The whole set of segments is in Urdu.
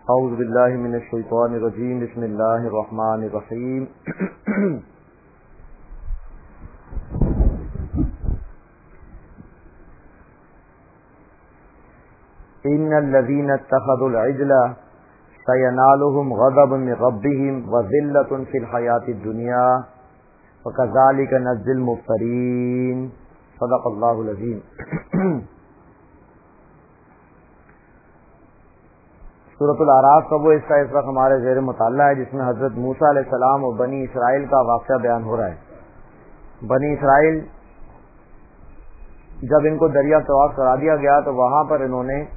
اعوذ باللہ من الشیطان الرجیم بسم اللہ الرحمن الرحیم ان الذین اتخذوا العجل سینالهم غضب من ربهم وذلة فی الحیاۃ الدنیا وکذالک نجزی المفترین صدق اللہ العظیم۔ سورۃ الاعراف کا وہ حصہ اس وقت ہمارے زیر مطالعہ ہے جس میں حضرت موسیٰ علیہ السلام اور بنی اسرائیل کا واقعہ بیان ہو رہا ہے۔ بنی اسرائیل جب ان کو دریا طواف کرا دیا گیا تو وہاں پر انہوں نے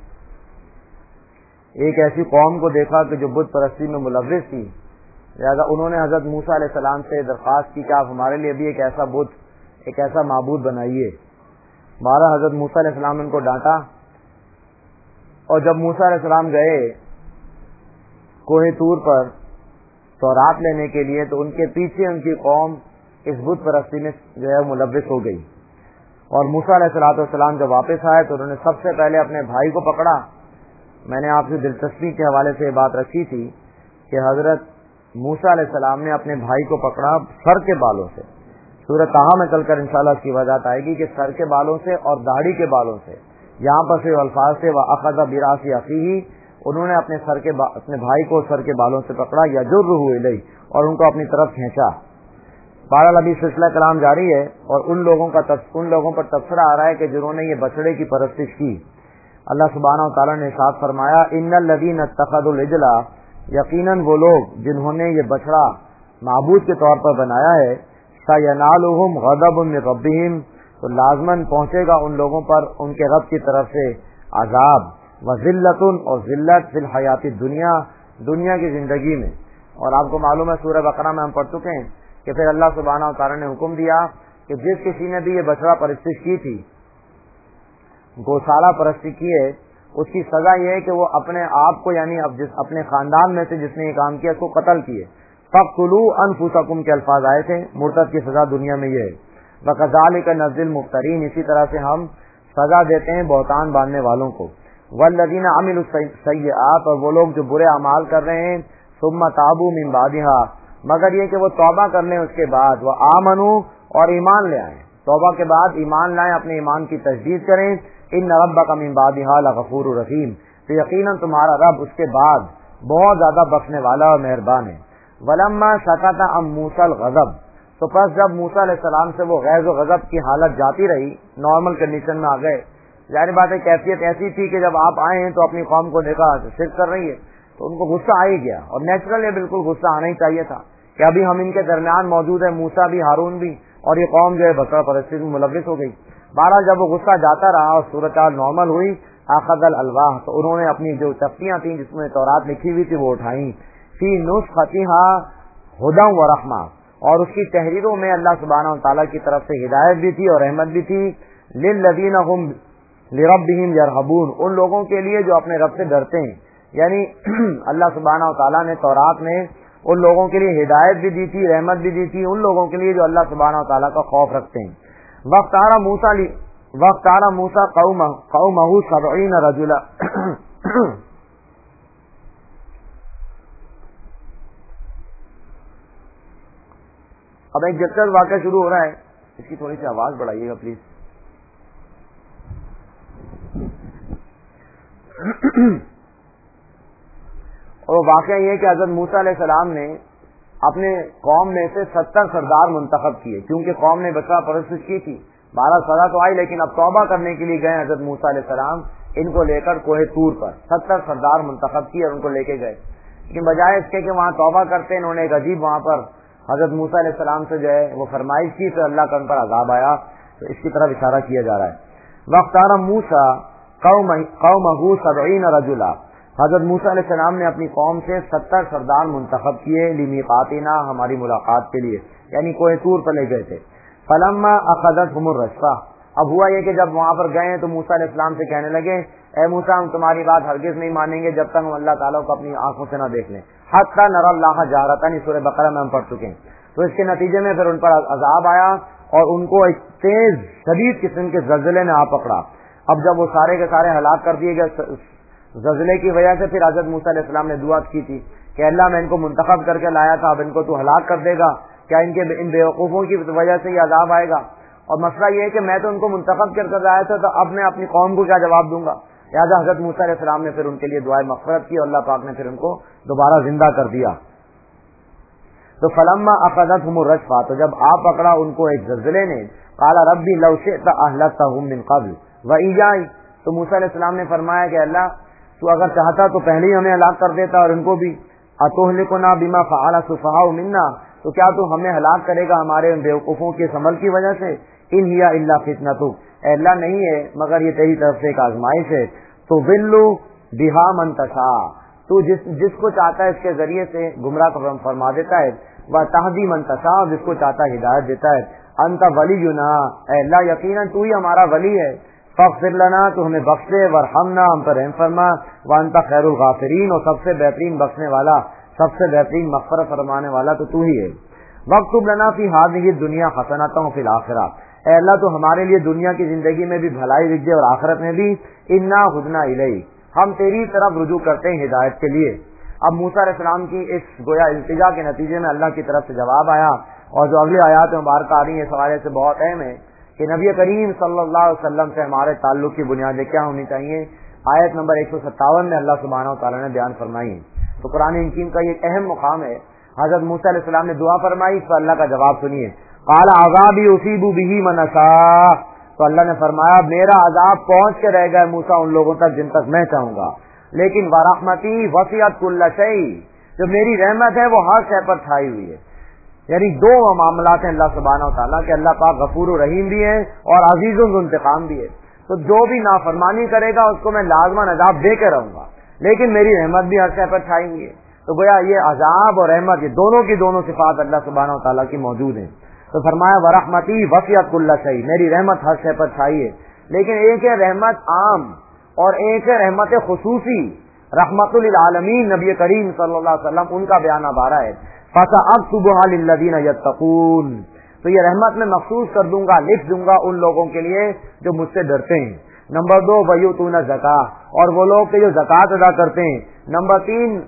ایک ایسی قوم کو دیکھا کہ جو بت پرستی میں ملوث تھی، لہٰذا انہوں نے حضرت موسیٰ علیہ السلام سے درخواست کی کہ آپ ہمارے لیے بھی ایک ایسا بت، ایک ایسا معبود بنائیے۔ بہرحال حضرت موسیٰ علیہ السلام نے ان کو ڈانٹا، اور جب موسیٰ علیہ السلام گئے کوہ طور پر تورات لینے کے لیے تو ان کے پیچھے ان کی قوم اس بت پرستی میں جو ہے ملوث ہو گئی، اور موسیٰ علیہ السلام جب واپس آئے تو انہوں نے سب سے پہلے اپنے بھائی کو پکڑا۔ میں نے آپ سے دلچسپی کے حوالے سے یہ بات رکھی تھی کہ حضرت موسیٰ علیہ السلام نے اپنے بھائی کو پکڑا سر کے بالوں سے۔ سورہ طٰہٰ میں چل کر انشاءاللہ اس کی وضاحت آئے گی کہ سر کے بالوں سے اور داڑھی کے بالوں سے، یہاں پر سے الفاظ سے وَأَخَذَ بِرَأْسِ أَخِيهِ، انہوں نے اپنے بھائی کو سر کے بالوں سے پکڑا، يَجُرُّهُ إِلَيْهِ، اور ان کو اپنی طرف کھینچا۔ بہرحال ابھی سلسلہ کلام جاری ہے اور ان لوگوں پر تبصرہ آ رہا ہے کہ جنہوں نے یہ بچڑے کی پرستش کی۔ اللہ سبحانہ و تعالیٰ نے ارشاد فرمایا إِنَّ الَّذِينَ اتَّخَذُوا الْعِجْلَ، یقیناً وہ لوگ جنہوں نے یہ بچڑا معبود کے طور پر بنایا ہے، سَيَنَالُهُمْ غَضَبٌ مِّن رَّبِّهِمْ، تو لازماً پہنچے گا ان لوگوں پر ان کے رب کی طرف سے عذاب، وذلۃ، اور ذلت فی الحیات الدنیا، دنیا کی زندگی میں۔ اور آپ کو معلوم ہے سورہ بقرہ میں ہم پڑھ چکے ہیں کہ پھر اللہ سبحانہ و تعالیٰ نے حکم دیا کہ جس کسی نے بھی یہ بچڑا پرستش کی تھی، گوشالہ پرستی کی ہے، اس کی سزا یہ ہے کہ وہ اپنے آپ کو، یعنی اپنے خاندان میں سے جس نے یہ کام کیا اس کو قتل کیے۔ فَاقْتُلُوا أَنفُسَكُمْ کے الفاظ آئے تھے، مرتد کی سزا دنیا میں یہ ہے۔ وَكَذَلِكَ نَجْزِي الْمُفْتَرِينَ، اسی طرح سے ہم سزا دیتے ہیں بہتان باندھنے والوں کو۔ وَالَّذِينَ عَمِلُوا السَّيِّئَاتِ، اور وہ لوگ جو برے اعمال کر رہے ہیں، ثُمَّ تَابُوا مِن بَعْدِهَا، مگر یہ کہ وہ توبہ کر لیں اس کے بعد، وَآمَنُوا، اور ایمان لے آئیں، توبہ کے بعد ایمان لائیں، اپنے ایمان کی تجدید کریں۔ إِنَّ رَبَّكَ مِن بَعْدِهَا لَغَفُورٌ رَحِيمٌ، تو یقیناً تمہارا رب اس کے بعد بہت زیادہ بخشنے والا اور مہربان ہے۔ وَلَمَّا سَكَتَ عَن مُوسَى الْغَضَبُ، تو پس جب موسیٰ علیہ السلام سے وہ غیظ و غضب کی حالت جاتی رہی، نارمل کنڈیشن میں آ گئے، ظاہر بات ہے کیفیت ایسی تھی کہ جب آپ آئے ہیں تو اپنی قوم کو دیکھا شرک کر رہی ہے تو ان کو غصہ آ ہی گیا، اور نیچرل ہے، بالکل غصہ آنا ہی چاہیے تھا کہ ابھی ہم ان کے درمیان موجود ہیں، موسیٰ بھی، ہارون بھی، اور یہ قوم جو ہے بکرا پرستی میں ملوث ہو گئی۔ بہرحال جب وہ غصہ جاتا رہا اور صورتحال نارمل ہوئی، اخذ الالواح، تو انہوں نے اپنی جو تختیاں تھیں جس میں تورات لکھی ہوئی تھی وہ اٹھائیں، فی نسختها ھدی و رحمہ، اور اس کی تحریروں میں اللہ سبحانہ و تعالیٰ کی طرف سے ہدایت بھی تھی اور رحمت بھی تھی، للذین هم لربهم یرہبون، ان لوگوں کے لیے جو اپنے رب سے ڈرتے ہیں، یعنی اللہ سبحانہ و تعالیٰ نے تورات میں ان لوگوں کے لیے ہدایت بھی دی تھی، رحمت بھی دی تھی، ان لوگوں کے لیے جو اللہ سبحانہ و تعالیٰ کا خوف رکھتے ہیں۔ وَاخْتَارَ مُوسَىٰ قَوْمَهُ 70 رَجُلًا، اب ایک دلچسپ واقعہ شروع ہو رہا ہے، اس کی تھوڑی سی آواز بڑھائیے گا پلیز۔ اور واقعہ یہ کہ حضرت موسیٰ علیہ السلام نے اپنے قوم میں سے 70 سردار منتخب کیے، کیونکہ قوم نے بچڑا پرستش کی تھی۔ 12 سزا تو آئی، لیکن اب توبہ کرنے کے لیے گئے حضرت موسیٰ علیہ السلام ان کو لے کر کوہ طور پر 70 سردار منتخب کیے اور ان کو لے کے گئے، لیکن بجائے اس کے کہ وہاں توبہ کرتے، انہوں نے ایک عجیب وہاں پر حضرت موسیٰ علیہ السلام سے جو ہے وہ فرمائش کی، تو اللہ کا ان پر عذاب آیا، تو اس کی طرف اشارہ کیا جا رہا ہے۔ وَاخْتَارَ مُوسَىٰ قَوْمَهُ 70 رَجُلًا، حضرت موسیٰ علیہ السلام نے اپنی قوم سے 70 سردار منتخب کیے، لمیقاتنا، ہماری ملاقات کے لیے، یعنی کوہ طور پر لے گئے تھے۔ فلما اخذتهم الرجفہ، اب ہوا یہ کہ جب وہاں پر گئے تو موسیٰ علیہ السلام سے کہنے لگے، اے موسیٰ ہم تمہاری بات ہرگز نہیں مانیں گے جب تک ہم اللہ تعالیٰ کو اپنی آنکھوں سے نہ دیکھ لیں، حتی نری اللہ جہرۃ، سورہ بقرہ میں ہم پڑھ چکے ہیں۔ تو اس کے نتیجے میں پھر ان پر عذاب آیا اور ان کو ایک تیز شدید قسم کے زلزلے نے آ پکڑا۔ اب جب وہ سارے کے سارے ہلاک کر دیے گئے، زلزلے کی وجہ سے پھر حضرت موسیٰ علیہ السلام نے دعا کی تھی کہ اللہ میں ان کو منتخب کر کے لایا تھا، اب ان کو تو ہلاک کر دے گا، کیا ان بیوقوفوں کی وجہ سے یہ عذاب آئے گا؟ اور مسئلہ یہ ہے کہ میں تو ان کو منتخب کر کے لایا تھا، تو اب میں اپنی قوم کو کیا جواب دوں گا؟ لہٰذا حضرت موسیٰ علیہ السلام نے پھر ان کے لیے دعائے مغفرت کی اور اللہ پاک نے پھر ان کو دوبارہ زندہ کر دیا۔ تو فلما اخذتهم الرجفہ، تو جب آ پکڑا ان کو ایک زلزلے نے، قال ربی لو شئت اہلکتهم من قبل وإیائی، تو موسیٰ علیہ السلام نے فرمایا کہ اللہ تو اگر چاہتا تو پہلے ہی ہمیں ہلاک کر دیتا اور ان کو بھی، اتہلکنا بما فعل السفہاء منا، تو کیا تو ہمیں ہلاک کرے گا ہمارے ان بیوقوفوں کے عمل کی وجہ سے؟ ان ہی الا فتنتک، اے اللہ نہیں ہے مگر یہ تیری طرف سے ایک آزمائش ہے، تو ضل بہا من تشاء، تو جس کو چاہتا ہے اس کے ذریعے سے گمراہ فرما دیتا ہے، وہ تہدی من تشاء، جس کو چاہتا ہے ہدایت دیتا ہے، انت ولینا، اے اللہ یقیناً تو ہی ہمارا ولی ہے، فاغفر لنا، تو ہمیں بخش دے، ورحمنا، ہم پر رحم فرما، وانت خیر الغافرین، اور سب سے بہترین بخشنے والا، سب سے بہترین مغفرت فرمانے والا تو تو ہی ہے، واکتب لنا فی ہذہ الدنیا حسنۃ وفی الآخرہ، اے اللہ تو ہمارے لیے دنیا کی زندگی میں بھی بھلائی لکھ دے اور آخرت میں بھی، انا ہدنا الیک، ہم تیری طرف رجوع کرتے ہیں ہدایت کے لیے۔ اب موسیٰ علیہ السلام کی اس گویا التجا کے نتیجے میں اللہ کی طرف سے جواب آیا، اور جو اگلی آیات مبارکہ آ رہی ہیں اس حوالے سے بہت اہم ہے کہ نبی کریم صلی اللہ علیہ وسلم سے ہمارے تعلق کی بنیادیں کیا ہونی چاہیے۔ آیت نمبر 157 میں اللہ سبحانہ وتعالیٰ نے بیان فرمائی ہے، تو قرآن حکیم کا یہ اہم مقام ہے۔ حضرت موسیٰ علیہ السلام نے دعا فرمائی، اس پر اللہ کا جواب سنیے، قال عذابی اصیب بہ من اشاء، تو اللہ نے فرمایا میرا عذاب پہنچ کے رہ گا موسیٰ ان لوگوں تک جن تک میں چاہوں گا، لیکن ورحمتی وسعت کل شیء، جو میری رحمت ہے وہ ہر شے پر چھائی ہوئی ہے۔ یعنی دو معاملات ہیں اللہ سبحانہ و تعالیٰ کے، اللہ پاک غفور و رحیم بھی ہے اور عزیز و انتقام بھی ہے، تو جو بھی نافرمانی کرے گا اس کو میں لازماً عذاب دے کے رہوں گا، لیکن میری رحمت بھی ہر شے پر چھائی ہوئی ہے۔ تو گویا یہ عذاب اور رحمت، یہ دونوں کی دونوں صفات اللہ سبحانہ و تعالیٰ کی موجود ہیں۔ تو فرمایا ورحمتی وسعت کل شیء، میری رحمت ہر شے پر چھائی ہے، لیکن ایک ہے رحمت عام اور ایک ہے رحمت خصوصی، رحمت للعالمین نبی کریم صلی اللہ علیہ وسلم، ان کا بیان اب آ رہا ہے، فَسَأَكْتُبُهَا لِلَّذِينَ يَتَّقُونَ، تو یہ رحمت میں مخصوص کر دوں گا، لکھ دوں گا ان لوگوں کے لیے جو مجھ سے ڈرتے ہیں۔ نمبر 2 وَيُؤْتُونَ الزَّكَاةَ، اور وہ لوگ کہ جو زکوٰۃ ادا کرتے ہیں۔ نمبر 3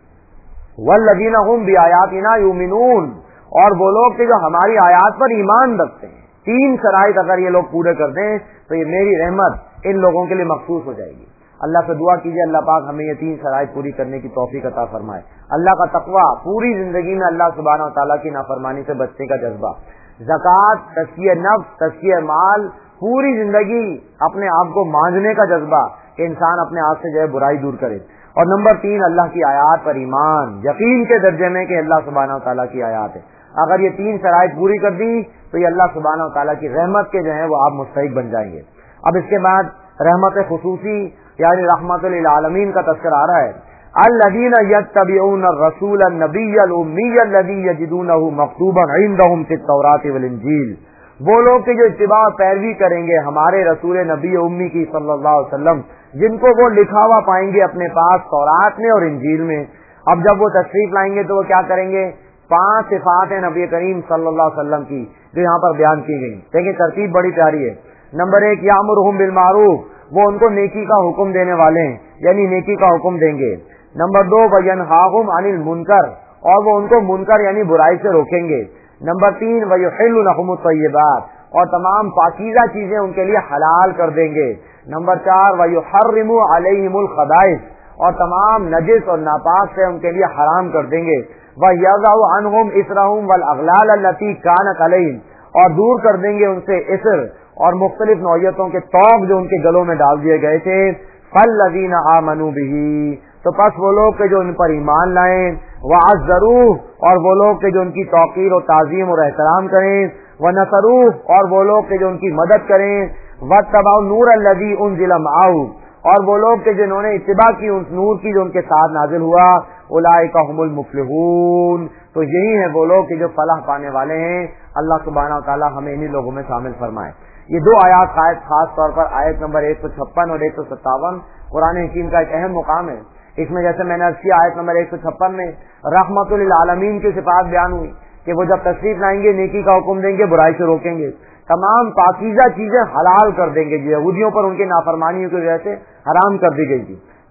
وَالَّذِينَ هُمْ بِآيَاتِنَا يُؤْمِنُونَ، اور وہ لوگ کہ جو ہماری آیات پر ایمان رکھتے ہیں۔ 3 شرائط اگر یہ لوگ پورے کر دیں تو یہ میری رحمت ان لوگوں کے لیے مخصوص ہو جائے گی۔ اللہ سے دعا کیجیے اللہ پاک ہمیں یہ 3 شرائط پوری کرنے کی توفیق عطا فرمائے۔ اللہ کا تقویٰ، پوری زندگی میں اللہ سبحانہ و تعالیٰ کی نافرمانی سے بچنے کا جذبہ، زکوٰۃ، تزکیہ نفس، تزکیہ مال، پوری زندگی اپنے آپ کو مانجنے کا جذبہ کہ انسان اپنے آپ سے جو ہے برائی دور کرے۔ اور نمبر 3 اللہ کی آیات پر ایمان، یقین کے درجے میں کہ اللہ سبحانہ و تعالیٰ کی آیات ہے۔ اگر یہ 3 شرائط پوری کر دی تو یہ اللہ سبحانہ و تعالیٰ کی رحمت کے جو ہیں وہ آپ مستحق بن جائیں گے۔ اب اس کے بعد رحمت خصوصی یعنی رحمت للعالمین کا تذکرہ آ رہا ہے۔ الذین یتبعون الرسول النبی الامی الذی یجدونہ مکتوبا عندہم فی التوراۃ والانجیل، وہ لوگ کہ جو اتباع پیروی کریں گے ہمارے رسول نبی امی کی صلی اللہ علیہ وسلم، جن کو وہ لکھا ہوا پائیں گے اپنے پاس تورات میں اور انجیل میں۔ اب جب وہ تشریف لائیں گے تو وہ کیا کریں گے؟ 5 صفات ہیں نبی کریم صلی اللہ علیہ وسلم کی جو یہاں پر بیان کی گئی۔ دیکھیں ترتیب بڑی پیاری ہے۔ نمبر 1 یامرہم بالمعروف، وہ ان کو نیکی کا حکم دینے والے ہیں، یعنی نیکی کا حکم دیں گے۔ نمبر 2 وینہاہم عن المنکر، اور وہ ان کو منکر یعنی برائی سے روکیں گے۔ نمبر 3 ویحل لہم الطیبات، اور تمام پاکیزہ چیزیں ان کے لیے حلال کر دیں گے۔ نمبر 4 ویحرم علیہم الخبائث، اور تمام نجس اور ناپاک سے ان کے لیے حرام کر دیں گے۔ وَيَضَعُ عَنْهُمْ إِصْرَهُمْ وَالْأَغْلَالَ الَّتِي كَانَتْ عَلَيْهِمْ، اور دور کر دیں گے ان سے اصر اور مختلف نوعیتوں کے طوق جو ان کے گلوں میں ڈال دیے گئے تھے۔ فَالَّذِينَ آمَنُوا بِهِ، تو پس وہ لوگ کہ جو ان پر ایمان لائیں، وَعَزَّرُوهُ، اور وہ لوگ کہ جو ان کی توقیر و تعظیم اور احترام کریں، وَنَصَرُوهُ، اور وہ لوگ کہ جو ان کی مدد کریں، وَاتَّبَعُوا النُّورَ الَّذِي أُنزِلَ مَعَهُ، اور وہ لوگ کہ جنہوں نے اتباع کی اس نور کی جو ان کے ساتھ نازل ہوا، اولئک هم المفلحون، تو یہی ہیں وہ لوگ کہ جو فلاح پانے والے ہیں۔ اللہ سبحانہ و تعالی ہمیں انہی لوگوں میں شامل فرمائے۔ یہ 2 آیات خاص طور پر آیت نمبر 156 اور 157 قرآن حکیم کا ایک اہم مقام ہے۔ اس میں جیسے میں نے عرض کیا آیت نمبر 156 میں رحمت للعالمین کی صفات بیان ہوئی کہ وہ جب تشریف لائیں گے نیکی کا حکم دیں گے، برائی سے روکیں گے، تمام پاکیزہ چیزیں حلال کر دیں گے، جو یہودیوں پر ان کی نافرمانیوں کی وجہ سے حرام کر دی گئی تھی۔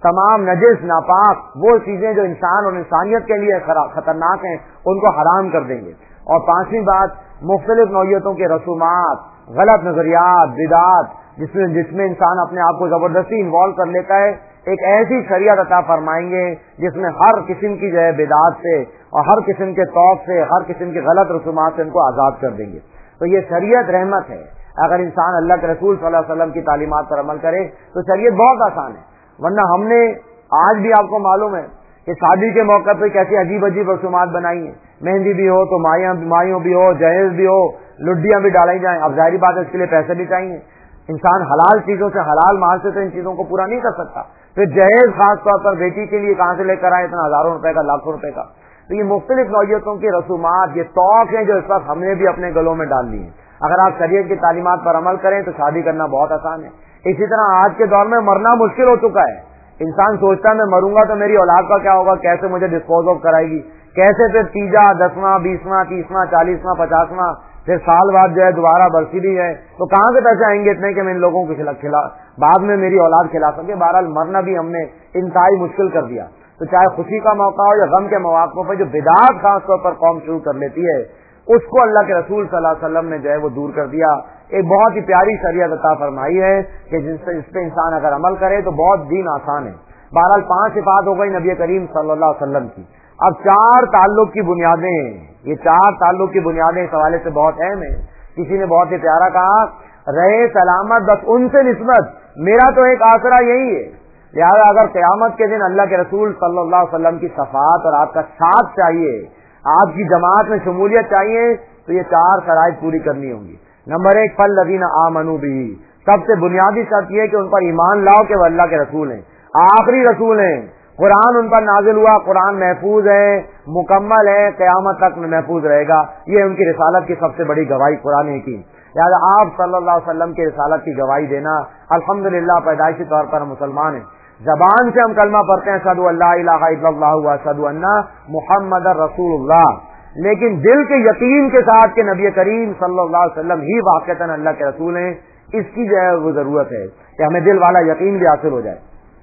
تمام نجس ناپاک وہ چیزیں جو انسان اور انسانیت کے لیے خطرناک ہیں ان کو حرام کر دیں گے. اور پانچویں بات، مختلف نوعیتوں کے رسومات، غلط نظریات، بدعات جس میں انسان اپنے آپ کو زبردستی انوالو کر لیتا ہے، ایک ایسی شریعت عطا فرمائیں گے جس میں ہر قسم کی جو ہے بدعات سے اور ہر قسم کے طوق سے، ہر قسم کے غلط رسومات سے ان کو آزاد کر دیں گے. تو یہ شریعت رحمت ہے. اگر انسان اللہ کے رسول صلی اللہ علیہ وسلم کی تعلیمات پر عمل کرے تو شریعت بہت آسان ہے. ورنہ ہم نے آج بھی آپ کو معلوم ہے کہ شادی کے موقع پہ کیسی عجیب عجیب رسومات بنائی ہیں. مہندی بھی ہو تو مائیوں بھی ہو، جہیز بھی ہو، لڈیاں بھی ڈالی جائیں. اب ظاہری بات ہے اس کے لیے پیسے بھی چاہیے. انسان حلال چیزوں سے، حلال مال سے تو ان چیزوں کو پورا نہیں کر سکتا. پھر جہیز خاص طور پر بیٹی کے لیے کہاں سے لے کر آئے اتنا ہزاروں روپے کا، لاکھوں روپے کا. تو یہ مختلف نوعیتوں کی رسومات، یہ طوق ہیں جو اس وقت ہم نے بھی اپنے گلوں میں ڈال لی ہیں. اگر آپ شریعت کی تعلیمات پر عمل کریں تو شادی کرنا بہت آسان ہے. اسی طرح آج کے دور میں مرنا مشکل ہو چکا ہے. انسان سوچتا ہے میں مروں گا تو میری اولاد کا کیا ہوگا، کیسے مجھے ڈسپوز آف کرائے گی، کیسے پھر تیجا 10واں 20واں 30واں 40واں 50واں پھر سال بعد جو ہے دوبارہ برسی بھی ہے تو کہاں سے پیسے آئیں گے اتنے کہ میں ان لوگوں کو بعد میں میری اولاد کھلا سکے. بہرحال مرنا بھی ہم نے انتہائی مشکل کر دیا. تو چاہے خوشی کا موقع ہو یا غم کے مواقع پہ جو بدعات خاص طور پر قوم شروع کر لیتی ہے اس کو اللہ کے رسول صلی اللہ علیہ وسلم نے جو ہے وہ دور کر دیا. ایک بہت ہی پیاری شریعت عطا فرمائی ہے کہ جس پہ انسان اگر عمل کرے تو بہت دین آسان ہے. بہرحال 5 صفات ہو گئی نبی کریم صلی اللہ علیہ وسلم کی. اب 4 تعلق کی بنیادیں ہیں. یہ 4 تعلق کی بنیادیں اس حوالے سے بہت اہم ہیں. کسی نے بہت ہی پیارا کہا، رہے سلامت بس ان سے نسبت، میرا تو ایک آسرا یہی ہے. لہٰذا اگر قیامت کے دن اللہ کے رسول صلی اللہ علیہ وسلم کی صفات اور آپ کا ساتھ چاہیے، آپ کی جماعت میں شمولیت چاہیے تو یہ 4 شرائط پوری کرنی ہوں گی. نمبر 1، فالذین آمنوا بہ، سب سے بنیادی شرط یہ کہ ان پر ایمان لاؤ کہ وہ اللہ کے رسول ہیں، آخری رسول ہیں. قرآن ان پر نازل ہوا، قرآن محفوظ ہے، مکمل ہے، قیامت تک محفوظ رہے گا. یہ ان کی رسالت کی سب سے بڑی گواہی قرآن کی. لہٰذا آپ صلی اللہ علیہ وسلم کی رسالت کی گواہی دینا، الحمدللہ پیدائشی طور پر ہم مسلمان ہیں. زبان سے ہم کلمہ پڑھتے ہیں اشہدو ان لا الہ الا اللہ واشہدو ان محمد رسول اللہ، لیکن دل کے یقین کے ساتھ کہ نبی کریم صلی اللہ علیہ وسلم ہی واقعتاً اللہ کے رسول ہیں، اس کی جو ہے وہ ضرورت ہے کہ ہمیں دل والا یقین بھی حاصل ہو جائے.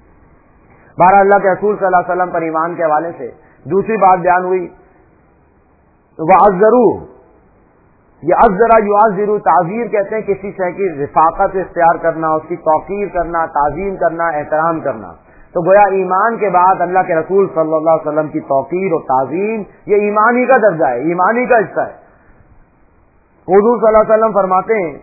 بارہ اللہ کے رسول صلی اللہ علیہ وسلم پر ایمان کے حوالے سے دوسری بات بیان ہوئی، وَعَزَّرُوا، یہ عزرا یعزروا، تعزیر کہتے ہیں کسی شے کی رفاقت اختیار کرنا، اس کی توقیر کرنا، تعظیم کرنا، احترام کرنا. تو گویا ایمان کے بعد اللہ کے رسول صلی اللہ علیہ وسلم کی توقیر اور تعظیم یہ ایمان ہی کا درجہ ہے، ایمان ہی کا حصہ ہے. حضور صلی اللہ علیہ وسلم فرماتے ہیں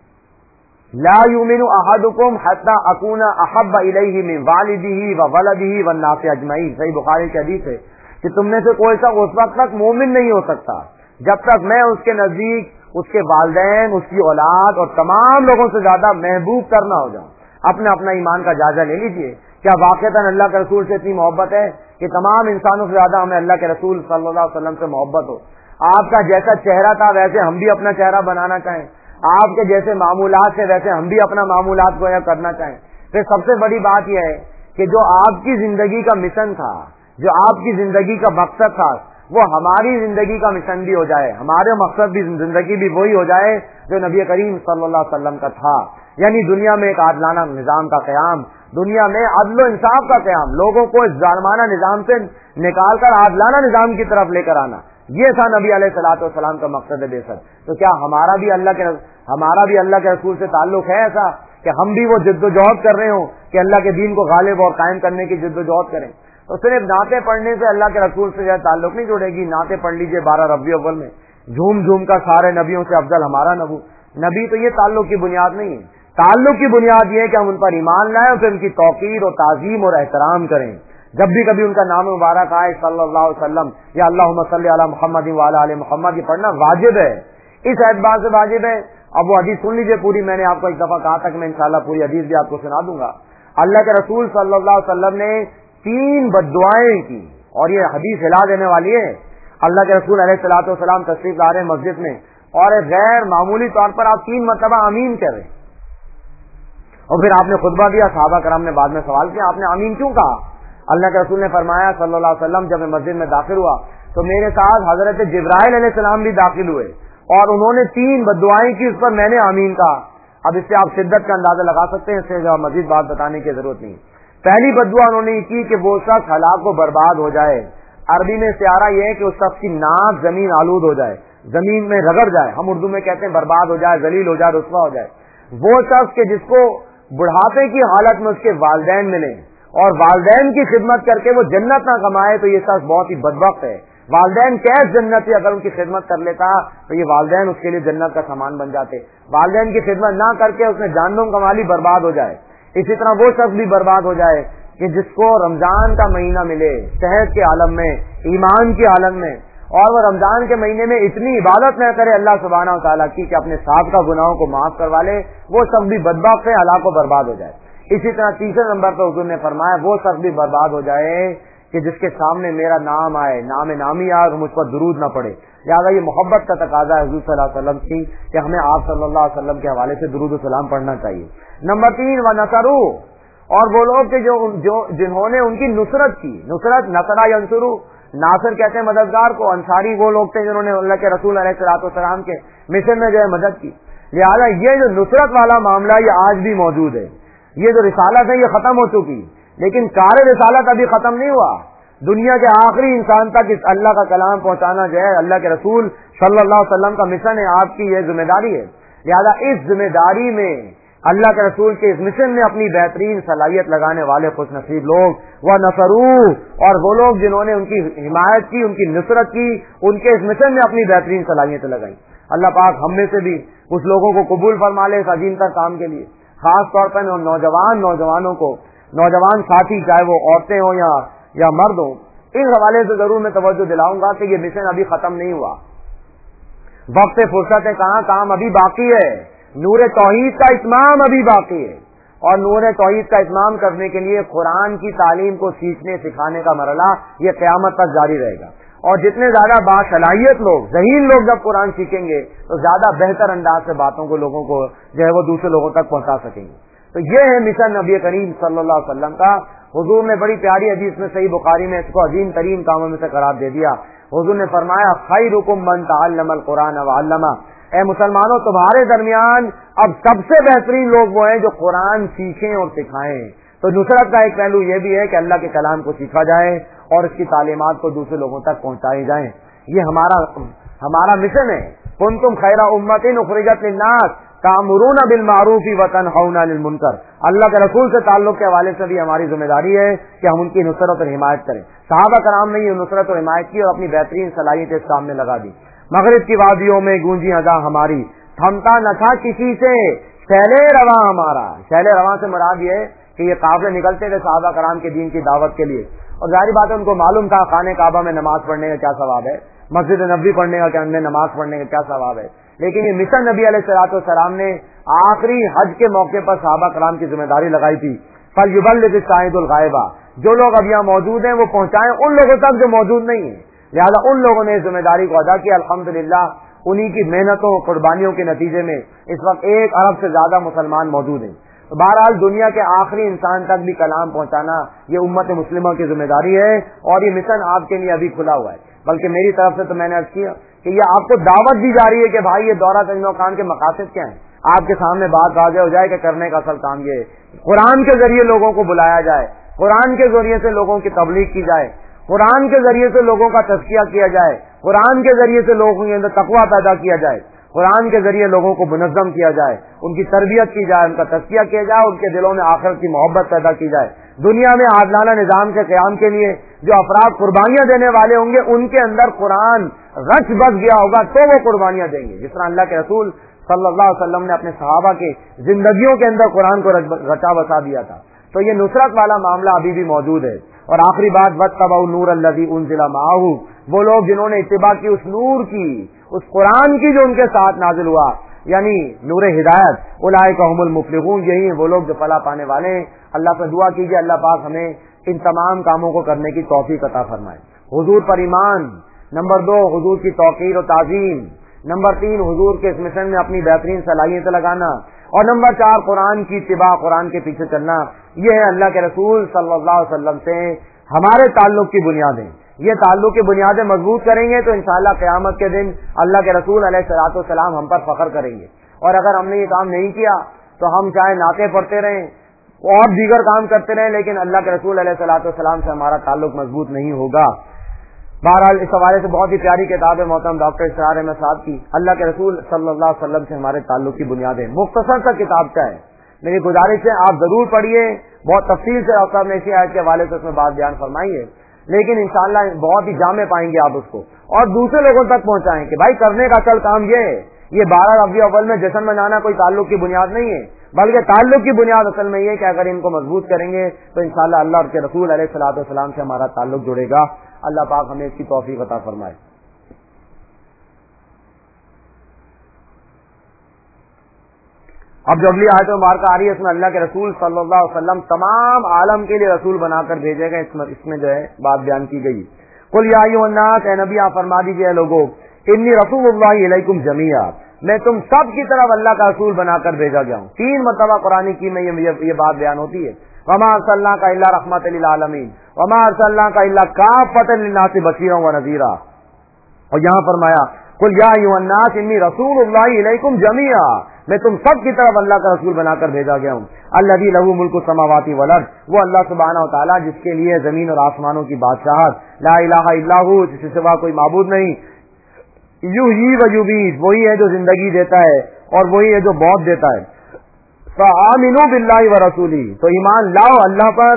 لا یؤمن احدکم حتی اکون احب الیہ من والدہ وولدہ والناس اجمعین. صحیح بخاری کی حدیث ہے کہ تم میں سے کوئی شخص اس وقت تک مومن نہیں ہو سکتا جب تک میں اس کے نزدیک اس کے والدین، اس کی اولاد اور تمام لوگوں سے زیادہ محبوب کرنا ہو جاؤں. اپنا ایمان کا جائزہ لے لیجئے. کیا واقعتاً اللہ کے رسول سے اتنی محبت ہے کہ تمام انسانوں سے زیادہ ہمیں اللہ کے رسول صلی اللہ علیہ وسلم سے محبت ہو؟ آپ کا جیسا چہرہ تھا ویسے ہم بھی اپنا چہرہ بنانا چاہیں، آپ کے جیسے معمولات سے ویسے ہم بھی اپنا معمولات کو کرنا چاہیں. پھر سب سے بڑی بات یہ ہے کہ جو آپ کی زندگی کا مشن تھا، جو آپ کی زندگی کا مقصد تھا، وہ ہماری زندگی کا مشن بھی ہو جائے، ہمارے مقصد بھی، زندگی بھی وہی ہو جائے جو نبی کریم صلی اللہ علیہ وسلم کا تھا. یعنی دنیا میں ایک عادلانہ نظام کا قیام، دنیا میں عدل و انصاف کا قیام، لوگوں کو اس ظالمانہ نظام سے نکال کر عادلانہ نظام کی طرف لے کر آنا، یہ تھا نبی علیہ الصلوۃ والسلام کا مقصد ہے. بے شک تو کیا ہمارا بھی اللہ کے رسول سے تعلق ہے ایسا کہ ہم بھی وہ جد و جہد کر رہے ہوں کہ اللہ کے دین کو غالب اور قائم کرنے کی جد و جہد کریں؟ تو صرف نعتیں پڑھنے سے اللہ کے رسول سے جو تعلق نہیں جڑے گی. نعتیں پڑھ لیجئے 12 ربیع الاول میں، جھوم کر سارے نبیوں سے افضل ہمارا نبی، تو یہ تعلق کی بنیاد نہیں ہے. تعلق کی بنیاد یہ ہے کہ ہم ان پر ایمان لائیں اور پھر ان کی توقیر اور تعظیم اور احترام کریں. جب بھی کبھی ان کا نام مبارک آئے صلی اللہ علیہ وسلم یا اللہم صلی علی محمد وعلی آل محمد، یہ پڑھنا واجب ہے، اس اعتبار سے واجب ہے. اب وہ حدیث سن لیجئے پوری، میں نے آپ کو ایک دفعہ کہا تھا کہ میں انشاءاللہ پوری حدیث بھی آپ کو سنا دوں گا. اللہ کے رسول صلی اللہ علیہ وسلم نے 3 بددعائیں کی اور یہ حدیث ہلا دینے والی ہے. اللہ کے رسول علیہ الصلوۃ والسلام تشریف لا رہے مسجد میں اور غیر معمولی طور پر آپ 3 مرتبہ آمین کہہ رہے، اور پھر آپ نے خطبہ دیا. صحابہ کرام نے بعد میں سوال کیا آپ نے آمین کیوں کہا؟ اللہ کے رسول نے فرمایا صلی اللہ علیہ وسلم جب میں مسجد میں داخل ہوا تو میرے ساتھ حضرت جبرائیل علیہ السلام بھی داخل ہوئے اور انہوں نے 3 بددعائیں کی، اس پر میں نے آمین کہا. اب اس سے آپ شدت کا اندازہ لگا سکتے ہیں، اس سے مزید بات بتانے کی ضرورت نہیں. پہلی بددعا انہوں نے یہ کی کہ وہ شخص ہلاک و برباد ہو جائے. عربی میں استعارہ یہ ہے کہ اس شخص کی ناک زمین آلود ہو جائے, زمین میں رگڑ جائے. ہم اردو میں کہتے ہیں برباد ہو جائے, ذلیل ہو جائے, رسوا ہو جائے. وہ شخص کہ جس کو بڑھاپے کی حالت میں اس کے والدین ملیں اور والدین کی خدمت کر کے وہ جنت نہ کمائے تو یہ شخص بہت ہی بدبخت ہے. والدین کیس جنت سے اگر ان کی خدمت کر لیتا تو یہ والدین اس کے لیے جنت کا سامان بن جاتے. والدین کی خدمت نہ کر کے اس نے جہنم کما لی, برباد ہو جائے. اسی طرح وہ شخص بھی برباد ہو جائے کہ جس کو رمضان کا مہینہ ملے صحت کے عالم میں, ایمان کے عالم میں, اور وہ رمضان کے مہینے میں اتنی عبادت نہ کرے اللہ سبحانہ و تعالیٰ کی کہ اپنے سابقہ گناہوں کو معاف کروا لے, وہ شخص بھی بدبخت ہے, ہلاک و برباد ہو جائے. اسی طرح تیسرے نمبر پر حضور نے فرمایا وہ شخص بھی برباد ہو جائے کہ جس کے سامنے میرا نام آئے, نام نامی آئے اور مجھ پر درود نہ پڑے. لہٰذا یہ محبت کا تقاضا ہے حضور صلی اللہ علیہ وسلم کی کہ ہمیں آپ صلی اللہ علیہ وسلم کے حوالے سے درود و سلام پڑھنا چاہیے. نمبر 3 ونصرو, اور وہ لوگ کہ جنہوں نے ان کی نصرت کی. نصرت نصرہ ینصرو, ناصر کہتے ہیں مددگار کو. انصاری وہ لوگ تھے جنہوں نے اللہ کے رسول علیہ الصلوۃ والسلام کے مشن میں جو ہے مدد کی. لہٰذا یہ جو نصرت والا معاملہ یہ آج بھی موجود ہے. یہ جو رسالت ہے یہ ختم ہو چکی, لیکن کار رسالت ابھی ختم نہیں ہوا. دنیا کے آخری انسان تک اس اللہ کا کلام پہنچانا جو ہے اللہ کے رسول صلی اللہ علیہ وسلم کا مشن ہے, آپ کی یہ ذمہ داری ہے. لہٰذا اس ذمہ داری میں اللہ کے رسول کے اس مشن میں اپنی بہترین صلاحیت لگانے والے خوش نصیب لوگ وہ نصرو, اور وہ لوگ جنہوں نے ان کی حمایت کی, ان کی نصرت کی, ان کے اس مشن میں اپنی بہترین صلاحیتیں لگائی. اللہ پاک ہم میں سے بھی کچھ لوگوں کو قبول فرما لے اس عظیم تر کام کے لیے. خاص طور پر نوجوانوں کو, نوجوان ساتھی چاہے وہ عورتیں ہوں یا مرد ہوں, اس حوالے سے ضرور میں توجہ دلاؤں گا کہ یہ مشن ابھی ختم نہیں ہوا. وقت فرصت ہے, کہاں کام ابھی باقی ہے. نور توحید کا اتمام ابھی باقی ہے, اور نور توحید کا اتمام کرنے کے لیے قرآن کی تعلیم کو سیکھنے سکھانے کا مرحلہ یہ قیامت تک جاری رہے گا. اور جتنے زیادہ باصلاحیت لوگ, ذہین لوگ جب قرآن سیکھیں گے تو زیادہ بہتر انداز سے باتوں کو لوگوں کو جو ہے وہ دوسرے لوگوں تک پہنچا سکیں گے. تو یہ ہے مشن نبی کریم صلی اللہ علیہ وسلم کا. حضور نے بڑی پیاری حدیث میں صحیح بخاری میں اس کو عظیم ترین کاموں میں سے قرار دے دیا. حضور نے فرمایا خیرکم من تعلم القرآن وعلمہ, اے مسلمانوں تمہارے درمیان اب سب سے بہترین لوگ وہ ہیں جو قرآن سیکھیں اور سکھائیں. تو نصرت کا ایک پہلو یہ بھی ہے کہ اللہ کے کلام کو سیکھا جائے اور اس کی تعلیمات کو دوسرے لوگوں تک پہنچائی جائیں. یہ ہمارا مشن ہے. کنتم خیر امۃ اخرجت للناس تأمرون بالمعروف وتنہون عن المنکر. اللہ کے رسول سے تعلق کے حوالے سے بھی ہماری ذمہ داری ہے کہ ہم ان کی نصرت اور حمایت کریں. صحابہ کرام نے یہ نصرت اور حمایت کی اور اپنی بہترین صلاحیتیں سامنے لگا دی. مغرب کی وادیوں میں گونجی اذاں ہماری, تھمتا نہ تھا کسی سے سیل رواں ہمارا. سیل رواں سے مراد یہ ہے کہ یہ قافلے نکلتے تھے صحابہ کرام کے دین کی دعوت کے لیے, اور ظاہر بات ہے ان کو معلوم تھا خانہ کعبہ میں نماز پڑھنے کا کیا ثواب ہے, مسجد نبوی پڑھنے کا نماز پڑھنے کا کیا ثواب ہے. لیکن یہ مشن نبی علیہ الصلوۃ والسلام نے آخری حج کے موقع پر صحابہ کرام کی ذمہ داری لگائی تھی. فلیبلغ الشاہد الغائب, جو لوگ اب یہاں موجود ہیں وہ پہنچائیں ان لوگوں تک جو موجود نہیں ہیں. لہذا ان لوگوں نے اس ذمہ داری کو ادا کیا. الحمدللہ انہی کی محنتوں قربانیوں کے نتیجے میں اس وقت 1 ارب سے زیادہ مسلمان موجود ہیں. تو بہرحال دنیا کے آخری انسان تک بھی کلام پہنچانا یہ امت مسلمہ کی ذمہ داری ہے, اور یہ مشن آپ کے لیے ابھی کھلا ہوا ہے. بلکہ میری طرف سے تو میں نے عرض کیا کہ یہ آپ کو دعوت دی جا رہی ہے کہ بھائی یہ دورہ تنظیم کے مقاصد کیا ہیں. آپ کے سامنے بات واضح ہو جائے کہ کرنے کا اصل کام یہ ہے قرآن کے ذریعے لوگوں کو بلایا جائے, قرآن کے ذریعے سے لوگوں کی تبلیغ کی جائے, قرآن کے ذریعے سے لوگوں کا تزکیہ کیا جائے, قرآن کے ذریعے سے لوگوں کے اندر تقویٰ پیدا کیا جائے, قرآن کے ذریعے لوگوں کو منظم کیا جائے, ان کی تربیت کی جائے, ان کا تزکیہ کیا جائے, ان کے دلوں میں آخرت کی محبت پیدا کی جائے. دنیا میں عادلانہ نظام کے قیام کے لیے جو افراد قربانیاں دینے والے ہوں گے ان کے اندر قرآن رچ بس گیا ہوگا تو وہ قربانیاں دیں گے. جس طرح اللہ کے رسول صلی اللہ علیہ وسلم نے اپنے صحابہ کے زندگیوں کے اندر قرآن کو رچا بسا دیا تھا. تو یہ نصرت والا معاملہ ابھی بھی موجود ہے. اور آخری بات واتبعوا النور الذی انزل معہ, وہ لوگ جنہوں نے اتباع کی اس نور کی, اس قرآن کی جو ان کے ساتھ نازل ہوا, یعنی نور ہدایت. اولئک هم المفلحون, یہی ہیں وہ لوگ جو فلاح پانے والے ہیں. اللہ سے دعا کیجیے اللہ پاک ہمیں ان تمام کاموں کو کرنے کی توفیق عطا فرمائے. حضور پر ایمان. نمبر 2 حضور کی توقیر و تعظیم. نمبر 3 حضور کے اس مشن میں اپنی بہترین صلاحیتیں لگانا. اور نمبر 4 قرآن کی اتباع, قرآن کے پیچھے چلنا. یہ ہے اللہ کے رسول صلی اللہ علیہ وسلم سے ہمارے تعلق کی بنیادیں. یہ تعلق کی بنیادیں مضبوط کریں گے تو انشاءاللہ قیامت کے دن اللہ کے رسول علیہ الصلوۃ والسلام ہم پر فخر کریں گے. اور اگر ہم نے یہ کام نہیں کیا تو ہم چاہے نعتیں پڑھتے رہیں, اور دیگر کام کرتے رہیں لیکن اللہ کے رسول علیہ الصلوۃ والسلام سے ہمارا تعلق مضبوط نہیں ہوگا. بہرحال اس حوالے سے بہت ہی پیاری کتاب ہے محترم ڈاکٹر اسرار احمد صاحب کی, اللہ کے رسول صلی اللہ علیہ وسلم سے ہمارے تعلق کی بنیادیں. مختصر سا کتاب کا ہے, میری گزارش ہے آپ ضرور پڑھیے. بہت تفصیل سے ڈاکٹر صاحب نے اسی آیت کے حوالے سے اس میں بات بیان فرمائی ہے, لیکن انشاءاللہ بہت ہی جامع پائیں گے آپ اس کو, اور دوسرے لوگوں تک پہنچائیں کہ بھائی کرنے کا اصل کام یہ ہے. یہ 12 ربیع اول میں جشن منانا کوئی تعلق کی بنیاد نہیں ہے, بلکہ تعلق کی بنیاد اصل میں یہ کہ اگر ان کو مضبوط کریں گے تو انشاءاللہ اللہ اور کے رسول علیہ الصلوۃ والسلام سے ہمارا تعلق جڑے گا. اللہ پاک ہمیں اس کی توفیق عطا فرمائے. اب جو اگلی آیت مبارکہ آ رہی ہے اس میں اللہ کے رسول صلی اللہ علیہ وسلم تمام عالم کے لیے رسول بنا کر بھیجے گئے. اس میں جو ہے بات بیان کی گئی. قل یا ایھا الناس, اے نبی آپ فرما دیجئے لوگوں, انی رسول اللہ الیکم جمیعا, میں تم سب کی طرف اللہ کا رسول بنا کر بھیجا گیا ہوں. 3 مرتبہ قرآن کی میں یہ بات بیان ہوتی ہے. وما ارسلناک الا رحمۃ للعالمین وما ارسلناک الا کافۃ للناس بشیرا ونذیرا. اور یہاں فرمایا قل یا ایھا الناس انی رسول اللہ الیکم جمیعا, میں تم سب کی طرف اللہ کا رسول بنا کر بھیجا گیا ہوں. الذی لہ ملک السماوات والارض, وہ اللہ سبحانہ و تعالیٰ جس کے لیے زمین اور آسمانوں کی بادشاہت. لا الہ الا ہو, جس کے سوا کوئی معبود نہیں. یحیی و یمیت, وہی ہے جو زندگی دیتا ہے اور وہی ہے جو موت دیتا ہے. فآمنوا باللہ ورسولہ, تو ایمان لاؤ اللہ پر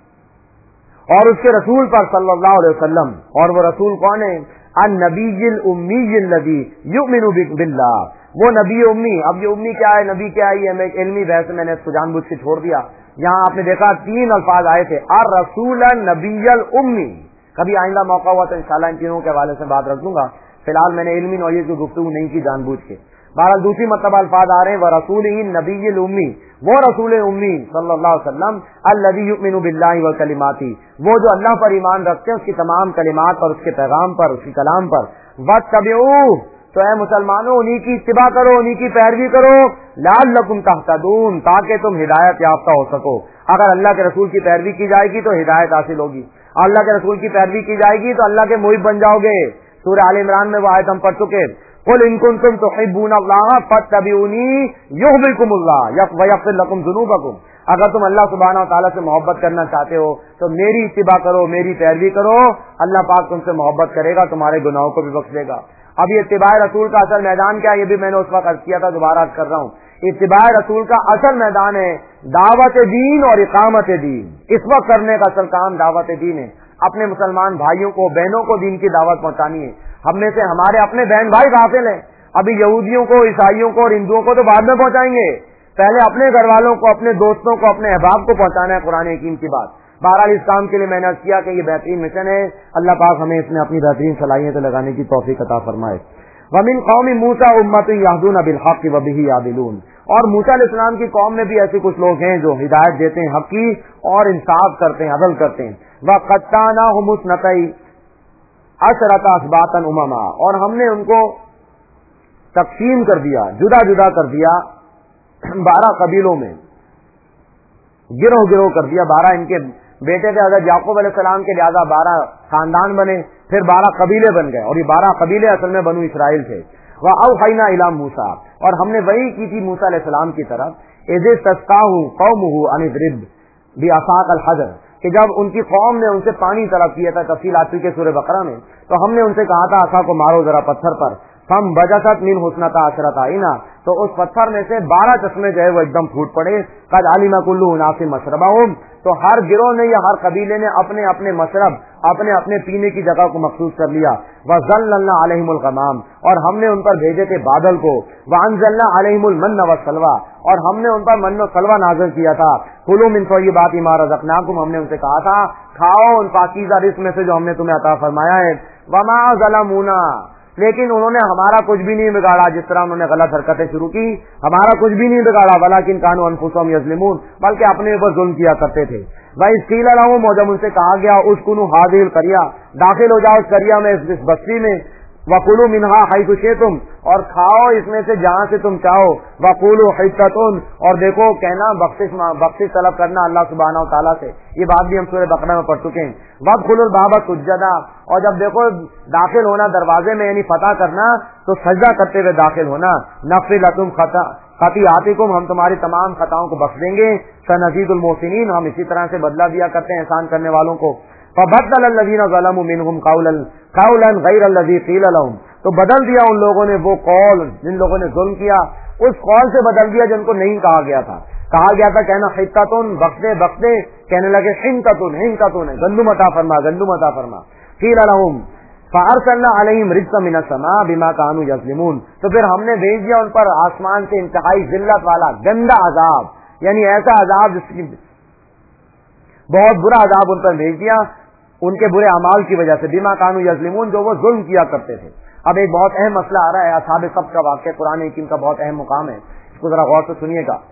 اور اس کے رسول پر صلی اللہ علیہ وسلم. اور وہ رسول کون ہے؟ النبی الامی الذی یؤمن باللہ, وہ نبی امی. اب یہ امی کیا ہے, نبی کیا ہے, یہ ایک علمی بحث میں نے اس کو جان بوجھ کے چھوڑ دیا. یہاں آپ نے دیکھا 3 الفاظ آئے تھے, الرسول النبی الامی. کبھی آئندہ موقع ہوا تو انشاءاللہ ان تینوں کے حوالے سے بات رکھ دوں گا. فی الحال میں نے علمی نوعیت کی گفتگو نہیں کی جان بوجھ کے. بہرحال دوسری مرتبہ الفاظ آ رہے ہیں, ورسولہ النبی الامی, وہ رسول امی صلی اللہ علیہ وسلم, الذی یؤمن باللہ وکلماتہ, وہ جو اللہ پر ایمان رکھتے ہیں اس کی تمام کلمات پر, اس کے پیغام پر, اس کے کلام پر. واتبعوہ, تو اے مسلمانوں انہی کی اتباع کرو, انہی کی پیروی کرو. لعلکم تہتدون, تاکہ تم ہدایت یافتہ ہو سکو. اگر اللہ کے رسول کی پیروی کی جائے گی تو ہدایت حاصل ہوگی, اللہ کے رسول کی پیروی کی جائے گی تو اللہ کے محب بن جاؤ گے. سورہ آل عمران میں وہ آیت ہم پڑھ چکے, قل ان کنتم تحبون اللہ فاتبعونی یحببکم اللہ ویغفر لکم ذنوبکم, اگر تم اللہ سبحانہ و تعالیٰ سے محبت کرنا چاہتے ہو تو میری اتباع کرو, میری پیروی کرو, اللہ پاک تم سے محبت کرے گا, تمہارے گناہوں کو بھی بخش دے گا. اب یہ اتباع رسول کا اصل میدان کیا ہے, یہ بھی میں نے اس وقت عرض کیا تھا, دوبارہ عرض کر رہا ہوں. اتباع رسول کا اصل میدان ہے دعوت دین اور اقامت دین. اس وقت کرنے کا اصل کام دعوت دین ہے. اپنے مسلمان بھائیوں کو, بہنوں کو دین کی دعوت پہنچانی ہے. ہم میں سے ہمارے اپنے بہن بھائی غافل ہیں, ابھی یہودیوں کو, عیسائیوں کو اور ہندوؤں کو تو بعد میں پہنچائیں گے, پہلے اپنے گھر والوں کو, اپنے دوستوں کو, اپنے احباب کو پہنچانا ہے قرآن حکیم کی بات. بہرحال اس کام کے لیے میں نے عرض کیا کہ یہ بہترین مشن ہے. اللہ پاک ہمیں اس میں اپنی بہترین صلاحیتیں لگانے کی توفیق عطا فرمائے. ومن قوم موسیٰ امۃ یہدون بالحق وبہ یعدلون, اور موسیٰ علیہ السلام کی قوم میں بھی ایسے کچھ لوگ ہیں جو ہدایت دیتے ہیں حق کی اور انصاف کرتے ہیں, عدل کرتے ہیں. وقطعناہم اثنتئی عشرۃ اسباطا امما, اور ہم نے ان کو تقسیم کر دیا, جدا جدا کر دیا 12 قبیلوں میں, گروہ گروہ کر دیا. 12 ان کے بیٹے تھے حضرت یعقوب علیہ السلام کے, لہذا 12 خاندان بنے, پھر 12 قبیلے بن گئے, اور یہ 12 قبیلے اصل میں بنو اسرائیل تھے. وَأَوْحَيْنَا إِلَىٰ مُوسَىٰ, اور ہم نے وحی کی تھی موسیٰ علیہ السلام کی طرف, إِذِ اسْتَسْقَاهُ قَوْمُهُ أَنِ اضْرِبْ بِعَصَاكَ الْحَجَرَ, کہ جب ان کی قوم نے ان سے پانی طلب کیا تھا, تفصیل آ چکی ہے سورہ بقرہ میں, تو ہم نے ان سے کہا تھا عصا کو مارو ذرا پتھر پر. فم بجست من حسنتا عشرۃ عینا, تو اس پتھر میں سے 12 چشمے جو ہے وہ ایک دم پھوٹ پڑے. قد علم کل اناس مشربہم, تو ہر گروہ نے یا ہر قبیلے نے اپنے اپنے مشرب, اپنے اپنے پینے کی جگہ کو مخصوص کر لیا. وظللنا علیہم الغمام, اور ہم نے ان پر بھیجے تھے بادل کو. وانزلنا علیہم المن والسلوى, اور ہم نے ان پر من و سلوہ نازل کیا تھا. کلوا من طیبات ما رزقناکم, ہم نے ان سے کہا تھا کھاؤ ان پاکیزہ رزق میں سے جو ہم نے تمہیں عطا فرمایا ہے. وما ظلمونا, لیکن انہوں نے ہمارا کچھ بھی نہیں بگاڑا. جس طرح انہوں نے غلط حرکتیں شروع کی, ہمارا کچھ بھی نہیں بگاڑا. ولکن کانوا انفسہم یظلمون, بلکہ اپنے اوپر ظلم کیا کرتے تھے. وَإِذْ قِيلَ لَهُمْ, اور جب ان سے کہا گیا اسکنوا هَٰذِهِ الْقَرْيَةَ, داخل ہو جاؤ اس قریہ میں, اس بستی میں, وَقُولُوا مِنْهَا حَيْثُ شِئْتُمْ، اور کھاؤ اس میں سے جہاں سے تم چاہو. وَقُولُوا حِطَّةٌ، اور دیکھو کہنا بخشش طلب کرنا اللہ سبحانہ و تعالیٰ سے. یہ بات بھی ہم سورہ بقرہ میں پڑھ چکے ہیں. وَادْخُلُوا الْبَابَ سُجَّدًا، اور جب دیکھو داخل ہونا دروازے میں یعنی فتح کرنا تو سجدہ کرتے ہوئے داخل ہونا. نَغْفِرْ لَكُمْ خَطِیئَاتِکُم، ہم تمہاری تمام خطاؤں کو بخش دیں گے. سَنَزِیدُ الْمُحْسِنِینَ، ہم اسی طرح سے بدلہ دیا کرتے ہیں احسان کرنے والوں کو. فَبَدَّلَ الَّذِينَ ظَلَمُوا مِنْهُمْ قَوْلًا غَيْرَ الَّذِي قِيلَ لَهُمْ، تو بدل دیا ان لوگوں نے وہ قول جن لوگوں نے ظلم کیا، اس قول سے بدل دیا جن کو نہیں کہا گیا تھا. کہا گیا تھا کہنا حِطَّةٌ، بخش دے، کہنے لگے حِنْطَةٌ، گندم عطا فرما. قِيلَ لَهُمْ فَأَرْسَلْنَا عَلَيْهِمْ رِجْزًا مِنَ السَّمَاءِ بِمَا كَانُوا يَظْلِمُونَ، تو پھر ہم نے بھیج دیا ان پر آسمان سے انتہائی ذلت والا گندا عذاب، یعنی ایسا عذاب جس کی بہت برا عذاب ان پر بھیج دیا ان کے برے اعمال کی وجہ سے. بما كانوا يظلمون، جو وہ ظلم کیا کرتے تھے. اب ایک بہت اہم مسئلہ آ رہا ہے، اصحاب سبت کا واقعہ قرآن حکیم کا بہت اہم مقام ہے، اس کو ذرا غور سے سنیے گا.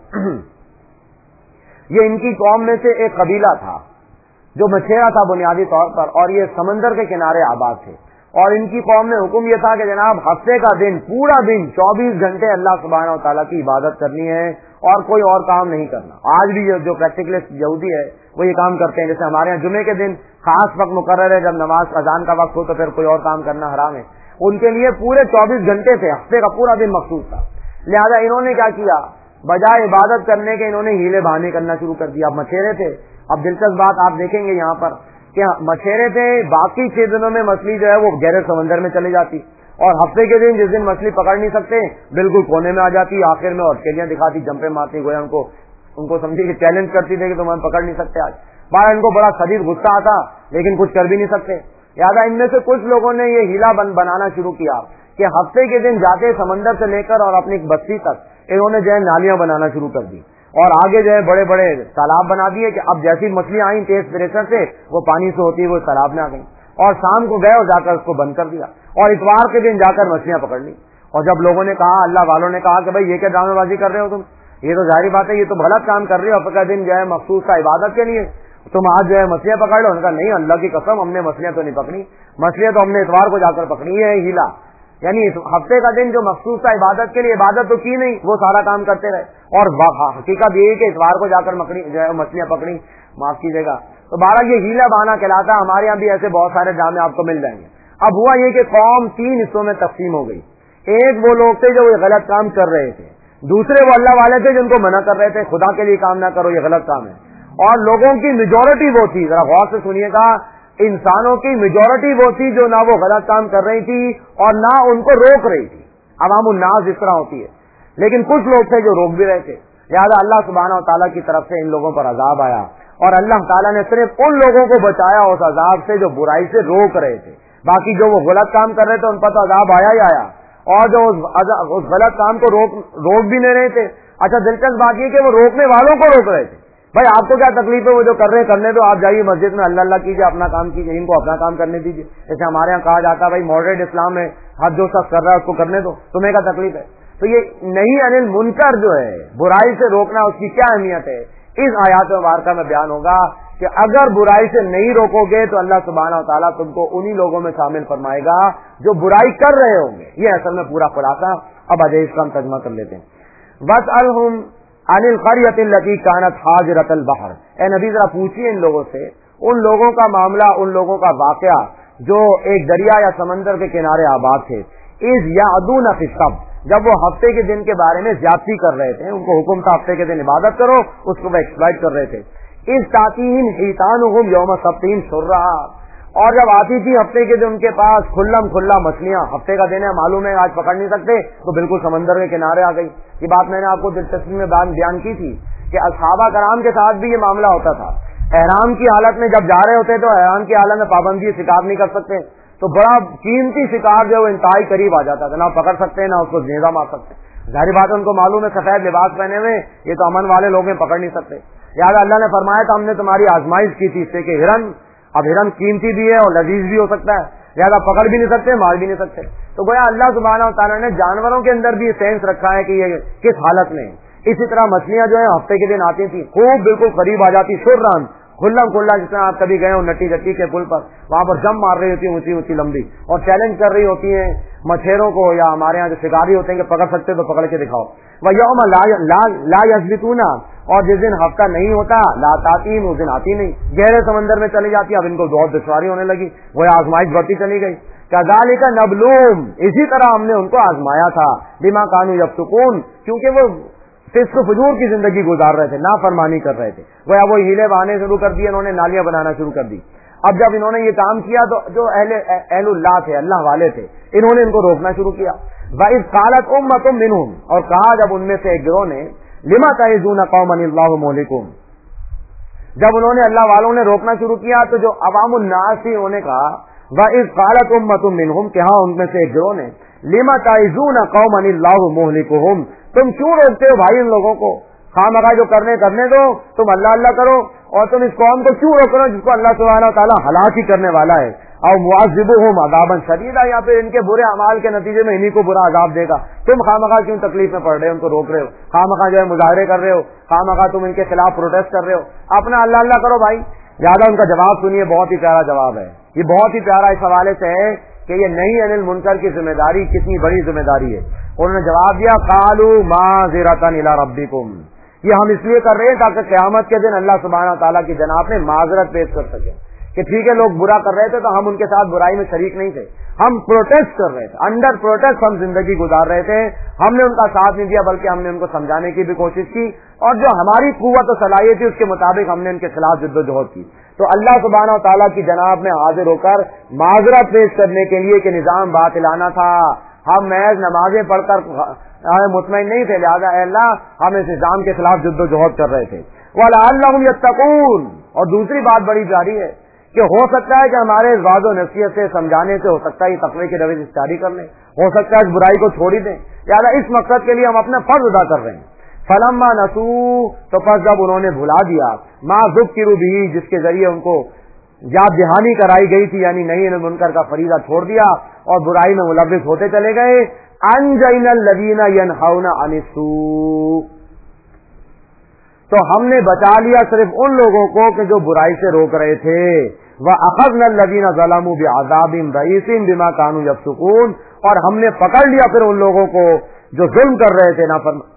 یہ ان کی قوم میں سے ایک قبیلہ تھا جو مچھیرا تھا بنیادی طور پر، اور یہ سمندر کے کنارے آباد تھے. اور ان کی قوم میں حکم یہ تھا کہ جناب ہفتے کا دن پورا دن 24 گھنٹے اللہ سبحانہ و تعالیٰ کی عبادت کرنی ہے اور کوئی اور کام نہیں کرنا. آج بھی جو پریکٹیکلسٹ یہودی ہے وہ یہ کام کرتے ہیں. جیسے ہمارے یہاں جمعے کے دن خاص وقت مقرر ہے، جب نماز اذان کا وقت ہو تو پھر کوئی اور کام کرنا حرام ہے. ان کے لیے پورے 24 گھنٹے سے ہفتے کا پورا دن مخصوص تھا. لہذا انہوں نے کیا کیا، بجائے عبادت کرنے کے انہوں نے ہیلے بہانے کرنا شروع کر دیا. اب مچھیرے تھے. اب دلچسپ بات آپ دیکھیں گے یہاں پر کہ مچھیرے تھے، باقی 6 دنوں میں مچھلی جو ہے وہ گہرے سمندر میں چلی جاتی، اور ہفتے کے دن جس دن مچھلی پکڑ نہیں سکتے بالکل کونے میں آ جاتی، آخر میں اٹکیلیاں دکھاتی، جمپے مارتی، گویا ان کو سمجھی کہ چیلنج کرتی تھے کہ تم ہم پکڑ نہیں سکتے. آج بارہ ان کو بڑا شدید غصہ آتا لیکن کچھ کر بھی نہیں سکتے. لہٰذا ان میں سے کچھ لوگوں نے یہ ہیلا بنانا شروع کیا کہ ہفتے کے دن جاتے سمندر سے لے کر اور اپنی بستی تک انہوں نے جو ہے نالیاں بنانا شروع کر دی، اور آگے جو ہے بڑے بڑے تالاب بنا دیے کہ اب جیسی مچھلیاں آئیں تیز پریشر سے وہ پانی سے ہوتی وہ تالاب میں آ گئی، اور شام کو گئے اور جا کر اس کو بند کر دیا، اور اتوار کے دن جا کر مچھلیاں پکڑ لی. اور جب لوگوں نے کہا، اللہ والوں نے کہا کہ بھائی یہ کیا ڈرامے بازی کر رہے ہو تم، یہ تو ظاہری بات ہے یہ تو غلط کام کر رہے ہو، ہفتے کا دن جو ہے مخصوص تھا عبادت کے لیے، تم آج جو ہے مچھلیاں پکڑ لو. ان کا نہیں، اللہ کی قسم ہم نے مچھلیاں تو نہیں پکڑی، مچھلیاں تو ہم نے اتوار کو جا کر پکڑی. یہ ہیلا یعنی ہفتے کا دن جو مخصوص تھا عبادت کے لیے، عبادت تو کی نہیں، وہ سارا کام کرتے رہے، اور حقیقت یہ کہ اتوار کو جا کر مچھلیاں پکڑی. معاف کیجیے گا. تو بہرحال یہ ہیلا بہانا کہلاتا. ہمارے یہاں بھی ایسے بہت سارے ڈرامے آپ کو مل جائیں گے. اب ہوا یہ کہ قوم 3 حصوں میں تقسیم ہو گئی. ایک وہ لوگ تھے جو یہ غلط کام کر رہے تھے، دوسرے وہ اللہ والے تھے جن کو منع کر رہے تھے خدا کے لیے کام نہ کرو یہ غلط کام ہے، اور لوگوں کی میجورٹی وہ تھی، ذرا غور سے سنیے گا، انسانوں کی میجورٹی وہ تھی جو نہ وہ غلط کام کر رہی تھی اور نہ ان کو روک رہی تھی. عوام الناس اس طرح ہوتی ہے، لیکن کچھ لوگ تھے جو روک بھی رہے تھے. لہٰذا اللہ سبحانہ و تعالیٰ کی طرف سے ان لوگوں پر عذاب آیا، اور اللہ تعالیٰ نے صرف ان لوگوں کو بچایا اس عذاب سے جو برائی سے روک رہے تھے. باقی جو وہ غلط کام کر رہے تھے ان پر تو عذاب آیا ہی آیا، اور جو اس غلط کام کو روک بھی نہیں رہے تھے. اچھا دلچسپ بات یہ کہ وہ روکنے والوں کو روک رہے تھے. بھائی آپ کو کیا تکلیف ہے، وہ جو کر رہے ہیں کرنے دو، آپ جائیے مسجد میں اللہ اللہ کیجیے، اپنا کام کیجیے، ان کو اپنا کام کرنے دیجیے. جیسے ہمارے یہاں کہا جاتا ہے بھائی ماڈریٹ اسلام میں ہر جو شخص کر رہا ہے اس کو کرنے دو، تمہیں کیا تکلیف ہے. تو یہ نہیں انل منکر جو ہے برائی سے روکنا، اس کی کیا اہمیت ہے، اس آیات مبارکہ میں بیان ہوگا کہ اگر برائی سے نہیں روکو گے تو اللہ سبحانہ و تعالیٰ تم کو انہی لوگوں میں شامل فرمائے گا جو برائی کر رہے ہوں گے. یہ اصل میں پورا خلاصہ. اب حدیث کا ہم ترجمہ کر لیتے ہیں. وَاسْأَلْهُمْ عَنِ الْقَرْيَةِ الَّتِي كَانَتْ حَاضِرَةَ الْبَحْرِ، اے نبی ذرا پوچھیے ان لوگوں سے ان لوگوں کا معاملہ، ان لوگوں کا واقعہ جو ایک دریا یا سمندر کے کنارے آباد تھے. اِذْ يَعْدُونَ فِي السَّبْتِ، جب وہ ہفتے کے دن کے بارے میں زیادتی کر رہے تھے، ان کو حکم تھا ہفتے کے دن عبادت کرو، اس کو وہ ایکسپلائٹ کر رہے تھے. اِذْ تَأْتِيهِمْ حِيتَانُهُمْ يَوْمَ سَبْتِهِمْ شُرًّا، اور جب آتی تھی ہفتے کے دن ان کے پاس کھلا مچھلیاں، ہفتے کا دن ہے معلوم ہے آج پکڑ نہیں سکتے، تو بالکل سمندر کے کنارے آ گئی. یہ بات میں نے آپ کو دلچسپی میں بیان کی تھی کہ اصحابہ کرام کے ساتھ بھی یہ معاملہ ہوتا تھا. احرام کی حالت میں جب جا رہے ہوتے تو احرام کی حالت میں پابندی شکار نہیں کر سکتے، تو بڑا قیمتی شکار جو ہے وہ انتہائی قریب آ جاتا تھا، نہ پکڑ سکتے نہ اس کو نیزہ مار سکتے. ظاہری بات ہے ان کو معلوم ہے سفید لباس پہنے ہوئے یہ تو امن والے لوگ ہیں، پکڑ نہیں سکتے. لہٰذا اللہ نے فرمایا تھا ہم نے تمہاری آزمائش کی تھی اس سے کہ ہرن قیمتی بھی ہے اور لذیذ بھی ہو سکتا ہے، لہٰذا پکڑ بھی نہیں سکتے مار بھی نہیں سکتے. تو گویا اللہ سبحانہ و تعالیٰ نے جانوروں کے اندر بھی یہ سینس رکھا ہے کہ یہ کس حالت میں. اسی طرح مچھلیاں جو ہے ہفتے کے دن آتی تھی، خوب بالکل قریب آ جاتی، شرًا کھلا کھلا، جس طرح آپ کبھی گئے ہو نٹی گٹی کے پل پر، وہاں پر جم مار رہی ہوتی ہیں اونچی اونچی لمبی، اور چیلنج کر رہی ہوتی ہیں مچھیروں کو، یا ہمارے یہاں جو شکاری ہوتے ہیں کہ پکڑ سکتے تو پکڑ کے دکھاؤ. وَيَوْمَ لَا يَثْبِتُونَ، اور جس دن ہفتہ نہیں ہوتا، لا تاتین، اس دن آتی نہیں، گہرے سمندر میں چلی جاتی. اب ان کو بہت دشواری ہونے لگی، وہ آزمائش بڑھتی چلی گئی. كَذَلِكَ نَبْلُوهُمْ، اسی طرح ہم نے ان کو آزمایا تھا، بِمَا كَانُوا يَفْسُقُونَ، کیونکہ وہ فسق و فجور کی زندگی گزار رہے تھے، نافرمانی کر رہے تھے. وہ ہیلے بہانے شروع کر دیے، انہوں نے نالیاں بنانا شروع کر دی. اب جب انہوں نے یہ کام کیا تو جو اہل اللہ تھے، اللہ والے تھے، انہوں نے ان کو روکنا شروع کیا. وَإِذْ قَالَتْ أُمَّةٌ مِّنْهُمْ، اور کہا جب ان میں سے ایک گروہ نے، لِمَ تَعِظُونَ قَوْمًا اللَّهُ مُهْلِكُهُمْ، جب انہوں نے اللہ والوں نے روکنا شروع کیا تو جو عوام الناس تھی انہوں نے کہا، وَإِذْ قَالَتْ أُمَّةٌ مِّنْهُمْ، کہ ہاں ان میں سے ایک گروہ نے، لِمَ تَعِظُونَ قَوْمًا اللَّهُ مُهْلِكُهُمْ، تم کیوں روکتے ہو بھائی ان لوگوں کو، خواہ جو کرنے دو، تم اللہ اللہ کرو، اور تم اس قوم کو کیوں روک رہے ہو جس کو اللہ سبحانہ وتعالیٰ ہلاک ہی کرنے والا ہے. اور معذبہم عذابا شدیدا، یا پھر ان کے برے اعمال کے نتیجے میں انہیں کو برا عذاب دے گا. تم خواہ کیوں تکلیف میں پڑ رہے ہو، ان کو روک رہے ہو، خواہ جو ہے مظاہرے کر رہے ہو، خواہ تم ان کے خلاف پروٹیسٹ کر رہے ہو، اپنا اللہ اللہ کرو بھائی. زیادہ ان کا جواب سنیے، بہت ہی پیارا جواب ہے یہ، بہت ہی پیارا اس حوالے سے ہے کہ یہ نہیں عن المنکر کی ذمہ داری کتنی بڑی ذمہ داری ہے. انہوں نے جواب دیا، قالوا معذرۃ الی ربکم، یہ ہم اس لیے کر رہے ہیں تاکہ قیامت کے دن اللہ سبحانہ تعالیٰ کی جناب میں معذرت پیش کر سکے کہ ٹھیک ہے لوگ برا کر رہے تھے تو ہم ان کے ساتھ برائی میں شریک نہیں تھے، ہم پروٹیسٹ کر رہے تھے، انڈر پروٹیسٹ ہم زندگی گزار رہے تھے، ہم نے ان کا ساتھ نہیں دیا بلکہ ہم نے ان کو سمجھانے کی بھی کوشش کی، اور جو ہماری قوت و صلاحیت تھی اس کے مطابق ہم نے ان کے خلاف جد و جہد کی. تو اللہ سبحانہ تعالیٰ کی جناب میں حاضر ہو کر معذرت پیش کرنے کے لیے کہ نظام باطلانہ تھا، ہم محض نمازیں پڑھ کر مطمئن نہیں تھے، لہٰذا اے اللہ ہم اس نظام کے خلاف جد و جہد کر رہے تھے. وَلَعَلَّهُمْ يَتَّقُونَ، اور دوسری بات بڑی پیاری ہے کہ ہو سکتا ہے کہ ہمارے وعظ و نصیحت سے سمجھانے سے ہو سکتا ہے یہ تقوی کی روش اختیاری کر لیں، ہو سکتا ہے اس برائی کو چھوڑ ہی دیں، لہٰذا اس مقصد کے لیے ہم اپنا فرض ادا کر رہے ہیں. فَلَمَّا نَسُوا، تو پس جب انہوں نے بھلا دیا، مَا ذُكِّرُوا بِهِ، جس کے ذریعے ان کو یاد دہانی کرائی گئی تھی، یعنی نہی عن المنکر کا فریضہ چھوڑ دیا اور برائی میں ملوث ہوتے چلے گئے. أَنجَيْنَا الَّذِينَ يَنْهَوْنَ عَنِ السُّوءِ، تو ہم نے بچا لیا صرف ان لوگوں کو کہ جو برائی سے روک رہے تھے. وَأَخَذْنَا الَّذِينَ ظَلَمُوا بِعَذَابٍ بَئِيسٍ بِمَا كَانُوا يَفْسُقُونَ، اور ہم نے پکڑ لیا پھر ان لوگوں کو جو ظلم کر رہے تھے،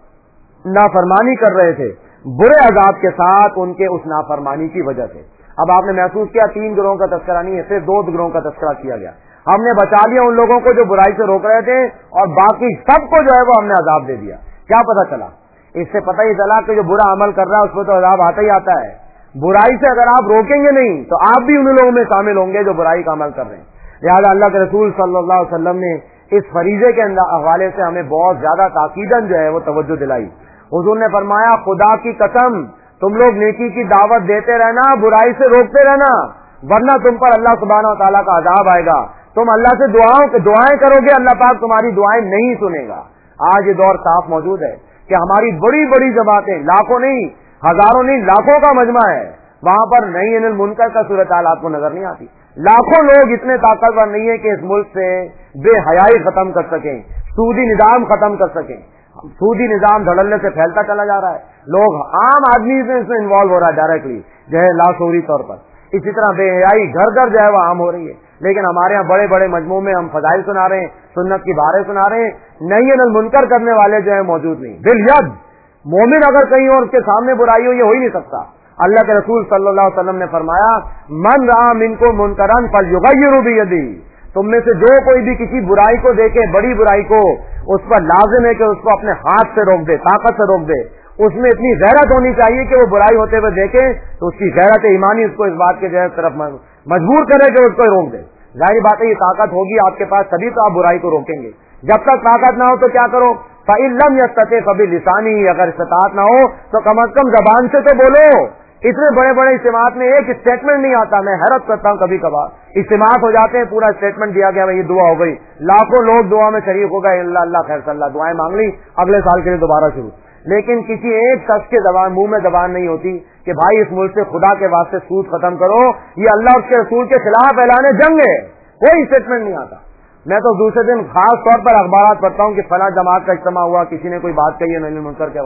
نافرمانی کر رہے تھے، برے عذاب کے ساتھ ان کے اس نافرمانی کی وجہ سے. اب آپ نے محسوس کیا 3 گروہوں کا تذکرہ نہیں ہے، صرف 2 گروہوں کا تذکرہ کیا گیا. ہم نے بچا لیا ان لوگوں کو جو برائی سے روک رہے تھے، اور باقی سب کو جو ہے وہ ہم نے عذاب دے دیا. کیا پتہ چلا؟ اس سے پتہ ہی چلا کہ جو برا عمل کر رہا ہے اس میں تو عذاب آتا ہی آتا ہے. برائی سے اگر آپ روکیں گے نہیں تو آپ بھی ان لوگوں میں شامل ہوں گے جو برائی کا عمل کر رہے ہیں. لہٰذا اللہ کے رسول صلی اللہ علیہ وسلم نے اس فریضے کے حوالے سے ہمیں بہت زیادہ تاکیداً جو ہے وہ توجہ دلائی. حضور نے فرمایا، خدا کی قسم تم لوگ نیکی کی دعوت دیتے رہنا، برائی سے روکتے رہنا، ورنہ تم پر اللہ سبحانہ و تعالیٰ کا عذاب آئے گا. تم اللہ سے دعائیں کرو گے، اللہ پاک تمہاری دعائیں نہیں سنے گا. آج یہ دور صاف موجود ہے کہ ہماری بڑی بڑی جماعتیں، لاکھوں نہیں، ہزاروں نہیں، لاکھوں کا مجمع ہے، وہاں پر نہی عن المنکر کا صورتحال آپ کو نظر نہیں آتی. لاکھوں لوگ اتنے طاقتور نہیں ہے کہ اس ملک سے بے حیائی ختم کر سکیں، سودی نظام ختم کر سکیں. سودی نظام دھڑلنے سے پھیلتا چلا جا رہا ہے، لوگ عام آدمی سے اس میں انوالو ہو رہا ہے ڈائریکٹلی، جو ہے لاشعوری طور پر. اسی طرح بے حیائی گھر گھر جو ہے وہ عام ہو رہی ہے. لیکن ہمارے یہاں بڑے بڑے مجموعوں میں ہم فضائل سنا رہے ہیں، سنت کی باریں سنا رہے ہیں، نہی عن المنکر کرنے والے جو ہے موجود نہیں. بالید مومن اگر کہیں اور اس کے سامنے برائی ہو، یہ ہو ہی نہیں سکتا. اللہ کے رسول صلی اللہ علیہ وسلم نے فرمایا، من رأى منکم منکرا فلیغیرہ بیدہ، تم میں سے جو کوئی بھی کسی برائی کو دیکھے، بڑی برائی کو، اس پر لازم ہے کہ اس کو اپنے ہاتھ سے روک دے، طاقت سے روک دے. اس میں اتنی غیرت ہونی چاہیے کہ وہ برائی ہوتے ہوئے دیکھے تو اس کی غیرت ایمانی اس کو اس بات کے جو ہے طرف مجبور کرے کہ اس کو روک دے. ظاہر بات ہے یہ طاقت ہوگی آپ کے پاس تبھی تو آپ برائی کو روکیں گے. جب تک طاقت نہ ہو تو کیا کرو؟ فَإِن لَّمْ يَسْتَطِعْ فَبِلِسَانِهِ، اگر استطاعت نہ ہو تو کم از کم زبان سے تو بولو. اتنے بڑے بڑے اجتماعات میں ایک اسٹیٹمنٹ نہیں آتا. میں حیرت کرتا ہوں کبھی کبھار اجتماعات ہو جاتے ہیں، پورا اسٹیٹمنٹ دیا گیا، یہ دعا ہو گئی، لاکھوں لوگ دعا میں شریک ہو گئے، اللہ اللہ خیر صلی اللہ، دعائیں مانگ لی، اگلے سال کے لیے دوبارہ شروع. لیکن کسی ایک شخص کے منہ میں زبان نہیں ہوتی کہ بھائی اس ملک سے خدا کے واسطے سود ختم کرو، یہ اللہ اس کے رسول کے خلاف اعلان جنگ ہے. کوئی اسٹیٹمنٹ نہیں آتا. میں تو دوسرے دن خاص طور پر اخبارات پڑھتا ہوں کہ فلاں جماعت کا اجتماع ہوا، کسی نے کوئی بات کہی ہے نہی عن المنکر کے حوالے سے.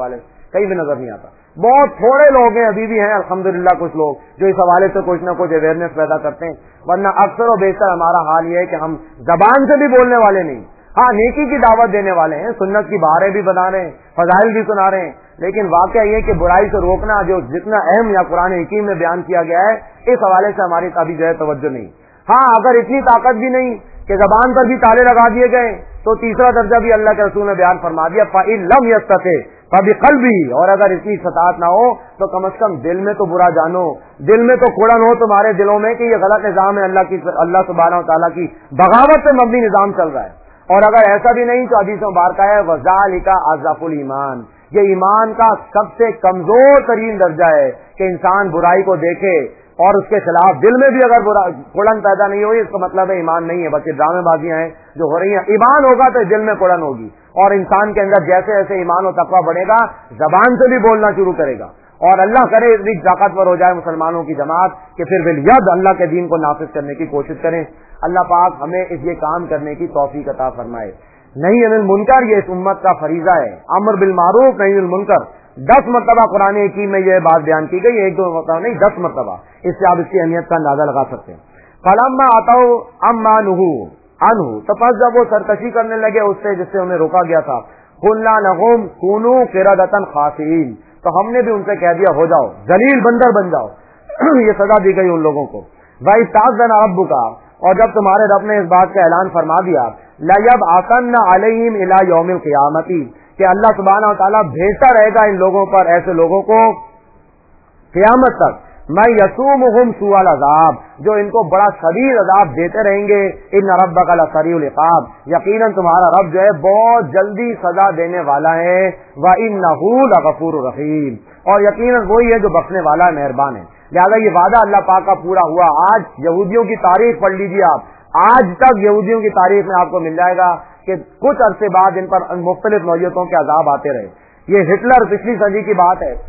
کہیں بھی نظر نہیں آتا. بہت تھوڑے لوگ ہیں, ابھی بھی ہیں الحمدللہ کچھ لوگ جو اس حوالے سے کچھ نہ کچھ اویئرنیس پیدا کرتے ہیں, ورنہ اکثر و بیشتر ہمارا حال یہ ہے کہ ہم زبان سے بھی بولنے والے نہیں. ہاں نیکی کی دعوت دینے والے ہیں, سنت کی بہاریں بھی بنا رہے ہیں, فضائل بھی سنا رہے ہیں, لیکن واقعہ یہ کہ برائی سے روکنا جو جتنا اہم یا قرآن حکیم میں بیان کیا گیا ہے, اس حوالے سے ہماری کبھی جو ہے توجہ نہیں. ہاں اگر اتنی طاقت بھی نہیں کہ زبان پر بھی تالے لگا دیے گئے, تو تیسرا درجہ بھی اللہ کے رسول نے بیان فرما دیا, فَإِن لَمْ يَسْتَطِعْ فَبِقَلْبِهِ, اور اگر اتنی استطاعت نہ ہو تو کم از کم دل میں تو برا جانو, دل میں تو کوڑن ہو تمہارے دلوں میں کہ یہ غلط نظام ہے, اللہ سبحانہ و تعالیٰ کی بغاوت سے مبنی نظام چل رہا ہے. اور اگر ایسا بھی نہیں تو حدیث مبارکہ ہے وَذَلِكَ أَضْعَفُ الْإِيمَانِ, یہ ایمان کا سب سے کمزور ترین درجہ ہے کہ انسان برائی کو دیکھے اور اس کے خلاف دل میں بھی اگر کوڑن پیدا نہیں ہوئی, اس کا مطلب ہے ایمان نہیں ہے, بلکہ ڈرامے بازیاں ہیں جو ہو رہی ہیں. ایمان ہوگا تو دل میں کوڑن ہوگی, اور انسان کے اندر جیسے جیسے ایمان و تقویٰ بڑھے گا زبان سے بھی بولنا شروع کرے گا. اور اللہ کرے اتنی طاقتور ہو جائے مسلمانوں کی جماعت کہ پھر بالید اللہ کے دین کو نافذ کرنے کی کوشش کریں. اللہ پاک ہمیں یہ کام کرنے کی توفیق عطا فرمائے. نہیں انل منکر, یہ اس امت کا فریضہ ہے, امر بالمعروف نہیں المنکر. 10 مرتبہ قرآن حکیم میں یہ بات بیان کی گئی, 1-2 مرتبہ نہیں 10 مرتبہ. اس سے آپ اس کی اہمیت کا اندازہ لگا سکتے ہیں. فلما آتوا عما نهوا عنه, تو پس جب وہ سرکشی کرنے لگے اس سے جس سے انہیں روکا گیا تھا, قلنا لهم كونوا قردة خاسئين, تو ہم نے بھی ان سے کہہ دیا ہو جاؤ ذلیل بندر بن جاؤ. یہ سزا دی گئی ان لوگوں کو. وَإِذْ رَبُّكَ, اور جب تمہارے رب نے اس بات کا اعلان فرما دیا, لَيَبْعَثَنَّ عَلَيْهِمْ إِلَى يَوْمِ الْقِيَامَةِ, کہ اللہ سبحانہ و تعالیٰ بھیجتا رہے گا ان لوگوں پر, ایسے لوگوں کو قیامت تک, میں یسومہم سوء العذاب, جو ان کو بڑا شدید عذاب دیتے رہیں گے. ان ربک لسریع العقاب, یقیناً تمہارا رب جو ہے بہت جلدی سزا دینے والا ہے. وَإِنَّهُ لَغَفُورٌ رَحِيمٌ, اور یقیناً وہی ہے جو بخشنے والا ہے, مہربان ہے. لہٰذا یہ وعدہ اللہ پاک کا پورا ہوا. آج یہودیوں کی تاریخ پڑھ لیجیے آپ, آج تک یہودیوں کی تاریخ میں آپ کو مل جائے گا کہ کچھ عرصے بعد ان پر مختلف نوعیتوں کے عذاب آتے رہے. یہ ہٹلر پچھلی صدی کی بات ہے,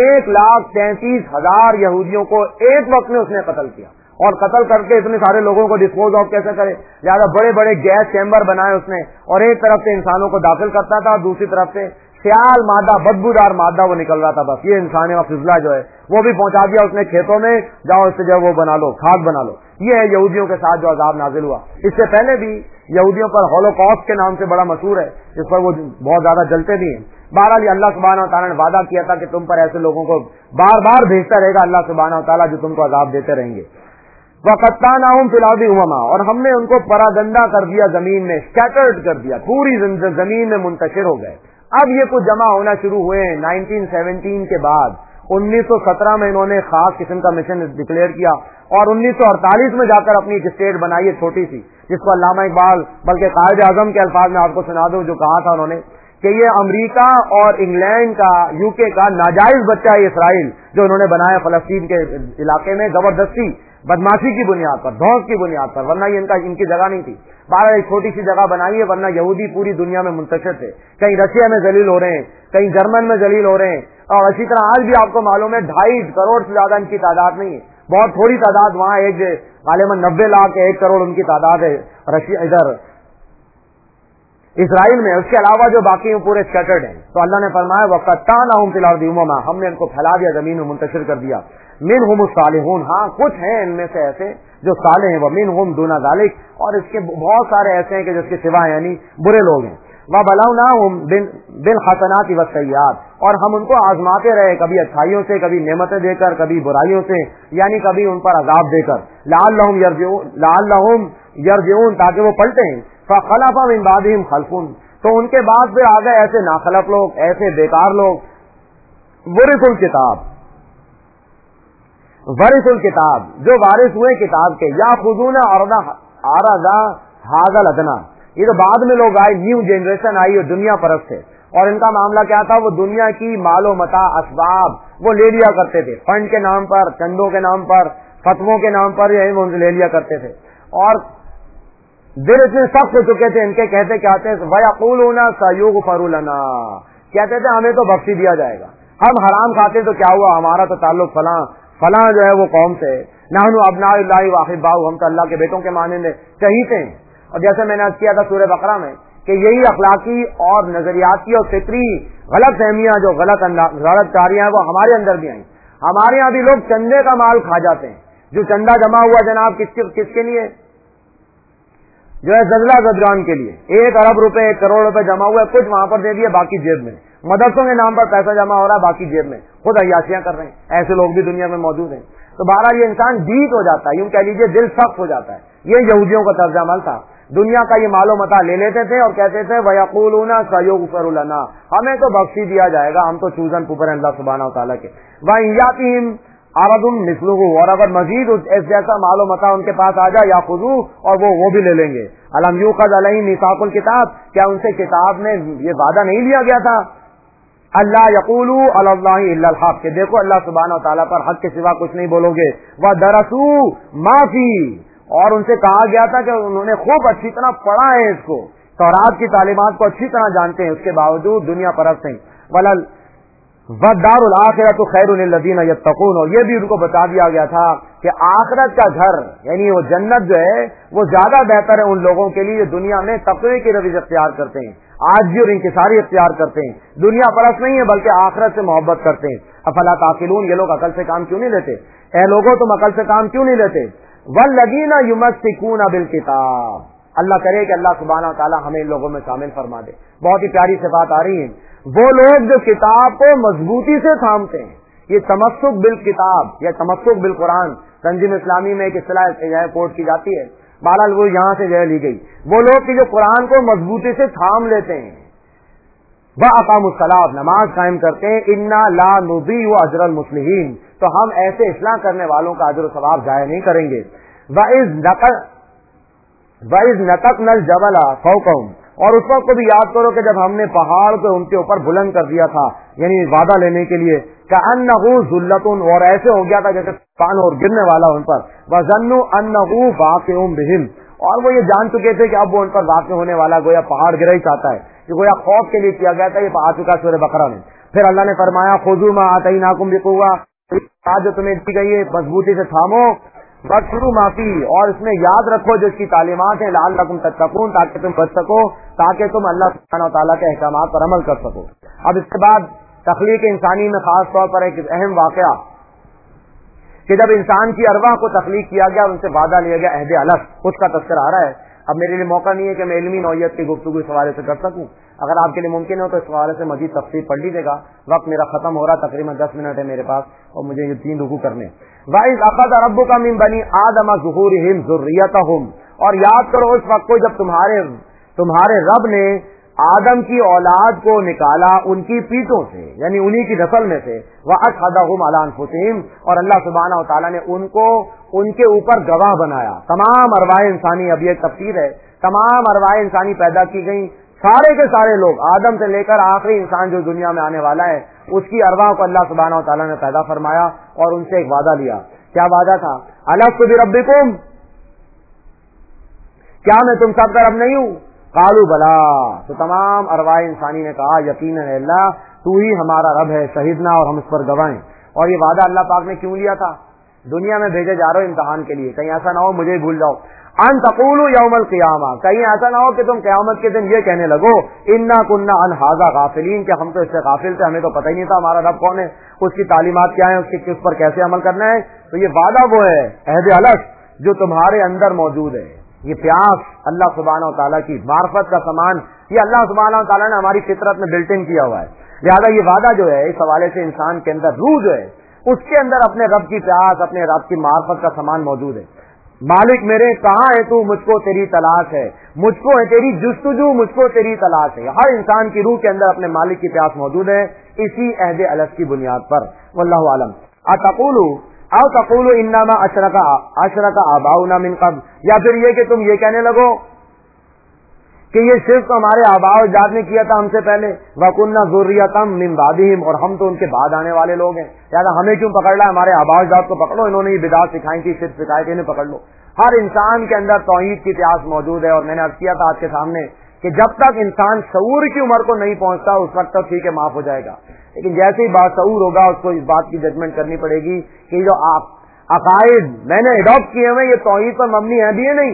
1,33,000 یہودیوں کو ایک وقت میں اس نے قتل کیا, اور قتل کر کے اتنے سارے لوگوں کو ڈسپوز آف کیسے کرے. زیادہ بڑے بڑے گیس چیمبر بنائے اس نے, اور ایک طرف سے انسانوں کو داخل کرتا تھا, دوسری طرف سے سیال مادہ, بدبودار مادہ وہ نکل رہا تھا. بس یہ انسان کا فضلہ جو ہے وہ بھی پہنچا دیا اس نے کھیتوں میں, جاؤ اس سے جو وہ بنا لو, کھاد بنا لو. یہ ہے یہودیوں کے ساتھ جو عذاب نازل ہوا. اس سے پہلے بھی یہودیوں پر ہولوکاسٹ کے نام سے بڑا مشہور ہے, جس پر وہ بہت زیادہ جلتے بھی ہیں. بہرحال اللہ سبحانہ و تعالیٰ نے وعدہ کیا تھا کہ تم پر ایسے لوگوں کو بار بار بھیجتا رہے گا اللہ سبحانہ و تعالیٰ, جو تم کو عذاب دیتے رہیں گے. وَقَطَّعْنَاهُمْ فِي الْأَرْضِ أُمَمًا, اور ہم نے ان کو پراگندہ کر دیا زمین میں, اسکیٹرڈ کر دیا, پوری زمین میں منتشر ہو گئے. اب یہ کچھ جمع ہونا شروع ہوئے ہیں 1917 کے بعد. 1917 میں انہوں نے خاص قسم کا مشن ڈکلیئر کیا, اور 1948 میں جا کر اپنی ایک اسٹیٹ بنائی ہے چھوٹی سی, جس کو علامہ اقبال بلکہ قائد اعظم کے الفاظ میں آپ کو سنا دوں جو کہا تھا انہوں نے کہ یہ امریکہ اور انگلینڈ کا, UK کا ناجائز بچہ ہے اسرائیل, جو انہوں نے بنایا فلسطین کے علاقے میں زبردستی, بدماشی کی بنیاد پر, دھوس کی بنیاد پر, ورنہ یہ ان کی جگہ نہیں تھی. بارہ ایک چھوٹی سی جگہ بنائی ہے, ورنہ یہودی پوری دنیا میں منتشر تھے. کہیں رشیا میں ذلیل ہو رہے ہیں, کہیں جرمن میں ذلیل ہو رہے ہیں, اور اسی طرح آج بھی آپ کو معلوم ہے 2.5 کروڑ سے زیادہ ان کی تعداد نہیں ہے, بہت تھوڑی تعداد وہاں, ایک غالباً 90 لاکھ 1 کروڑ ان کی تعداد ہے رشیا ادھر اسرائیل میں. اس کے علاوہ جو باقی ہیں پورے اسکیٹرڈ ہیں. تو اللہ نے فرمایا وَقَطَّعْنَاهُمْ فِي الْأَرْضِ أُمَمًا, ہم نے ان کو پھیلا دیا, زمین میں منتشر کر دیا. مِنْهُمُ الصَّالِحُونَ, ہاں کچھ ہیں ان میں سے ایسے جو صالح ہیں. وَمِنْهُمْ دُونَ ذَلِكَ, اور اس کے بہت سارے ایسے ہیں کہ جس کے سوا یعنی برے لوگ ہیں. وَبَلَوْنَاهُمْ بِالْحَسَنَاتِ وَالسَّيِّئَاتِ, اور ہم ان کو آزماتے رہے, کبھی اچھائیوں سے, کبھی نعمتیں دے کر, کبھی برائیوں سے, یعنی کبھی ان پر عذاب دے کر. لَعَلَّهُمْ يَرْجِعُونَ, تاکہ وہ پلٹیں. فَخَلَفَ مِن بَعْدِهِمْ خَلْفٌ, تو ان کے بعد پھر آ گئے ایسے ناخلف لوگ, ایسے بیکار لوگ. ورثوا الکتاب, جو وارث ہوئے کتاب کے. یاخذون عرض ھذا الادنی, یہ تو بعد میں لوگ آئے, نیو جنریشن آئی اور دنیا پرست تھے, اور ان کا معاملہ کیا تھا, وہ دنیا کی مال و متاع, اسباب وہ لے لیا کرتے تھے, فنڈ کے نام پر, چندوں کے نام پر, فتووں کے نام پر, یہی وہ لے لیا کرتے تھے. اور دل اتنے سخت ہو چکے تھے ان کے, کہتے کیا تھے, وَيَقُولُونَ سَيُغْفَرُ لَنَا, کہتے تھے ہمیں تو بخشی دیا جائے گا, ہم حرام کھاتے تو کیا ہوا, ہمارا تو تعلق فلاں جو ہے وہ قوم سے. نحن ابناء اللہ واحباؤہ, ہم تو اللہ کے بیٹوں کے مانند چہیتے ہیں. اور جیسے میں نے عرض کیا تھا سورہ بقرہ میں کہ یہی اخلاقی اور نظریاتی اور فطری غلط فہمیاں جو غلط کاریاں ہیں وہ ہمارے اندر بھی آئیں. ہمارے یہاں بھی لوگ چندے کا مال کھا جاتے ہیں. جو چندہ جمع ہوا جناب کس کے لیے؟ جو ہے زلزلہ زدگان کے لیے. 1 ارب روپے 1 کروڑ روپے جمع ہوا ہے, کچھ وہاں پر دے دیا باقی جیب میں. مدرسوں کے نام پر پیسہ جمع ہو رہا ہے باقی جیب میں, خود عیاشیاں کر رہے ہیں. ایسے لوگ بھی دنیا میں موجود ہیں. تو بہرحال یہ انسان ڈیٹ ہو جاتا ہے, یوں کہہ لیجیے دل سخت ہو جاتا ہے. یہ یہودیوں کا طرز عمل تھا. دنیا کا یہ مال و متاع لے لیتے تھے اور کہتے تھے وَيَقُولُونَ سَيُغْفَرُ لَنَا, ہمیں تو بخشی دیا جائے گا, ہم تو چوزن پوپر ہیں اللہ سبحانہ و تعالیٰ کے. وَإِن يَأْتِهِمْ عَرَضٌ مِثْلُهُ, اور اگر مزید اس جیسا مال و متاع ان کے پاس آ جائے يَأْخُذُوهُ, اور وہ بھی لے لیں گے. أَلَمْ يُؤْخَذْ عَلَيْهِمْ مِيثَاقُ الْكِتَابِ, کیا ان سے کتاب میں یہ وعدہ نہیں لیا گیا تھا اللہ یقولوا علی اللہ الا الحق, کہ دیکھو اللہ سبحانہ و تعالیٰ پر حق کے سوا کچھ نہیں بولو گے. وَدَرَسُوا مَا فِيهِ, اور ان سے کہا گیا تھا کہ انہوں نے خوب اچھی طرح پڑھا ہے اس کو, تورات کی تعلیمات کو اچھی طرح جانتے ہیں, اس کے باوجود دنیا پرست ہیں. وَالدَّارُ الْآخِرَةُ خَيْرٌ لِلَّذِينَ يَتَّقُونَ, اور یہ بھی ان کو بتا دیا گیا تھا کہ آخرت کا گھر یعنی وہ جنت جو ہے وہ زیادہ بہتر ہے ان لوگوں کے لیے جو دنیا میں تقوی کی روش اختیار کرتے ہیں, عاجزی اور انکساری اختیار کرتے ہیں, دنیا پرست نہیں ہے بلکہ آخرت سے محبت کرتے ہیں. افلا تعقلون, یہ لوگ عقل سے کام کیوں نہیں لیتے؟ اے لوگوں تم عقل سے کام کیوں نہیں لیتے؟ والذین یمسکون بالکتاب, اللہ کرے کہ اللہ سبحانہ و تعالیٰ ہمیں ان لوگوں میں شامل فرما دے. بہت ہی پیاری صفات آ رہی ہیں. وہ لوگ جو کتاب کو مضبوطی سے تھامتے ہیں, یہ تمسک بالکتاب یا تمسک بالقرآن تنظیم اسلامی میں ایک اصطلاح کوٹ کی جاتی ہے, بہرحال وہ یہاں سے جو لی گئی. وہ لوگ کہ جو قرآن کو مضبوطی سے تھام لیتے ہیں, وَأَقَامُوا الصَّلَاةَ, نماز قائم کرتے ہیں, اِنَّا لَا نُضِيعُ أَجْرَ الْمُصْلِحِينَ, تو ہم ایسے اصلاح کرنے والوں کا اجر و ثواب ضائع نہیں کریں گے. وَإِذْ نَتَقْنَا الْجَبَلَ فَوْقَهُمْ, اور اس وقت کو بھی یاد کرو کہ جب ہم نے پہاڑ کو ان کے اوپر بلند کر دیا تھا, یعنی وعدہ لینے کے لیے, كَأَنَّهُ ذُلَّةٌ, اور ایسے ہو گیا تھا جیسے پان اور گرنے والا ان پر. وَظَنُّوا أَنَّهُ وَاقِعٌ بِهِمْ, اور وہ یہ جان چکے تھے کہ اب وہ ان پر واقع ہونے والا, گویا پہاڑ گرا ہی چاہتا ہے, کہ گویا خوف کے لیے کیا گیا تھا. یہ آ چکا سورہ بقرہ میں. پھر اللہ نے فرمایا خذوا ما آتیناکم بقوہ, آج جو تمہیں دی گئی ہے مضبوطی سے تھامو. وَاذْكُرُوا مَا فِيهِ, اور اس میں یاد رکھو جو اس کی تعلیمات ہیں, لعلکم تتقون, تاکہ تم بچ سکو, تاکہ تم اللہ سبحانہ و تعالیٰ کے احکامات پر عمل کر سکو. اب اس کے بعد تخلیق انسانی میں خاص طور پر ایک اہم واقعہ کہ جب انسان کی ارواح کو تخلیق کیا گیا, ان سے وعدہ لیا گیا عہد الگ, اس کا تذکرہ آ رہا ہے. اب میرے لیے موقع نہیں ہے کہ میں علمی نوعیت کی گفتگو اس حوالے سے کر سکوں. اگر آپ کے لیے ممکن ہو تو اس حوالے سے مزید تفصیل پڑھ لیجیے گا. وقت میرا ختم ہو رہا, تقریباً 10 منٹ ہے میرے پاس, اور مجھے یہ 3 رکوع کرنے. وَإِذْ أَخَذَ رَبُّكَ مِنْ بَنِي آدَمَ ظُهُورِهِمْ ذُرِّيَّتَهُمْ, اور یاد کرو اس وقت کو جب تمہارے رب نے آدم کی اولاد کو نکالا ان کی پیٹوں سے, یعنی انہی کی نسل میں سے. وَأَشْهَدَهُمْ عَلَىٰ أَنفُسِهِمْ, اور اللہ سبحانہ و تعالیٰ نے ان کو ان کے اوپر گواہ بنایا. تمام ارواح انسانی, اب یہ تفسیر ہے, تمام ارواح انسانی پیدا کی گئی, سارے کے سارے لوگ آدم سے لے کر آخری انسان جو دنیا میں آنے والا ہے اس کی ارواح کو اللہ سبحانہ و تعالیٰ نے پیدا فرمایا اور ان سے ایک وعدہ لیا. کیا وعدہ تھا؟ الست بربکم, کیا میں تم سب کا رب نہیں ہوں؟ قالوا بلا, تو تمام ارواح انسانی نے کہا یقیناً اللہ تو ہی ہمارا رب ہے, شہیدنا, اور ہم اس پر گواہیں. اور یہ وعدہ اللہ پاک نے کیوں لیا تھا؟ دنیا میں بھیجے جا رہے ہو امتحان کے لیے, کہیں ایسا نہ ہو مجھے بھول جاؤ. ان تقولوا یوم القیامہ, کہیں ایسا نہ ہو کہ تم قیامت کے دن یہ کہنے لگو انا کنا عن ھذا غافلین, کہ ہم تو اس سے غافل تھے, ہمیں تو پتہ ہی نہیں تھا ہمارا رب کون ہے, اس کی تعلیمات کیا ہیں, اس پر کیسے عمل کرنا ہے. تو یہ وعدہ وہ ہے عہد الگ جو تمہارے اندر موجود ہے. یہ پیاس اللہ سبحانہ و تعالیٰ کی معرفت کا سامان, یہ اللہ سبحانہ و تعالیٰ نے ہماری فطرت میں بلٹ ان کیا ہوا ہے. لہٰذا یہ وعدہ جو ہے اس حوالے سے انسان کے اندر روح جو ہے اس کے اندر اپنے رب کی پیاس, اپنے رب کی معرفت کا سامان موجود ہے. مالک میرے کہاں ہے تو, مجھ کو تیری تلاش ہے, مجھ کو ہے تیری جستجو, مجھ کو تیری تلاش ہے. ہر انسان کی روح کے اندر اپنے مالک کی پیاس موجود ہے, اسی عہد الگ کی بنیاد پر. واللہ عالم. تقولوا انما اشرک آباؤنا من قبل, یا پھر یہ کہ تم یہ کہنے لگو کہ یہ صرف تو ہمارے آباء و اجداد نے کیا تھا ہم سے پہلے. وَكُنَّا ذُرِّيَّةً مِّن بَعْدِهِمْ, اور ہم تو ان کے بعد آنے والے لوگ ہیں, یعنی ہمیں کیوں پکڑ رہا ہے؟ ہمارے آباء و اجداد کو پکڑو, انہوں نے یہ بدعات سکھائی تھی, صرف سکھائے تھے, انہیں پکڑ لو. ہر انسان کے اندر توحید کی پیاس موجود ہے. اور میں نے عرض کیا تھا آپ کے سامنے کہ جب تک انسان شعور کی عمر کو نہیں پہنچتا اس وقت تک ٹھیک ہے معاف ہو جائے گا, لیکن جیسے ہی باشعور ہوگا اس کو اس بات کی ججمنٹ کرنی پڑے گی کہ جو عقائد میں نے اڈاپٹ کیے ہوئے یہ توحید پر مبنی ہے بھی ہے نہیں,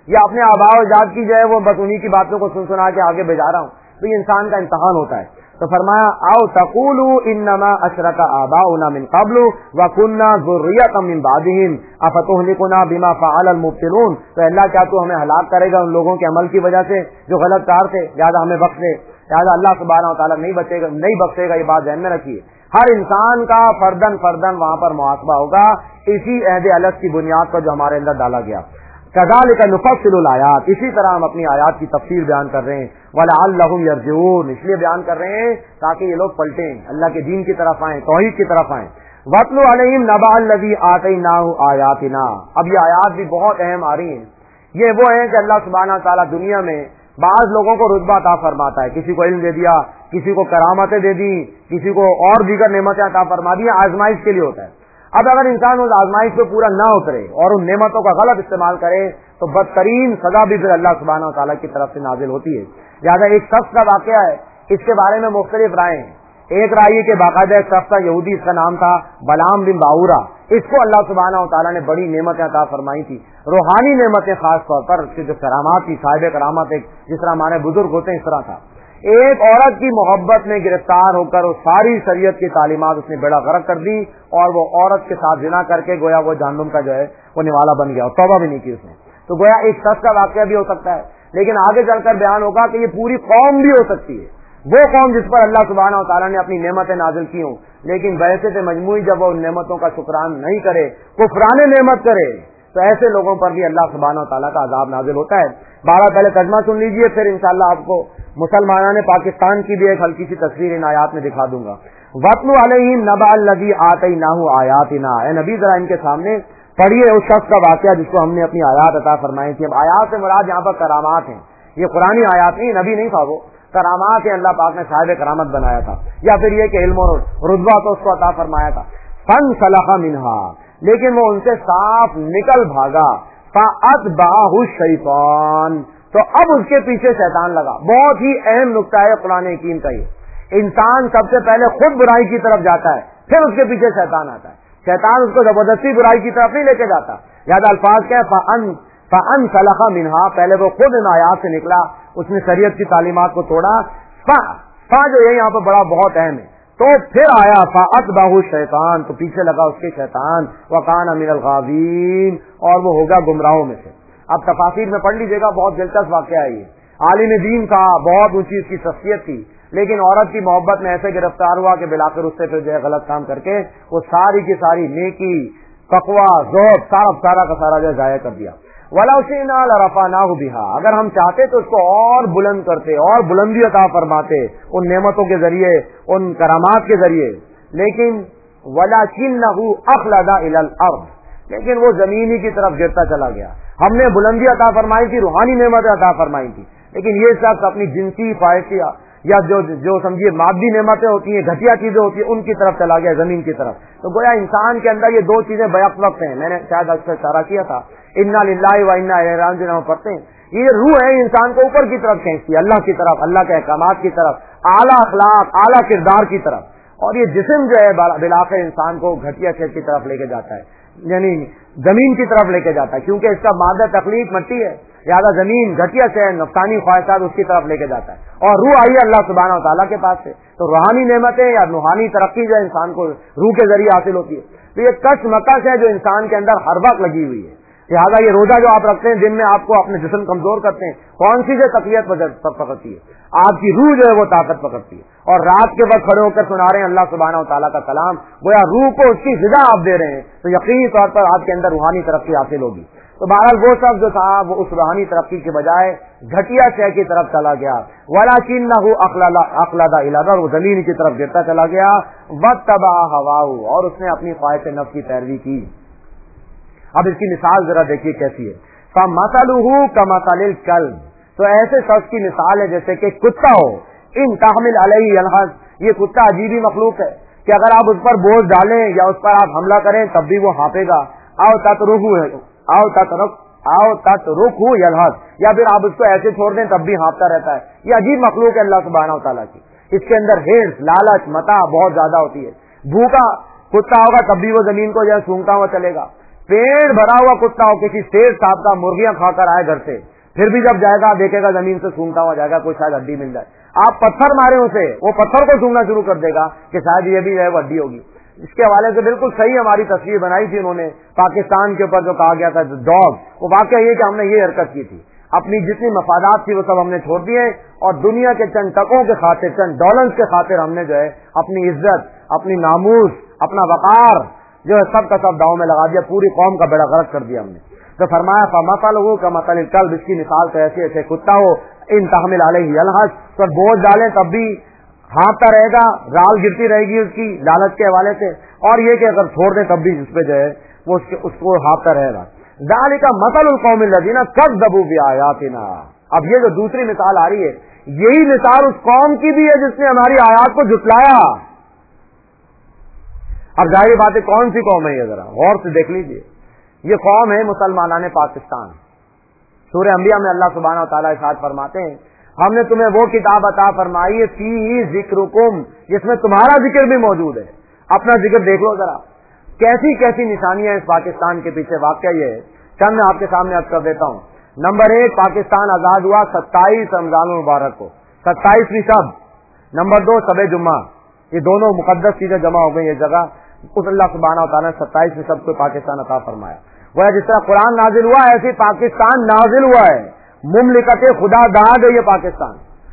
یا اپنے آباء و اجداد کی جو ہے وہ بس انہی کی باتوں کو سن سنا کے آگے بھیجا رہا ہوں. تو یہ انسان کا امتحان ہوتا ہے. تو فرمایا او تقولوا انما اشرک آباؤنا من قبل وكنا ذریۃ من بعدهم افتهلكنا بما فعل المبطلون. تو اللہ کیا تو ہمیں ہلاک کرے گا ان لوگوں کے عمل کی وجہ سے جو غلط کار تھے؟ لہٰذا ہمیں بخش دے. لہٰذا اللہ سبحانہ و تعالیٰ نہیں بخشے گا. یہ بات ذہن میں رکھیے. ہر انسان کا فردن وہاں پر محاسبہ ہوگا اسی عہد الگ کی بنیاد پر جو ہمارے اندر ڈالا گیا. کذالک نفصل الآیات، اسی طرح ہم اپنی آیات کی تفسیر بیان کر رہے ہیں. ولعلہم یرجعون، اس لیے بیان کر رہے ہیں تاکہ یہ لوگ پلٹیں، اللہ کے دین کی طرف آئیں، توحید کی طرف آئیں. وَاتْلُ عَلَيْهِمْ نَبَأَ الَّذِي آتَيْنَاهُ آیَاتِنَا. اب یہ آیات بھی بہت اہم آ رہی ہیں. یہ وہ ہیں کہ اللہ سبحانہ تعالیٰ دنیا میں بعض لوگوں کو رتبہ عطا فرماتا ہے. کسی کو علم دے دیا، کسی کو کرامتیں دے دی، کسی کو اور دیگر نعمتیں عطا فرما دی. آزمائش کے لیے ہوتا ہے. اب اگر انسان اس آزمائش پہ پورا نہ اترے اور ان نعمتوں کا غلط استعمال کرے تو بدترین سزا بھی پھر اللہ سبحانہ و تعالیٰ کی طرف سے نازل ہوتی ہے. لہٰذا ایک شخص کا واقعہ ہے، اس کے بارے میں مختلف رائے ہیں. ایک رائے کہ باقاعدہ ایک شخص تھا یہودی، اس کا نام تھا بلعام بن باورا. اس کو اللہ سبحانہ و تعالیٰ نے بڑی نعمتیں عطا فرمائی تھی، روحانی نعمتیں، خاص طور پر جو کرامات تھی، صاحب کرامات، ایک جس طرح ہمارے بزرگ ہوتے ہیں اس طرح تھا. ایک عورت کی محبت میں گرفتار ہو کر وہ ساری شریعت کی تعلیمات اس نے بیڑا غرق کر دی اور وہ عورت کے ساتھ زنا کر کے گویا وہ جہنم کا جو ہے وہ نوالا بن گیا اور توبہ بھی نہیں کی اس نے. تو گویا ایک شخص کا واقعہ بھی ہو سکتا ہے، لیکن آگے چل کر بیان ہوگا کہ یہ پوری قوم بھی ہو سکتی ہے. وہ قوم جس پر اللہ سبحانہ و تعالیٰ نے اپنی نعمتیں نازل کی ہوں، لیکن بحثیت مجموعی جب وہ ان نعمتوں کا شکران نہیں کرے، کفران نعمت کرے، تو ایسے لوگوں پر بھی اللہ سبحانہ و تعالیٰ کا عذاب نازل ہوتا ہے. بارہ پہلے ترجمہ سن لیجئے، پھر انشاءاللہ آپ کو مسلمانان پاکستان کی بھی ایک ہلکی سی تصویر ان آیات میں دکھا دوں گا. وَاتْلُ عَلَيْهِمْ نَبَأَ الَّذِي آتَيْنَاهُ آیَاتِنَا. اے نبی ذرا ان کے سامنے پڑھیے اس شخص کا واقعہ جس کو ہم نے اپنی آیات عطا فرمائی تھی. اب آیات سے مراد یہاں پر کرامات ہیں، یہ قرآنی آیات نہیں، نبی نہیں تھا وہ، کرامات ہیں. اللہ پاک نے صاحب کرامت بنایا تھا، یا پھر یہ کہ علم اور رتبہ تو اس کو عطا فرمایا تھا. فَانْسَلَخَ مِنْهَا، لیکن وہ ان سے صاف نکل بھاگا. فَأَتْبَعَهُ الشَّيْطَانُ، تو اب اس کے پیچھے شیطان لگا. بہت ہی اہم نقطہ ہے قرآن حکیم کا یہ. انسان سب سے پہلے خود برائی کی طرف جاتا ہے، پھر اس کے پیچھے شیطان آتا ہے. شیطان اس کو زبردستی برائی کی طرف نہیں لے کے جاتا. یاد الفاظ کیا ہے؟ فَأَنْسَلَخَ مِنْهَا، پہلے وہ خود ان آیات سے نکلا، اس نے شریعت کی تعلیمات کو توڑا. فا جو ہے یہاں پر بہت اہم ہے. تو پھر آیا فَأَتْبَعَهُ الشَّيْطَانُ، تو پیچھے لگا اس کے شیطان. وَكَانَ مِنَ الْغَاوِينَ، اور وہ ہوگا گمراہوں میں سے. اب تفاسیر میں پڑھ لیجیے گا، بہت دلچسپ واقعہ ہے یہ. عالم دین تھا، بہت اونچی اس کی شخصیت تھی، لیکن عورت کی محبت میں ایسے گرفتار ہوا کہ بلاخر اس سے پھر جو ہے غلط کام کر کے وہ ساری کی ساری نیکی، تقویٰ، زہد، سارا کا سارا جو ضائع کر دیا. وَلَوْ شِئْنَا لَرَفَعْنَاهُ بِهَا، اگر ہم چاہتے تو اس کو اور بلند کرتے اور بلندی عطا فرماتے ان نعمتوں کے ذریعے، ان کرامات کے ذریعے. لیکن وَلَكِنَّهُ أَخْلَدَ إِلَى الْأَرْضِ، لیکن وہ زمینی کی طرف گرتا چلا گیا. ہم نے بلندی عطا فرمائی تھی، روحانی نعمتیں عطا فرمائی تھی، لیکن یہ شخص اپنی جنسی خواہشیاں یا جو سمجھیے مادی نعمتیں ہوتی ہیں، گھٹیا چیزیں ہوتی ہیں، ان کی طرف چلا گیا، زمین کی طرف. تو گویا انسان کے اندر یہ دو چیزیں بیک وقت ہیں. میں نے شاید اکثر اشارہ کیا تھا، انا للہ و انا الیہ راجعون پڑھتے ہیں. یہ روح ہے انسان کو اوپر کی طرف کھینچتی ہے، اللہ کی طرف، اللہ کے احکامات کی طرف، اعلیٰ اخلاق، اعلیٰ کردار کی طرف. اور یہ جسم جو ہے بلاخر انسان کو گھٹیا چیز کی طرف لے کے جاتا ہے، یعنی زمین کی طرف لے کے جاتا ہے، کیونکہ اس کا مادہ تخلیق مٹی ہے، لہٰذا زمین گھٹیا سے نفسانی خواہشات اس کی طرف لے کے جاتا ہے. اور روح آئی ہے اللہ سبحانہ و تعالیٰ کے پاس سے. تو روحانی نعمتیں یا روحانی ترقی جو ہے انسان کو روح کے ذریعے حاصل ہوتی ہے. تو یہ کش مکش ہے جو انسان کے اندر ہر وقت لگی ہوئی ہے. لہٰذا یہ روزہ جو آپ رکھتے ہیں، دن میں آپ کو اپنے جسم کمزور کرتے ہیں، کون سی جو تقویت پکڑتی ہے؟ آپ کی روح جو ہے وہ طاقت پکڑتی ہے. اور رات کے وقت کھڑے ہو کر سنا رہے ہیں اللہ سبحانہ و تعالیٰ کا کلام، گویا روح کو اس کی غذا آپ دے رہے ہیں، تو یقینی طور پر آپ کے اندر روحانی ترقی حاصل ہوگی. تو بہرحال وہ شخص جو تھا وہ اس روحانی ترقی کے بجائے گھٹیا شے کی طرف چلا گیا. وَلَكِنَّهُ أَخْلَدَ إِلَى الْأَرْضِ، وہ زمین کی طرف گرتا چلا گیا. وَاتَّبَعَ هَوَاهُ، اور اس نے اپنی خواہش نفس کی پیروی کی. اب اس کی مثال ذرا دیکھیے کیسی ہے. فَمَثَلُهُ كَمَثَلِ الْكَلْبِ، تو ایسے شخص کی مثال ہے جیسے کہ کتا ہو. إِن تَحْمِلْ عَلَيْهِ يَلْهَثْ، یہ کتا عجیب ہی مخلوق ہے کہ اگر آپ اس پر بوجھ ڈالیں یا اس پر آپ حملہ کریں تب بھی وہ ہانپے گا. أَوْ تَتْرُكْهُ يَلْهَثْ، یا پھر آپ اس کو ایسے چھوڑ دیں تب بھی ہانپتا رہتا ہے. یہ عجیب مخلوق ہے اللہ سبحانہ و تعالیٰ کی. اس کے اندر ہرس، لالچ، متاع بہت زیادہ ہوتی ہے. بھوکا کتا ہوگا تب بھی وہ زمین کو جو ہے سونگتا ہوا چلے گا، पेट भरा हुआ कुत्ता हो, किसी शेर साहब का मुर्गियां खाकर आए घर से, फिर भी जब जाएगा देखेगा जमीन से सूंघता हुआ जाएगा, कोई शायद हड्डी मिल जाए। आप पत्थर मारे उसे, वो पत्थर को सूंघना शुरू कर देगा कि शायद ये भी है वो हड्डी होगी। इसके हवाले से बिल्कुल सही हमारी तस्वीर बनाई थी उन्होंने पाकिस्तान के ऊपर जो कहा गया था डॉग, वो वाकया ये कि हमने ये हरकत की थी, अपनी जितनी मफादात थी वो सब हमने छोड़ दिए और दुनिया के चंद टकों के खातिर, चंद डॉलर्स के खातिर हमने जो है अपनी इज्जत, अपनी नामूस, अपना वकार जो है सब का सब दांव में लगा दिया, पूरी कौम का बेड़ा गर्क कर दिया हमने। तो फरमाया फमसलहु कमसल कल्ब, इसकी मिसाल तो ऐसे ऐसे कुत्ता हो, इन तहमिल अलैहि यलहस, तो बोझ डालें तब भी हाँफता रहेगा, राल गिरती रहेगी उसकी लालच के हवाले से, और ये कि अगर छोड़ दें तब भी जिस पे जो है वो उसको हाँफता रहेगा। ज़ालिका मसलुल कौमिल लज़ीना कज़्ज़बू बिआयातिना। अब ये जो दूसरी मिसाल आ रही है, यही मिसाल उस कौम की भी है जिसने हमारी आयात को झुटलाया। अब जाहिर बात है कौन सी कौम है ये, जरा गौर से देख लीजिए। ये कौम है मुसलमानाने पाकिस्तान। सूरह अंबिया में अल्लाह सुब्हानहू व तआला इरशाद फरमाते हैं, हमने तुम्हें वो किताब अता फरमाई है फीही ज़िक्रुकुम, जिसमें तुम्हारा जिक्र भी मौजूद है। अपना जिक्र देख लो जरा, कैसी कैसी निशानियां इस पाकिस्तान के पीछे। वाकया ये है, चंद मैं आपके सामने अर्ज कर देता हूँ। नंबर 1, पाकिस्तान आजाद हुआ 27 रमजान मुबारक को, 27वीं शब। नंबर 2, शब जुम्मा। ये दोनों मुकद्दस चीजें जमा हो गई ये जगह, उस अल्लाह सुब्हानहू व तआला ने 27वीं शब को पाकिस्तान अता फरमाया। वह जिस तरह कुरान नाजिल हुआ ऐसे पाकिस्तान नाजिल हुआ है, मुमलिकत खुदा दाद है ये पाकिस्तान।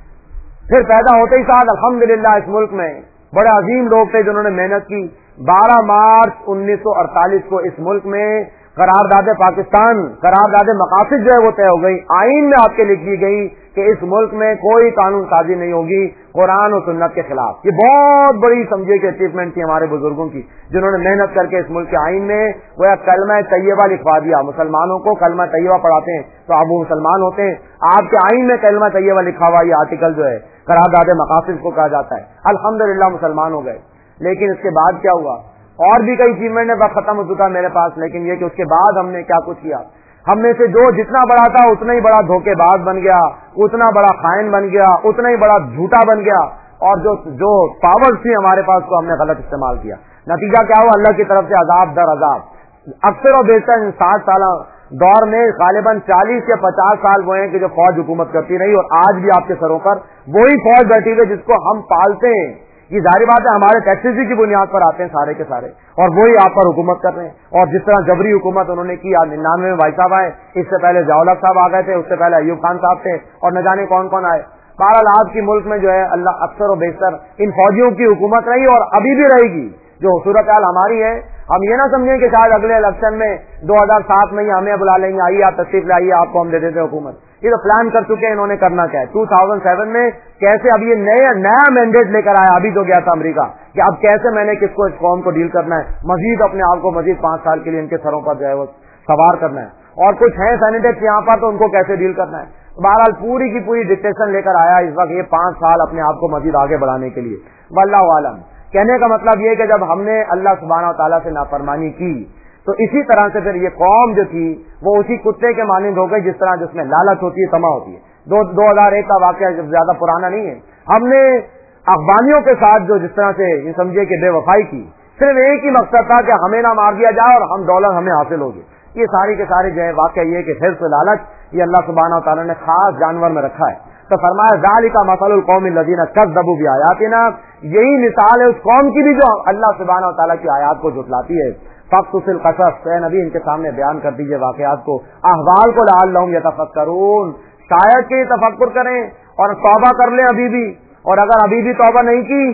फिर पैदा होते ही साथ अल्हम्दुलिल्लाह इस मुल्क में बड़े अजीम लोग थे जिन्होंने मेहनत की। 12 मार्च 1948 को इस मुल्क में करारदाद पाकिस्तान, करारदाद मकासद जो है वो तय हो गई। आईन में आपके लिख दी गई कि इस मुल्क में कोई कानून साजी नहीं होगी कुरान और सुन्नत के खिलाफ। ये बहुत बड़ी समझिए कि अचीवमेंट थी हमारे बुजुर्गों की, जिन्होंने मेहनत करके इस मुल्क के आईन में वह कलमा तैयबा लिखवा दिया। मुसलमानों को कलमा तैयबा पढ़ाते हैं तो आप वो मुसलमान होते हैं, आपके आईन में कलमा तैयबा लिखा हुआ ये आर्टिकल जो है करारदाद मकासद को कहा जाता है। अल्हम्दुलिल्लाह मुसलमान हो गए। लेकिन इसके बाद क्या हुआ, और भी कई अचीवमेंट है, खत्म हो चुका मेरे पास, लेकिन ये कि उसके बाद हमने क्या कुछ किया। हमने से जो जितना बड़ा था उतना ही बड़ा धोखेबाज बन गया, उतना बड़ा खाइन बन गया, उतना ही बड़ा झूठा बन गया, और जो पावर्स थी हमारे पास को हमने गलत इस्तेमाल किया। नतीजा क्या हुआ, अल्लाह की तरफ से अजाब दर अजाब। अक्सर और बेहतर 60 साल दौर में गालिबन 40 या 50 साल वो हैं कि जो फौज हुकूमत करती रही, और आज भी आपके सरों पर वही फौज बैठी हुई जिसको हम पालते हैं। ये जाहिर बात है हमारे टैक्सेस की बुनियाद पर आते हैं सारे के सारे, और वही आप पर हुकूमत कर रहे हैं। और जिस तरह जबरी हुकूमत उन्होंने की, 99 में भाई साहब आए, इससे पहले ज़ियाउल साहब आ गए थे, उससे पहले अयूब खान साहब थे, और न जाने कौन कौन आए। बहरहाल आज की मुल्क में जो है अल्लाह अक्सर और बेहतर इन फौजियों की हुकूमत रही और अभी भी रहेगी। जो सूरत हाल हमारी है, हम ये ना समझें कि शायद अगले इलेक्शन में 2007 में ही हमें बुला लेंगे, आइए आप तशरीफ लाइए, आपको हम दे देते हुकूमत। ये तो प्लान कर चुके हैं इन्होंने करना क्या है। 2007 में कैसे अब ये नया मैंडेट लेकर आया, अभी जो गया था अमेरिका, कि अब कैसे मैंने किसको इस कौम को डील करना है, मजीद अपने आप को मजीद 5 साल के लिए इनके सरों पर जो है वो सवार करना है, और कुछ है सेनेटर्स यहाँ पर तो उनको कैसे डील करना है। बहरहाल पूरी की पूरी डिक्टेशन लेकर आया इस वक्त ये 5 साल अपने आप को मजीद आगे बढ़ाने के लिए। वल्लाहु आलम। कहने का मतलब ये कि जब हमने अल्लाह सुब्हानहू व तआला से नाफरमानी की तो इसी तरह से फिर ये कौम जो थी वो उसी कुत्ते के मानिंद हो गई, जिस तरह जिसमें लालच होती है, तमा होती है। 2001 का वाकया ज्यादा पुराना नहीं है। हमने अफगानियों के साथ जो जिस तरह से ये समझिए कि बेवफाई की, सिर्फ एक ही मकसद था कि हमें ना मार दिया जाए और हम डॉलर हमें हासिल हो गए। ये सारी के सारे जो है वाकया ये कि हिर्स लालच ये अल्लाह सुब्हानहू व तआला ने खास जानवर में रखा है। तो फरमाया ज़ालिका मसलुल कौमिल लज़ीना कज़्ज़बू बिआयातिना, यही मिसाल है उस कौम की भी जो अल्लाह सुब्हानहू व तआला की आयात को झुटलाती है। फ़क़्सुसिल क़सस, ए नबी इनके सामने बयान कर दीजिए वाक़यात को, अहवाल को, लअल्लहुम यतफ़क्करून, शायद के तफक्कुर करें और तौबा कर लें अभी भी। और अगर अभी भी तौबा नहीं की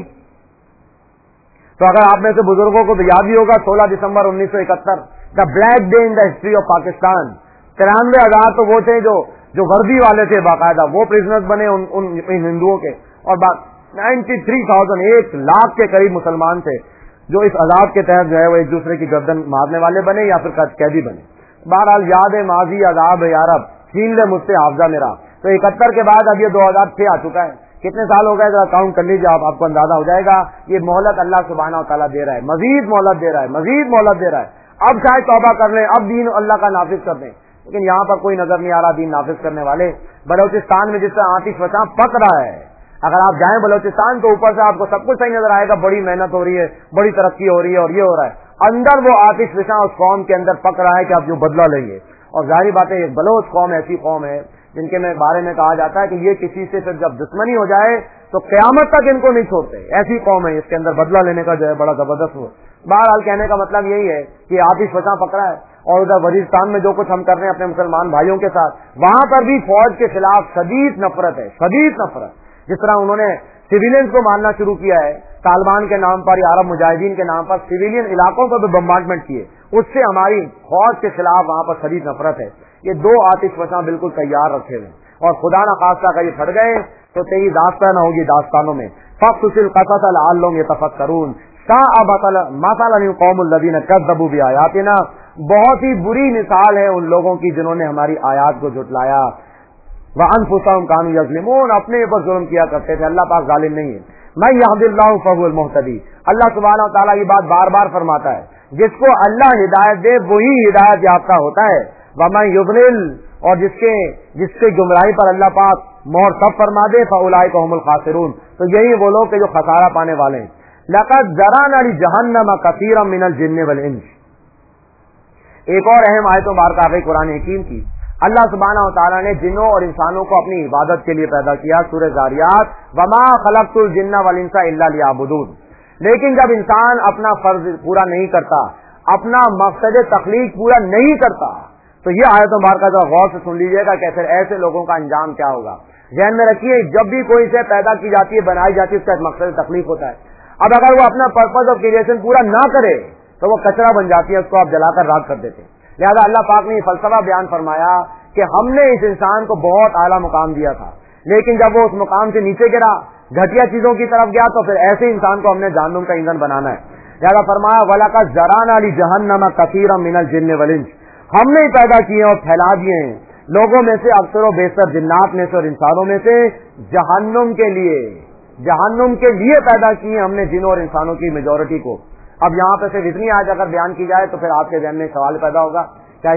तो अगर आप में से बुजुर्गों को तो याद भी होगा 16 दिसंबर 1971 the black day in the history of Pakistan. 93,000 तो वो थे जो वर्दी वाले थे बाकायदा, वो प्रिजनर्स बने उन हिंदुओं के, और 93,000 1 लाख के करीब मुसलमान थे जो इस अजाब के तहत जो है वो एक दूसरे की गर्दन मारने वाले बने या फिर कैदी बने। बहरहाल याद माजी अजाब यारब छीन ले मुझसे हाफजा मेरा। तो 71 के बाद अब ये 2006 आ चुका है। कितने साल हो गए जरा काउंट कर लीजिए, आपको अंदाजा हो जाएगा। ये मोहलत अल्लाह सुब्हानहू व तआला दे रहा है, मजीद मोहलत दे रहा है, मजीद मोहलत दे रहा है। अब शायद तौबा कर लें, अब दीन अल्लाह का नाफिज कर दें, लेकिन यहाँ पर कोई नजर नहीं आ रहा दीन नाफिज करने वाले। बलोचिस्तान में जिस तरह आतिश फसां पक रहा है, अगर आप जाएं बलोचिस्तान तो ऊपर से आपको सब कुछ सही नजर आएगा, बड़ी मेहनत हो रही है, बड़ी तरक्की हो रही है और ये हो रहा है। اندر وہ آتش فشاں اس قوم کے اندر پک رہا ہے کہ اب جو بدلہ لیں گے. اور ظاہری بات ہے یہ بلوچ قوم ایسی قوم ہے جن کے بارے میں کہا جاتا ہے کہ یہ کسی سے پھر جب دشمنی ہو جائے تو قیامت تک ان کو نہیں چھوڑتے. ایسی قوم ہے اس کے اندر بدلہ لینے کا جو ہے بڑا زبردست ہو. بہرحال کہنے کا مطلب یہی ہے کہ آتش فشاں پکڑا ہے. اور ادھر وزیرستان میں جو کچھ ہم کر رہے ہیں اپنے مسلمان بھائیوں کے ساتھ, وہاں پر بھی فوج کے خلاف شدید نفرت ہے, شدید نفرت. جس طرح انہوں نے سویلینز کو مارنا شروع کیا ہے طالبان کے نام پر یا عرب مجاہدین کے نام پر, سویلین علاقوں پر بھی بمبارڈمنٹ کیے, اس سے ہماری فوج کے خلاف وہاں پر شدید نفرت ہے. یہ دو آتش فشاں بالکل تیار رکھے ہوئے, اور خدا نہ خواستہ کا یہ پھٹ گئے تو تیری داستان نہ ہوگی داستانوں میں. فَقْصُصِ الْقَصَصَ لَعَلَّهُمْ يَتَفَكَّرُونَ مَثَلًا الْقَوْمُ الَّذِينَ كَذَّبُوا بِآيَاتِنَا. بہت ہی بری مثال ہے ان لوگوں کی جنہوں نے ہماری آیات کو جھٹلایا. وَأَنفُسَهُمْ كَانُوا يَظْلِمُونَ, اپنے اوپر ظلم کیا کرتے تھے. اللہ پاک ظالم نہیں ہے. مَن يَهْدِ اللَّهُ فَهُوَ الْمُهْتَدِي. اللہ سبحانہ و تعالیٰ یہ بات بار بار فرماتا ہے, جس کو اللہ ہدایت دے وہی ہدایت یافتہ ہوتا ہے. وَمَن يُضْلِلْ, اور جس کے گمراہی پر اللہ پاک مہر سب فرما دے, فَأُولَٰئِکَ هُمُ الْخَاسِرُونَ, تو یہی وہ لوگ کہ جو خسارہ پانے والے ہیں. لَقَدْ ذَرَأْنَا لِجَهَنَّمَ كَثِيرًا مِنَ الْجِنِّ وَالْإِنسِ. ایک اور اہم آیت مبارکہ ہے قرآن حکیم کی. اللہ سبحانہ و تعالیٰ نے جنوں اور انسانوں کو اپنی عبادت کے لیے پیدا کیا. سورہ ذاریات, وما خلقت الجن والانس الا لیعبدون. لیکن جب انسان اپنا فرض پورا نہیں کرتا, اپنا مقصد تخلیق پورا نہیں کرتا, تو یہ آیت مبارکہ جو غور سے سن لیجیے گا کہ پھر ایسے لوگوں کا انجام کیا ہوگا. ذہن میں رکھیے, جب بھی کوئی شے پیدا کی جاتی ہے, بنائی جاتی ہے, اس کا ایک مقصد تخلیق ہوتا ہے. اب اگر وہ اپنا پرپز آف کریشن پورا نہ کرے تو وہ کچرا بن جاتی ہے, اس کو آپ جلا کر راکھ کر دیتے. لہذا اللہ پاک نے یہ فلسفہ بیان فرمایا کہ ہم نے اس انسان کو بہت اعلیٰ مقام دیا تھا, لیکن جب وہ اس مقام سے نیچے گرا, گھٹیا چیزوں کی طرف گیا, تو پھر ایسے انسان کو ہم نے جہنم کا ایندھن بنانا ہے. لہذا فرمایا وَلَقَدْ ذَرَأْنَا لِجَهَنَّمَ كَثِيرًا مِنَ الْجِنِّ وَالْإِنسِ. ہم نے پیدا کیے اور پھیلا دیے ہیں لوگوں میں سے اکثر و بیشتر, جنات میں سے اور انسانوں میں سے, جہنم کے لیے پیدا کیے ہم نے جنوں اور انسانوں کی میجورٹی کو. اب یہاں پہ صرف اتنی آج اگر بیان کی جائے تو پھر آپ کے ذہن میں سوال پیدا ہوگا, کیا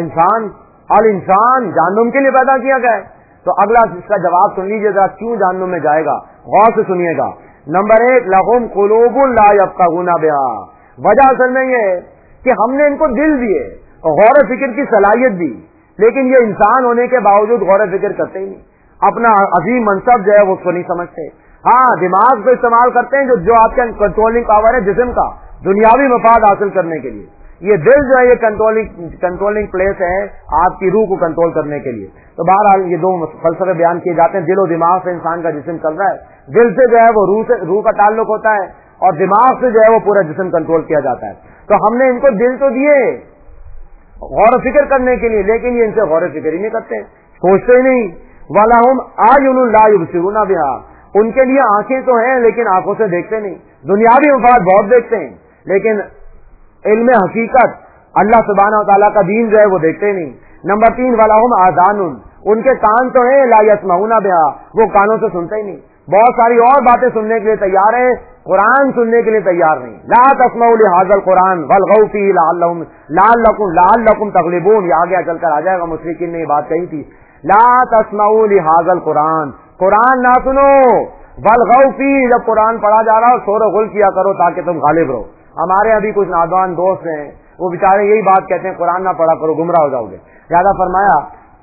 انسان جہنم کے لیے پیدا کیا گیا ہے؟ تو اگلا اس کا جواب سن لیجیے ذرا, کیوں جہنم میں جائے گا, غور سے سنیے گا. نمبر 1, لَهُمْ قُلُوبٌ لَا يَفْقَهُونَ بِهَا. وجہ اصل میں یہ ہے کہ ہم نے ان کو دل دیے, غور و فکر کی صلاحیت دی, لیکن یہ انسان ہونے کے باوجود غور و فکر کرتے ہی نہیں. اپنا عظیم منصب جو ہے وہ اس کو نہیں سمجھتے. ہاں, دماغ کو استعمال کرتے ہیں جو آپ کا کنٹرولنگ پاور ہے جسم کا, دنیاوی مفاد حاصل کرنے کے لیے. یہ دل جو ہے یہ کنٹرولنگ پلیس ہے آپ کی روح کو کنٹرول کرنے کے لیے. تو بہرحال یہ دو فلسفے بیان کیے جاتے ہیں. دل و دماغ سے انسان کا جسم چل رہا ہے, دل سے جو ہے وہ روح کا تعلق ہوتا ہے, اور دماغ سے جو ہے وہ پورا جسم کنٹرول کیا جاتا ہے. تو ہم نے ان کو دل تو دیے غور و فکر کرنے کے لیے, لیکن یہ ان سے غور و فکر ہی نہیں کرتے, سوچتے ہی نہیں. وَلَهُمْ أَعْيُنٌ لَا يُبْصِرُونَ بِهَا. ان کے لیے آنکھیں تو ہیں لیکن آنکھوں سے دیکھتے نہیں. دنیاوی مفاد بہت دیکھتے ہیں, لیکن علم حقیقت اللہ سبحانہ و تعالیٰ کا دین جو ہے وہ دیکھتے نہیں. نمبر 3, وَلَهُمْ آذَانٌ. ان کے کان تو ہیں, لَا يَسْمَعُونَ بِهَا. وہ کانوں سے سنتے ہی نہیں. بہت ساری اور باتیں سننے کے لیے تیار ہیں, قرآن سننے کے لیے تیار نہیں. لَا تَسْمَعُوا لِهَٰذَا الْقُرْآنِ وَالْغَوْا فِيهِ لَعَلَّكُمْ تَغْلِبُونَ. یہ آگے چل کر آ جائے گا, مشرکین نے یہ بات کہی تھی. لَا تَسْمَعُوا لِهَٰذَا الْقُرْآنِ, قرآن نہ سنو. وَالْغَوْا فِيهِ, جب قرآن پڑھا جا رہا ہو شور و غل کیا کرو تاکہ تم غالب رہو. ہمارے ابھی کچھ نادوان دوست ہیں, وہ بیچارے یہی بات کہتے ہیں قرآن نہ پڑھا کرو گمراہ ہو جاؤ گے. زیادہ فرمایا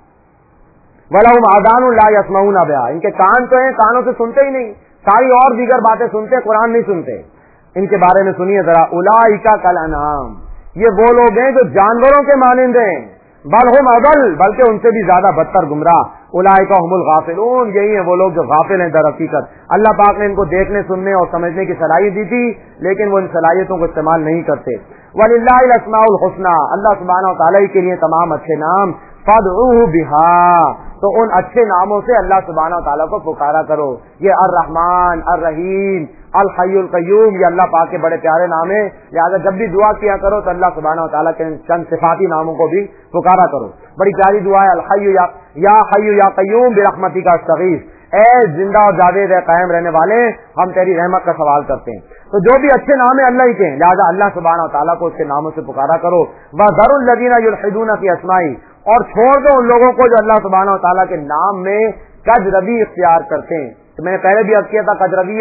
وَلَهُمْ آذَانٌ لَا يَسْمَعُونَ بِهَا. ان کے کان تو ہیں, کانوں سے سنتے ہی نہیں, ساری اور دیگر باتیں سنتے, قرآن نہیں سنتے. ان کے بارے میں سنیے ذرا. اولئک کالانعام, یہ وہ لوگ ہیں جو جانوروں کے مانند ہیں. بل ہم اضل, بلکہ ان سے بھی زیادہ بدتر گمراہ. اولئک هم الغافلون, یہی ہیں وہ لوگ جو غافل ہیں در حقیقت. اللہ پاک نے ان کو دیکھنے, سننے اور سمجھنے کی صلاحیت دی تھی, لیکن وہ ان صلاحیتوں کو استعمال نہیں کرتے. وَلِلَّهِ الْأَسْمَاءُ الْحُسْنَى, اللہ سبحانہ و تعالیٰ کے لیے تمام اچھے نام. فَادْعُوهُ بِهَا, تو ان اچھے ناموں سے اللہ سبحانہ و تعالیٰ کو پکارا کرو. یہ الرحمن, الرحیم, الحی القیوم, یہ اللہ پاک کے بڑے پیارے نام ہیں. لہٰذا جب بھی دعا کیا کرو تو اللہ سبحانہ و تعالیٰ کے چند صفاتی ناموں کو بھی پکارا کرو. بڑی پیاری دعا ہے, الحی یا حی یا قیوم برحمتک استغیث. اے زندہ اور جاوید ہے قائم رہنے والے, ہم تیری رحمت کا سوال کرتے ہیں. تو جو بھی اچھے نام ہیں اللہ ہی کے ہیں, لہٰذا اللہ سبحانہ و تعالیٰ کو اس کے ناموں سے پکارا کرو. وَذَرُوا الَّذِينَ يُلْحِدُونَ فِي أَسْمَائِهِ, اور چھوڑ دو ان لوگوں کو جو اللہ سبحانہ و تعالیٰ کے نام میں کج روی اختیار کرتے ہیں. تو میں نے پہلے بھی عرض کیا تھا, کج روی ہے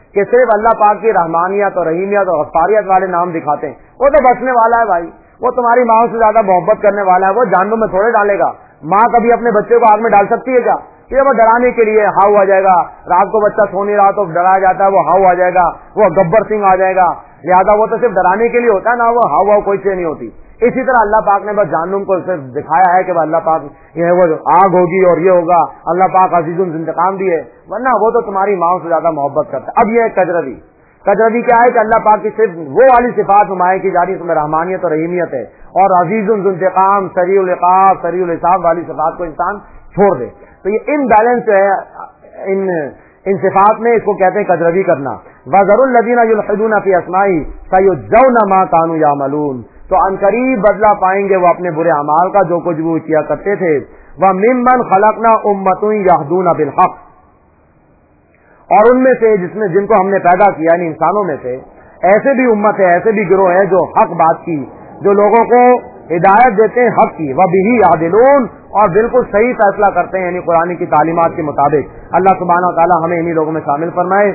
کہ صرف اللہ پاک کی رحمانیت اور رحیمیت اور غفاریت والے نام دکھاتے ہیں. وہ تو بچنے والا ہے بھائی, وہ تمہاری ماں سے زیادہ محبت کرنے والا ہے, وہ جہنم میں تھوڑے ڈالے گا. ماں کبھی اپنے بچے کو آگ میں ڈال سکتی ہے کیا؟ یہ وہ ڈرانے کے لیے ہاؤ آ جائے گا, رات کو بچہ سو نہیں رہا تو ڈرایا جاتا ہے, وہ ہاؤ آ جائے گا, وہ گبر سنگھ آ جائے گا, لہٰذا وہ تو صرف ڈرانے کے لیے ہوتا ہے نا, وہ ہاؤ ہاؤ کوئی چیز نہیں ہوتی. اسی طرح اللہ پاک نے بس جہنم کو صرف دکھایا ہے کہ اللہ پاک یہ وہ آگ ہوگی اور یہ ہوگا, اللہ پاک عزیز الانتقام بھی ہے, ورنہ وہ تو تمہاری ماں سے زیادہ محبت کرتا ہے. اب یہ کجروی کیا ہے کہ اللہ پاک کی صرف وہ والی صفات نمایاں کی جا رہی ہے, اس میں رحمانیت اور رحیمیت ہے, اور عزیز الانتقام, سریع العقاب, سریع الحساب والی صفات کو انسان چھوڑ دے. تو یہ ان بیلنس ہے ان صفات میں, اس کو کہتے ہیں کجروی کرنا. وَذَرُوا الَّذِينَ يُلْحِدُونَ فِي أَسْمَائِهِ سَيُجْزَوْنَ مَا كَانُوا يَعْمَلُونَ. تو عنقریب بدلہ پائیں گے وہ اپنے برے اعمال کا جو کچھ وہ کیا کرتے تھے. وَمِمَّنْ خَلَقْنَا أُمَّةٌ يَهْدُونَ بِالْحَقِّ, اور ان میں سے جن کو ہم نے پیدا کیا یعنی انسانوں میں سے ایسے بھی امت ہے, ایسے بھی گروہ ہے جو حق بات کی, جو لوگوں کو ہدایت دیتے ہیں حق کی. وَبِهِ يَعْدِلُونَ, اور بالکل صحیح فیصلہ کرتے ہیں یعنی قرآن کی تعلیمات کے مطابق. اللہ سبحانہ و تعالی ہمیں انہی لوگوں میں شامل فرمائے.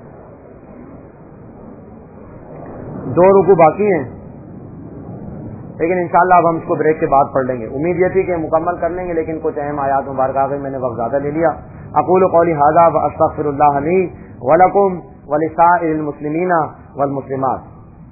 2 رکوع باقی ہیں لیکن انشاءاللہ اب ہم اس کو بریک کے بعد پڑھ لیں گے. امید یہ تھی کہ مکمل کر لیں گے لیکن کچھ اہم آیات مبارکہ میں نے وقت زیادہ لے لیا. اقول قولی ھذا واستغفر اللہ لی ولکم ولسائر المسلمین والمسلمات.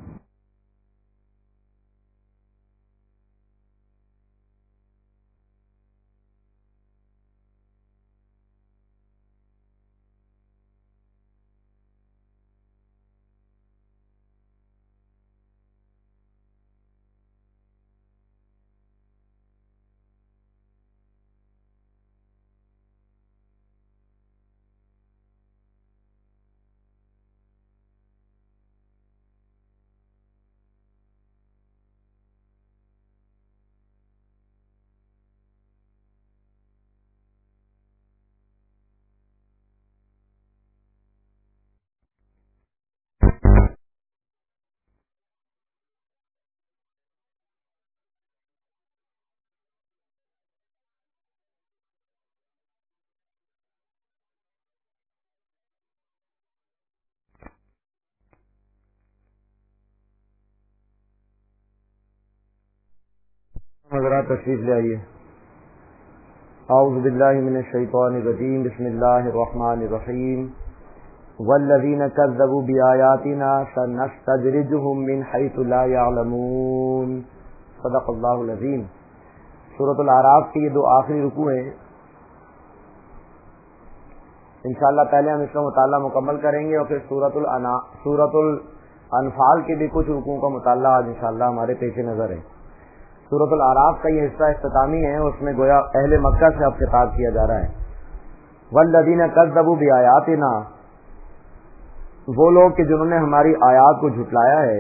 حضرات تشریف لے آئیے. اعوذ باللہ من الشیطان الرجیم, بسم اللہ الرحمن الرحیم. والذین کذبوا بآیاتنا سنستدرجهم من حیث لا یعلمون. صدق اللہ العظیم. سورۃ الاعراف کی یہ 2 آخری رکوع ہیں. انشاءاللہ پہلے ہم اس کا مطالعہ مکمل کریں گے اور پھر سورۃ الانفال کے بھی کچھ رکوعوں کا مطالعہ آج انشاءاللہ ہمارے پیش نظر ہے. سورۃ الاعراف کا یہ حصہ اختتامی ہے, اس میں گویا اہل مکہ سے اب خطاب کیا جا رہا ہے. والذین کذبوا بآیاتنا, وہ لوگ کہ جنہوں نے ہماری آیات کو جھٹلایا ہے.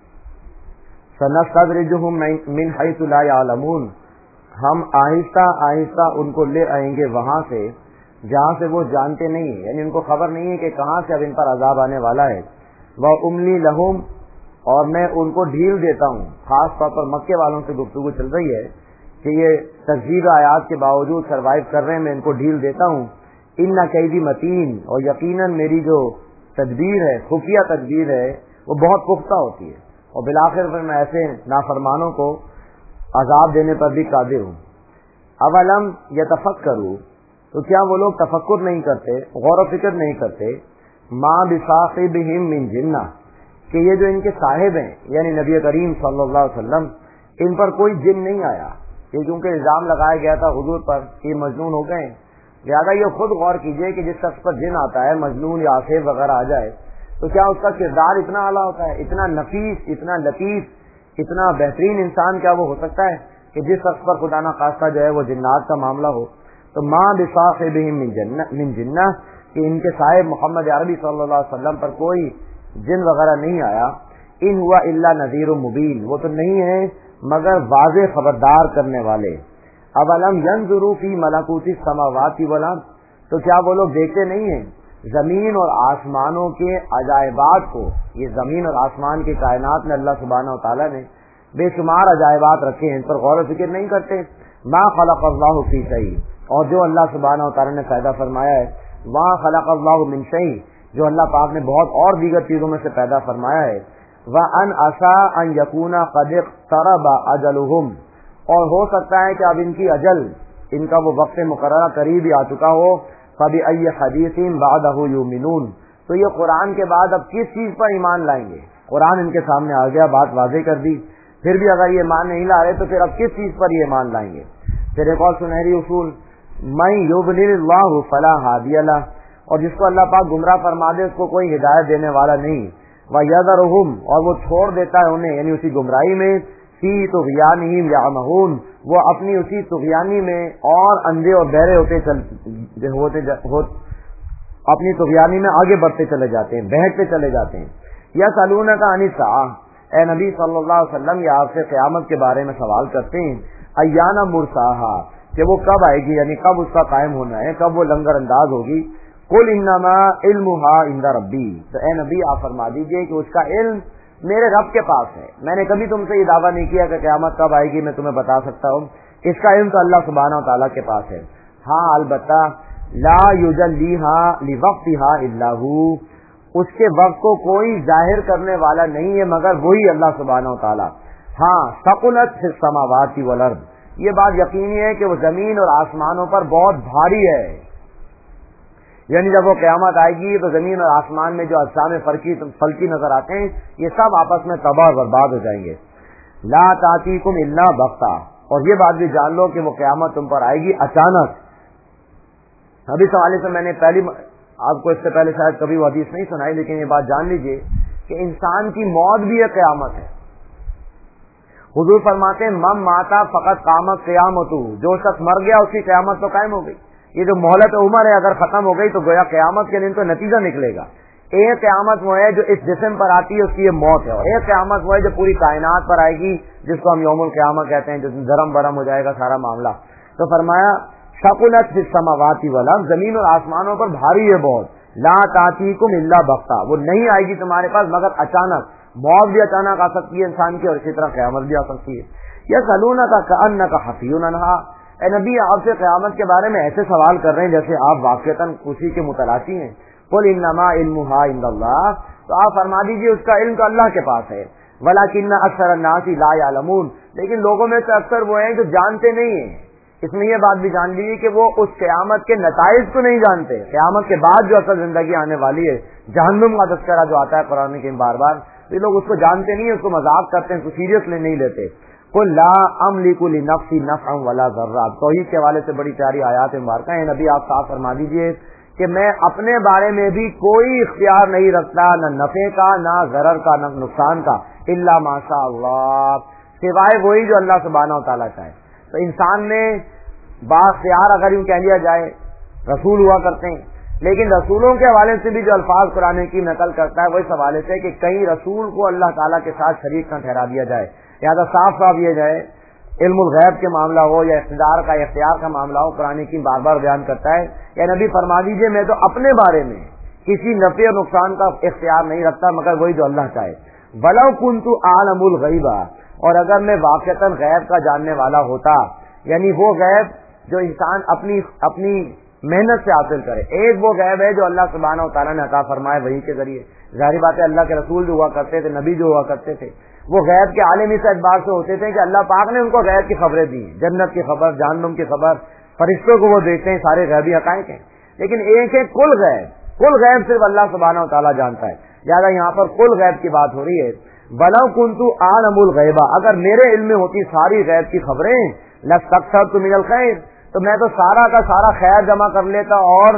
سنستدرجهم من حیث لا یعلمون, ہم آہستہ آہستہ ان کو لے آئیں گے وہاں سے جہاں سے وہ جانتے نہیں ہیں, یعنی ان کو خبر نہیں ہے کہ کہاں سے اب ان پر عذاب آنے والا ہے. وَأُمْلِي لَهُمْ, اور میں ان کو ڈھیل دیتا ہوں. خاص طور پر مکے والوں سے گفتگو چل رہی ہے کہ یہ تکذیب آیات کے باوجود سروائیو کر رہے ہیں, میں ان کو ڈھیل دیتا ہوں. ان کیدی متین, اور یقیناً میری جو تدبیر ہے, خفیہ تدبیر ہے, وہ بہت پختہ ہوتی ہے, اور بالآخر میں ایسے نافرمانوں کو عذاب دینے پر بھی قادر ہوں. اولم یتفکروا, تو کیا وہ لوگ تفکر نہیں کرتے, غور و فکر نہیں کرتے. ما بصاحبہم من جنہ, کہ یہ جو ان کے صاحب ہیں یعنی نبی کریم صلی اللہ علیہ وسلم, ان پر کوئی جن نہیں آیا. یہ کیونکہ الزام لگایا گیا تھا حضور پر کہ یہ مجنون ہو گئے, لہٰذا یہ خود غور کیجئے کہ جس شخص پر جن آتا ہے, مجنون یا عاصف وغیرہ آ جائے, تو کیا اس کا کردار اتنا اعلیٰ ہوتا ہے, اتنا نفیس, اتنا لطیف, اتنا بہترین انسان کیا وہ ہو سکتا ہے کہ جس شخص پر خدا نخواستہ جو ہے وہ جنات کا معاملہ ہو. تو ما بصاحبہم من جنہ, کہ ان کے صاحب محمد عربی صلی اللہ علیہ وسلم پر کوئی جن وغیرہ نہیں آیا. ان ہوا الا نذیر مبین, وہ تو نہیں ہے مگر واضح خبردار کرنے والے. اولم ینظروا فی ملکوت السماوات والارض, تو کیا وہ لوگ دیکھتے نہیں ہیں زمین اور آسمانوں کے عجائبات کو. یہ زمین اور آسمان کی کائنات میں اللہ سبحانہ و تعالیٰ نے بے شمار عجائبات رکھے ہیں, ان پر غور و فکر نہیں کرتے. ما خلق اللہ فی شیء, اور جو اللہ سبحانہ و تعالیٰ نے پیدا فرمایا ہے, وہاں خلق اللہ من شیء, جو اللہ پاک نے بہت اور دیگر چیزوں میں سے پیدا فرمایا ہے. وَأَنْ عَسَىٰ أَنْ يَكُونَ قَدِ اقْتَرَبَ أَجَلُهُمْ، اور ہو سکتا ہے کہ اب ان کی اجل، ان کا وہ وقت مقررہ قریب ہی آ چکا ہو. فَبِأَيِّ حَدِيثٍ بَعْدَهُ يُؤْمِنُونَ، تو یہ قرآن کے بعد اب کس چیز پر ایمان لائیں گے؟ قرآن ان کے سامنے آ گیا، بات واضح کر دی، پھر بھی اگر یہ ایمان نہیں لا رہے تو پھر اب کس چیز پر یہ ایمان لائیں گے؟ پھر ایک اور سنہری اصول، مَن يُضْلِلِ اللَّهُ فَلَا هَادِيَ لَهُ، اور جس کو اللہ پاک گمراہ فرما دے اس کو کوئی ہدایت دینے والا نہیں. وَيَذَرُهُمْ، اور وہ چھوڑ دیتا ہے انہیں، یعنی اسی گمراہی میں، فِي طُغْيَانِهِمْ يَعْمَهُونَ، وہ اپنی اسی طغیانی میں اور اندھے اور بہرے اپنی طغیانی میں آگے بڑھتے چلے جاتے ہیں، بہکتے چلے جاتے ہیں. یسألونک عن الساعۃ، اے نبی صلی اللہ علیہ وسلم یہ آپ سے قیامت کے بارے میں سوال کرتے ہیں. ایان مرساہا، کہ وہ کب آئے گی، یعنی کب اس کا قائم ہونا ہے، کب وہ لنگر انداز ہوگی. قل انما علمها عند ربی، تو اے نبی آپ فرما دیجئے کہ اس کا علم میرے رب کے پاس ہے. میں نے کبھی تم سے یہ دعویٰ نہیں کیا کہ قیامت کب آئے گی میں تمہیں بتا سکتا ہوں. اس کا علم تو اللہ سبحانہ و تعالیٰ کے پاس ہے. ہاں البتہ لا یجلیہا لوقتہا الا ہو، اس کے وقت کو کوئی ظاہر کرنے والا نہیں ہے مگر وہی اللہ سبحانہ و تعالیٰ. ہاں ثقلت فی السماوات والارض، یہ بات یقینی ہے کہ وہ زمین اور آسمانوں پر بہت بھاری ہے. یعنی جب وہ قیامت آئے گی تو زمین اور آسمان میں جو اجسام فلکی نظر آتے ہیں یہ سب آپس میں تباہ و برباد ہو جائیں گے. لا تاتیکم الا بغتہ، اور یہ بات بھی جان لو کہ وہ قیامت تم پر آئے گی اچانک. ابھی سوالے سے میں نے آپ کو اس سے پہلے شاید کبھی وہ حدیث نہیں سنائی، لیکن یہ بات جان لیجئے کہ انسان کی موت بھی ایک قیامت ہے. حضور فرماتے ہیں من ماتا فقط قامت قیامتہ، جو شخص مر گیا اس کی قیامت تو قائم ہو گئی. یہ جو مہلت عمر ہے اگر ختم ہو گئی تو گویا قیامت کے دن تو نتیجہ نکلے گا. ایک قیامت وہ ہے جو اس جسم پر آتی ہے، اس کی یہ موت ہے، اور ایک قیامت وہ ہے جو پوری کائنات پر آئے گی، جس کو ہم یوم القیامہ کہتے ہیں، جس میں دھرم برم ہو جائے گا سارا معاملہ. تو فرمایا ثقلت فی السماوات والارض، زمین اور آسمانوں پر بھاری ہے بہت. لا تاتیکم الا بغتہ، وہ نہیں آئے گی تمہارے پاس مگر اچانک. موت بھی اچانک آ سکتی ہے انسان کی، اور اسی طرح قیامت بھی آ سکتی ہے. یسألونک کأنک حفی عنہا، اے نبی آپ سے قیامت کے بارے میں ایسے سوال کر رہے ہیں جیسے آپ واقعتاً اسی کے متلاشی ہیں. قل انما علمها عند اللہ، تو آپ فرما دیجئے اس کا علم تو اللہ کے پاس ہے. ولکن اکثر الناس لا يعلمون، لیکن لوگوں میں سے اکثر وہ ہیں جو جانتے نہیں ہیں. اس میں یہ بات بھی جان لیجیے کہ وہ اس قیامت کے نتائج کو نہیں جانتے. قیامت کے بعد جو اصل زندگی آنے والی ہے، جہنم کا تذکرہ جو آتا ہے قرآن کے بار بار، یہ لوگ اس کو جانتے نہیں ہیں، اس کو مذاق کرتے ہیں، اس کو سیریسلی نہیں لیتے. قل لا املک لنفسی نفعا ولا ضرا، توحید کے حوالے سے بڑی پیاری آیات مبارکہ ہیں. نبی آپ صاف فرما دیجئے کہ میں اپنے بارے میں بھی کوئی اختیار نہیں رکھتا، نہ نفع کا، نہ ضرر کا، نہ نقصان کا، الا ما شاء اللہ، سوائے وہی جو اللہ سبحانہ و تعالیٰ چاہے. تو انسان نے بااختیار اگر یوں کہہ لیا جائے رسول ہوا کرتے ہیں، لیکن رسولوں کے حوالے سے بھی جو الفاظ قرآن کی نقل کرتا ہے وہ اس حوالے سے کہ کہیں رسول کو اللہ تعالیٰ کے ساتھ شریک نہ ٹھہرا دیا جائے. لہٰذا صاف صاف یہ جائے علم الغیب کے معاملہ ہو یا اقتدار کا اختیار کا معاملہ ہو، قرآن کی بار بار بیان کرتا ہے یا نبی فرما دیجئے میں تو اپنے بارے میں کسی نفع اور نقصان کا اختیار نہیں رکھتا مگر وہی جو اللہ چاہے. وَلَوْ كُنْتُ أَعْلَمُ الْغَيْبَ، اور اگر میں واقعتاً غیب کا جاننے والا ہوتا، یعنی وہ غیب جو انسان اپنی محنت سے حاصل کرے. ایک وہ غیب ہے جو اللہ سبحانہ و تعالیٰ نے عطا فرمائے وحی کے ذریعے. ظاہری بات ہے اللہ کے رسول جو ہوا کرتے تھے، نبی جو ہوا کرتے تھے، وہ غیب کے عالم اس اعتبار سے ہوتے تھے کہ اللہ پاک نے ان کو غیب کی خبریں دی، جنت کی خبر، جہنم کی خبر، فرشتوں کو وہ دیکھتے ہیں، سارے غیبی حقائق ہیں. لیکن ایک ہے کل غیب، کل غیب صرف اللہ سبحانہ و تعالیٰ جانتا ہے. لہٰذا یہاں پر کل غیب کی بات ہو رہی ہے. وَلَوْ كُنْتُ أَعْلَمُ الْغَيْبَ، اگر میرے علم میں ہوتی ساری غیب کی خبریں، لَاسْتَكْثَرْتُ مِنَ الْخَيْرِ، تو میں تو سارا کا سارا خیر جمع کر لیتا، اور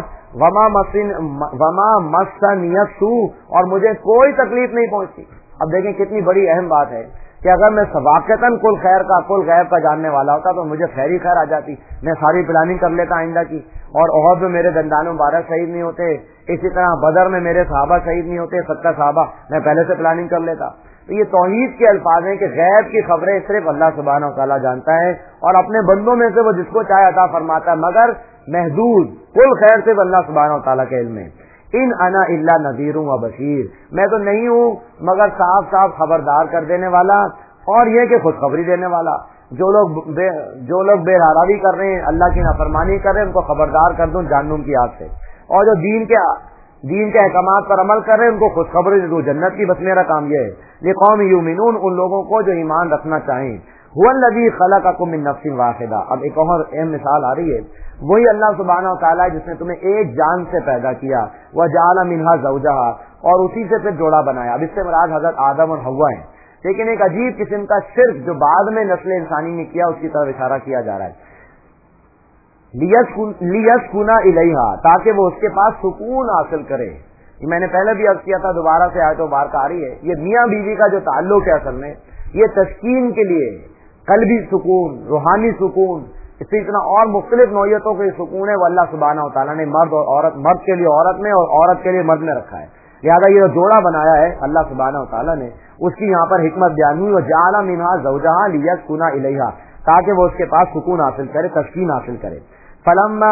وما مسنی السوء، اور مجھے کوئی تکلیف نہیں پہنچتی. اب دیکھیں کتنی بڑی اہم بات ہے کہ اگر میں واقعتاً کل خیر کا، کل غیب کا جاننے والا ہوتا تو مجھے خیر ہی خیر آ جاتی، میں ساری پلاننگ کر لیتا آئندہ کی. اور احد میں میرے دندان مبارک شہید نہیں ہوتے، اسی طرح بدر میں میرے صحابہ شہید نہیں ہوتے، 70 صحابہ، میں پہلے سے پلاننگ کر لیتا. تو یہ توحید کے الفاظ ہیں کہ غیب کی خبریں صرف اللہ سبحانہ و تعالیٰ جانتا ہے، اور اپنے بندوں میں سے وہ جس کو چاہے عطا فرماتا ہے، مگر محدود. کل خیر صرف اللہ سبحانہ و تعالیٰ کے علم میں. ان انا الا نذیر و بشیر، میں تو نہیں ہوں مگر صاف صاف خبردار کر دینے والا، اور یہ کہ خوشخبری دینے والا. جو لوگ بے حراوی کر رہے ہیں، اللہ کی نافرمانی کر رہے ہیں، ان کو خبردار کر دوں جہنم کی آگ سے. اور جو دین کے دین کے احکامات پر عمل کر رہے ہیں ان کو خوشخبری دے دو جنت کی، بس میرا کام یہ ہے۔ لقوم یؤمنون، ان لوگوں کو جو ایمان رکھنا چاہیں۔ هو الذی خلقکم من نفس واحدہ، اب ایک اور اہم مثال آ رہی ہے، وہی اللہ سبحانہ و تعالیٰ جس نے تمہیں ایک جان سے پیدا کیا، وجعل منها زوجہا، اور اسی سے پھر جوڑا بنایا۔ اب اس سے مراد حضرت آدم اور حوا ہیں، لیکن ایک عجیب قسم کا شرک جو بعد میں نسل انسانی نے کیا اس کی طرف اشارہ کیا جا رہا ہے۔ لیسکن الیہا، تاکہ وہ اس کے پاس سکون حاصل کرے۔ یہ میں نے پہلے بھی عرض کیا تھا، دوبارہ سے آیت و بارکہ آ رہی ہے، یہ میاں بیوی کا جو تعلق ہے اصل میں یہ تسکین کے لیے، قلبی سکون، روحانی سکون، اس سے اتنا اور مختلف نوعیتوں کے سکون ہے وہ اللہ سبحانہ و تعالیٰ نے مرد اور عورت، مرد کے لیے عورت میں اور عورت کے لیے مرد میں رکھا ہے۔ لہٰذا یہ جوڑا بنایا ہے اللہ سبحانہ و تعالیٰ نے، اس کی یہاں پر حکمت بیان ہوئی، وجعل منها زوجہا لیسکن الیہا، تاکہ وہ اس کے پاس سکون حاصل کرے، تسکین حاصل کرے۔ فلما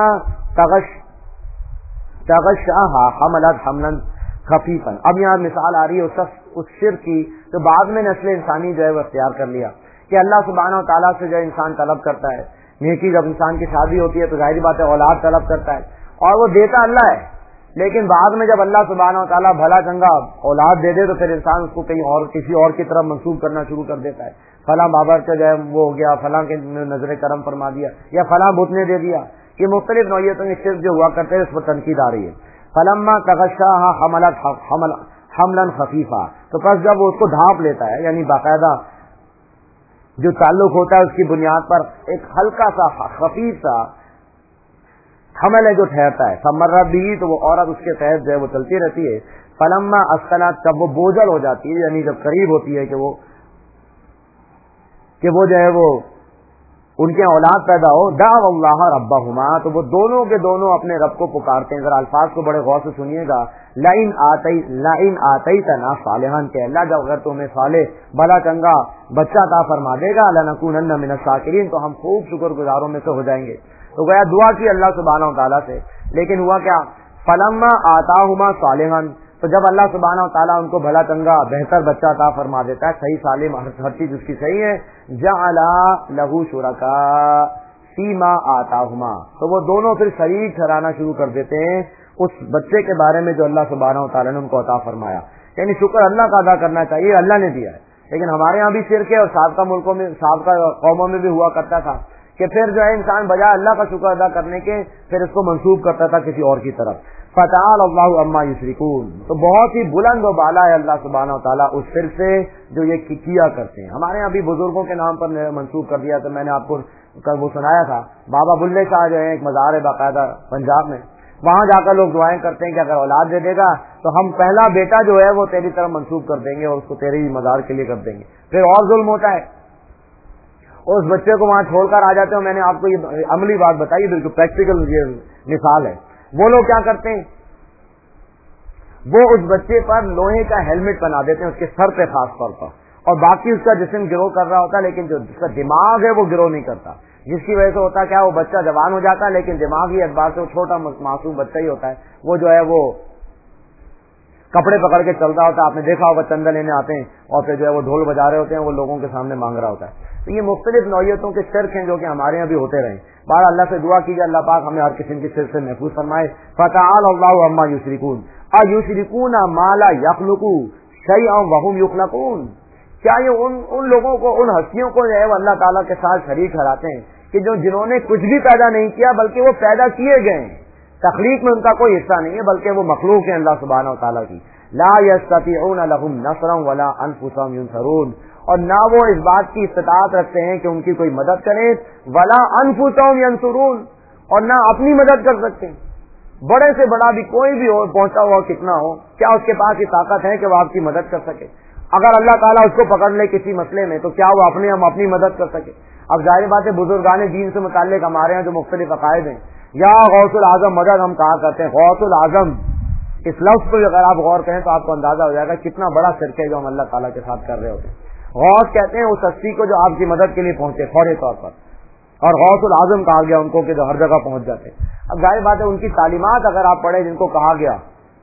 تغشاها حملت حملا خفیفا، اب یہاں مثال آ رہی ہے اس شرک کی جو بعد میں نسل انسانی جو ہے وہ اختیار کر لیا، کہ اللہ سبحانہ و تعالیٰ سے جو انسان طلب کرتا ہے نیکی، جب انسان کی شادی ہوتی ہے تو ظاہری بات ہے اولاد طلب کرتا ہے، اور وہ دیتا اللہ ہے، لیکن بعد میں جب اللہ سبحانہ و تعالیٰ بھلا چنگا اولاد دے دے تو پھر انسان اس کو کہیں اور کسی اور کی طرف منسوب کرنا شروع کر دیتا ہے، فلاں بابر کا جو ہے وہ ہو گیا، فلاں کے نظر کرم فرما دیا، یا فلاں بت نے دے دیا۔ یہ مختلف نوعیتوں کے شرک جو ہوا کرتے ہیں اس پر تنقید آ رہی ہے۔ فلما تغشاها حملت حملا خفیفا، تو پس جب وہ اس کو ڈھانپ لیتا ہے، یعنی باقاعدہ جو تعلق ہوتا ہے اس کی بنیاد پر ایک ہلکا سا خفیف سا حمل ہے جو ٹھہرتا ہے، فمرت بھی، تو وہ عورت اس کے تحت جو ہے وہ چلتی رہتی ہے۔ فلما اسکنت، جب وہ بوجھل ہو جاتی ہے، یعنی جب قریب ہوتی ہے کہ وہ جو ہے وہ ان کے اولاد پیدا ہو، دعوا اللہ ربہما، تو وہ دونوں کے دونوں اپنے رب کو پکارتے ہیں۔ ذرا الفاظ کو بڑے غور سے سنیے گا، لئن آتیتنا صالحا، کہ اللہ جب اگر تمہیں صالح بھلا چنگا بچہ عطا فرما دے گا، لنکونن من الشاکرین، تو ہم خوب شکر گزاروں میں سے ہو جائیں گے۔ تو گویا دعا کی اللہ سبحانہ و تعالیٰ سے، لیکن ہوا کیا، فلما آتاہما صالحا، تو جب اللہ سبحانہ و تعالیٰ ان کو بھلا چنگا بہتر بچہ عطا فرما دیتا ہے، صحیح سالم، ہر چیز اس کی صحیح ہے، جعل لہ شرکاء فیما آتاہما، تو وہ دونوں پھر شریک ٹھہرانا شروع کر دیتے ہیں اس بچے کے بارے میں جو اللہ سبحانہ و تعالیٰ نے ان کو عطا فرمایا۔ یعنی شکر اللہ کا ادا کرنا چاہیے، اللہ نے دیا ہے، لیکن ہمارے یہاں بھی شرک ہے اور سابقہ ملکوں میں، سابقہ قوموں میں بھی ہوا کرتا تھا کہ پھر جو ہے انسان بجائے اللہ کا شکر ادا کرنے کے پھر اس کو منسوب کرتا تھا کسی اور کی طرف۔ فتعالی اللہ عما یشرکون، تو بہت ہی بلند و بالا ہے اللہ سبحانہ و تعالیٰ اس شرک سے جو یہ کیا کرتے ہیں۔ ہمارے یہاں بھی بزرگوں کے نام پر منسوب کر دیا، تو میں نے آپ کو وہ سنایا تھا، بابا بلے شاہ جو ہے ایک مزار ہے باقاعدہ پنجاب میں، وہاں جا کر لوگ دعائیں کرتے ہیں کہ اگر اولاد دے دے گا تو ہم پہلا بیٹا جو ہے وہ تیری طرف منسوب کر دیں گے اور اس کو تیرے ہی مزار کے لیے کر دیں گے۔ پھر اور ظلم ہوتا ہے، اور اس بچے کو وہاں چھوڑ کر آ جاتے ہیں۔ میں نے آپ کو یہ عملی بات بتائی، بالکل پریکٹیکل یہ مثال ہے۔ وہ لوگ کیا کرتے ہیں، وہ اس بچے پر لوہے کا ہیلمٹ بنا دیتے ہیں اس کے سر پہ خاص طور پر، اور باقی اس کا جسم گرو کر رہا ہوتا ہے، لیکن جو اس کا دماغ ہے وہ گرو نہیں کرتا، جس کی وجہ سے ہوتا کیا، وہ بچہ جوان ہو جاتا ہے لیکن دماغی اعتبار سے وہ چھوٹا معصوم بچہ ہی ہوتا ہے، وہ جو ہے وہ کپڑے پکڑ کے چلتا ہوتا ہے۔ آپ نے دیکھا ہوگا چندہ لینے آتے ہیں اور پھر جو ہے وہ ڈھول بجا رہے ہوتے ہیں، وہ لوگوں کے سامنے مانگ رہا ہوتا ہے۔ تو یہ مختلف نوعیتوں کے شرک ہیں جو کہ ہمارے یہاں بھی ہوتے رہے۔ بہرحال اللہ سے دعا کیجیے اللہ پاک ہمیں ہر قسم کے شرک سے محفوظ فرمائے۔ فتعالی اللہ عما یشرکون، ایشرکون ما لا یخلق شیئا وهم یخلقون، کیا یہ ان لوگوں کو، ان ہستیوں کو جو ہے وہ اللہ تعالیٰ کے ساتھ شریک ٹھہراتے ہیں کہ جنہوں نے کچھ بھی پیدا نہیں کیا بلکہ وہ پیدا کیے گئے ہیں، تخلیق میں ان کا کوئی حصہ نہیں ہے بلکہ وہ مخلوق ہیں اللہ سبحانہ و تعالیٰ کی۔ لا یستطیعون لهم نصرا ولا انفسهم ینصرون، اور نہ وہ اس بات کی استطاعت رکھتے ہیں کہ ان کی کوئی مدد کرے، ولا انفسهم ینصرون، اور نہ اپنی مدد کر سکتے ہیں۔ بڑے سے بڑا بھی کوئی بھی ہو، پہنچا ہوا کتنا ہو، کیا اس کے پاس یہ طاقت ہے کہ وہ آپ کی مدد کر سکے؟ اگر اللہ تعالیٰ اس کو پکڑ لے کسی مسئلے میں تو کیا وہ ہم اپنی مدد کر سکے؟ اب ظاہر بات ہے بزرگان دین سے متعلق ہمارے یہاں جو مختلف عقائد ہیں، یا غوث العظم مدد ہم کہا کرتے ہیں، غوث العظم اس لفظ کو اگر آپ غور کریں تو آپ کو اندازہ ہو جائے گا کتنا بڑا شرک ہے جو ہم اللہ تعالیٰ کے ساتھ کر رہے ہوتے ہیں۔ غوث کہتے ہیں اس ہستی کو جو آپ کی مدد کے لیے پہنچے فوری طور پر، اور غوث العظم کہا گیا ان کو کہ جو ہر جگہ پہنچ جاتے ہیں۔ اب ظاہر بات ہے ان کی تعلیمات اگر آپ پڑھیں جن کو کہا گیا،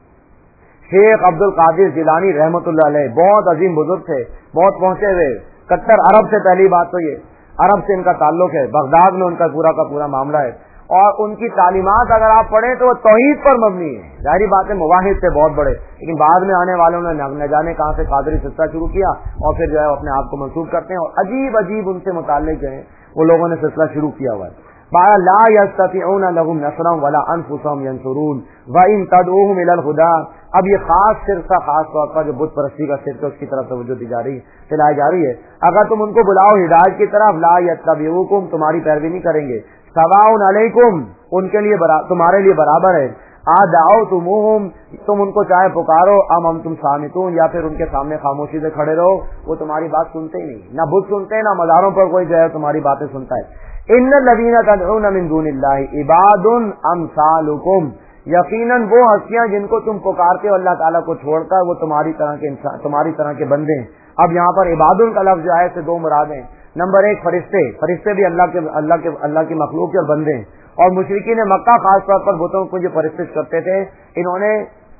شیخ عبد القادر جیلانی رحمۃ اللہ علیہ بہت عظیم بزرگ تھے، بہت پہنچے ہوئے، 71 عرب سے، پہلی بات تو یہ عرب سے ان کا تعلق ہے، بغداد میں ان کا پورا معاملہ ہے، اور ان کی تعلیمات اگر آپ پڑھیں تو وہ توحید پر مبنی ہے. ظاہری بات ہے مواحد سے بہت بڑے، لیکن بعد میں آنے والوں نے نہ جانے کہاں سے قادری سلسلہ شروع کیا اور پھر جو ہے اپنے آپ کو منسوب کرتے ہیں اور عجیب عجیب ان سے متعلق جو ہے وہ لوگوں نے سلسلہ شروع کیا ہوا ہے. لا يستطيعون لهم نصرا ولا انفسهم ينصرون وان تدعوهم الى الهدى. اب یہ خاص شرک کا خاص طور پر جو بت پرستی کا شرک ہے اس کی طرف توجہ دلائی جا رہی ہے. اگر تم ان کو بلاؤ ہدایت کی طرف، لا يتبعوكم تمہاری پیروی نہیں کریں گے، سواء علیکم ان کے لیے تمہارے لیے برابر ہے، دعوتموہم تم ان کو چاہے پکارو، ام تم صامتون یا پھر ان کے سامنے خاموشی سے کھڑے رہو، وہ تمہاری بات سنتے ہی نہیں. نہ بت سنتے ہیں، نہ مزاروں پر کوئی جو ہے تمہاری باتیں سنتا ہے. ان الذین تدعون من دون اللہ عباد امثالکم، یقیناً وہ ہستیاں جن کو تم پکارتے ہو اللہ تعالیٰ کو چھوڑ کر وہ تمہاری طرح کے انسان، تمہاری طرح کے بندے ہیں. اب یہاں پر عباد کا لفظ جو ہے سے دو مرادیں. نمبر ایک فرشتے بھی اللہ کی مخلوق کے بندے ہیں. اور مشرکین مکہ خاص طور پر بتوں کو جو پرستش کرتے تھے، انہوں نے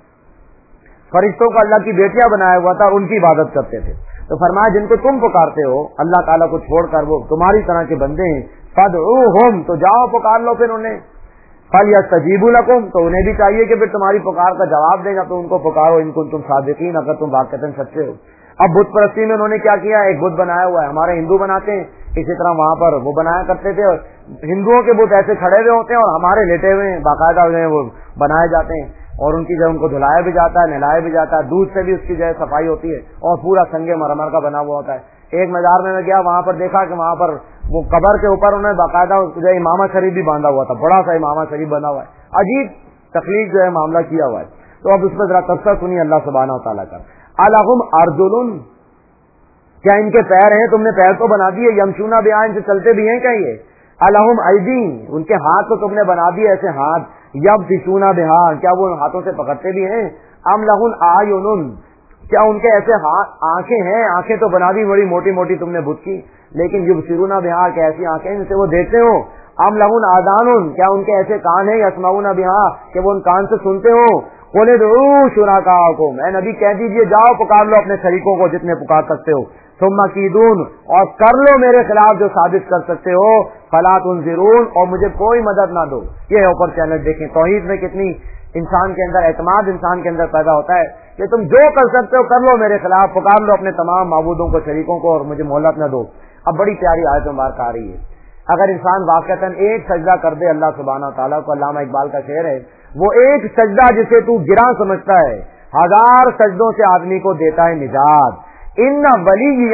فرشتوں کو اللہ کی بیٹیاں بنایا ہوا تھا، ان کی عبادت کرتے تھے. تو فرمایا جن کو تم پکارتے ہو اللہ تعالیٰ کو چھوڑ کر وہ تمہاری طرح کے بندے ہیں، فادعوہم تو جاؤ پکار لو پھر انہیں، فلیستجیبوا لکم تو انہیں بھی چاہیے کہ پھر تمہاری پکار کا جواب دے گا، تو ان کو پکارو ان کنتم صادقین اگر تم واقعتاً سچے ہو. اب بت پرستی میں انہوں نے کیا کیا، ایک بت بنایا ہوا ہے، ہمارے ہندو بناتے ہیں اسی طرح وہاں پر وہ بنایا کرتے تھے. ہندوؤں کے بت ایسے کھڑے ہوئے ہوتے ہیں اور ہمارے لیٹے ہوئے باقاعدہ وہ بنائے جاتے ہیں اور ان کی جو ان کو دھلایا بھی جاتا ہے، نہلایا بھی جاتا ہے، دودھ سے بھی اس کی جو ہے صفائی ہوتی ہے اور پورا سنگ مرمر کا بنا ہوا ہوتا ہے. ایک مزار میں گیا، وہاں پر دیکھا کہ وہاں پر وہ قبر کے اوپر انہوں نے باقاعدہ جو امامہ شریف بھی باندھا ہوا تھا، بڑا سا امامہ شریف بنا ہوا ہے. عجیب تخلیق جو ہے معاملہ کیا ہوا ہے. تو اب اس میں ذرا تفصیل سنیے اللہ سبحانہ و تعالیٰ کا. الہم ارجل، کیا ان کے پیر ہیں؟ تم نے پیر تو بنا دیے، یمشون بہا ان سے چلتے بھی ہیں کیا یہ؟ الہم ایدین، ان کے ہاتھ تو تم نے بنا دیے ایسے ہاتھ، یبطشون بہا کیا وہ ہاتھوں سے پکڑتے بھی ہیں؟ ام لہن اعین، کیا ان کے ایسے آنکھیں ہیں؟ آنکھیں تو بنا دی بڑی موٹی موٹی تم نے بت کی، لیکن یبصرون بہا کہ ایسی آنکھیں ان سے وہ دیکھتے ہو. ام لہن آذان، کیا ان کے ایسے کان ہیں یسمعون بہا کہ وہ ان کان سے سنتے ہو؟ قل ادعوا شرکاءکم، اے نبی کہہ دیجئے جاؤ پکار لو اپنے شریکوں کو جتنے پکار سکتے ہو، ثم کیدون اور کر لو میرے خلاف جو ثابت کر سکتے ہو، فلا تنظرون اور مجھے کوئی مدد نہ دو. یہ اوپر چینل دیکھیں توحید میں کتنی انسان کے اندر اعتماد انسان کے اندر پیدا ہوتا ہے کہ تم جو کر سکتے ہو کر لو میرے خلاف، پکار لو اپنے تمام معبودوں کو شریکوں کو اور مجھے مہلت نہ دو. اب بڑی پیاری آیت مبارکہ آ رہی ہے. اگر انسان واقعتاً ایک سجدہ کر دے اللہ سبحانہ و تعالیٰ کو، علامہ اقبال کا شعر ہے، وہ ایک سجدہ جسے تو گراں سمجھتا ہے 1000 سجدوں سے آدمی کو دیتا ہے نجات. ان ولی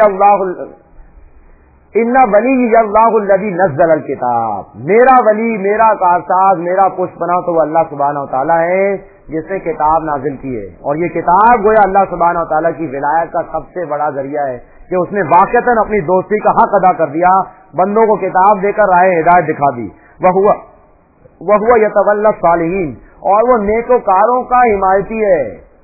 اللہ الذی نزل الکتاب، میرا ولی، میرا کارساز، میرا پشپنا تو وہ اللہ سبحانہ و تعالیٰ ہے جس نے کتاب نازل کی ہے. اور یہ کتاب گویا اللہ سبحانہ و تعالیٰ کی ولایت کا سب سے بڑا ذریعہ ہے کہ اس نے واقعتاً اپنی دوستی کا حق ادا کر دیا، بندوں کو کتاب دے کر راہ ہدایت دکھا دی. وہ یتولی الصالحین، اور وہ نیکوکاروں کا حمایتی ہے.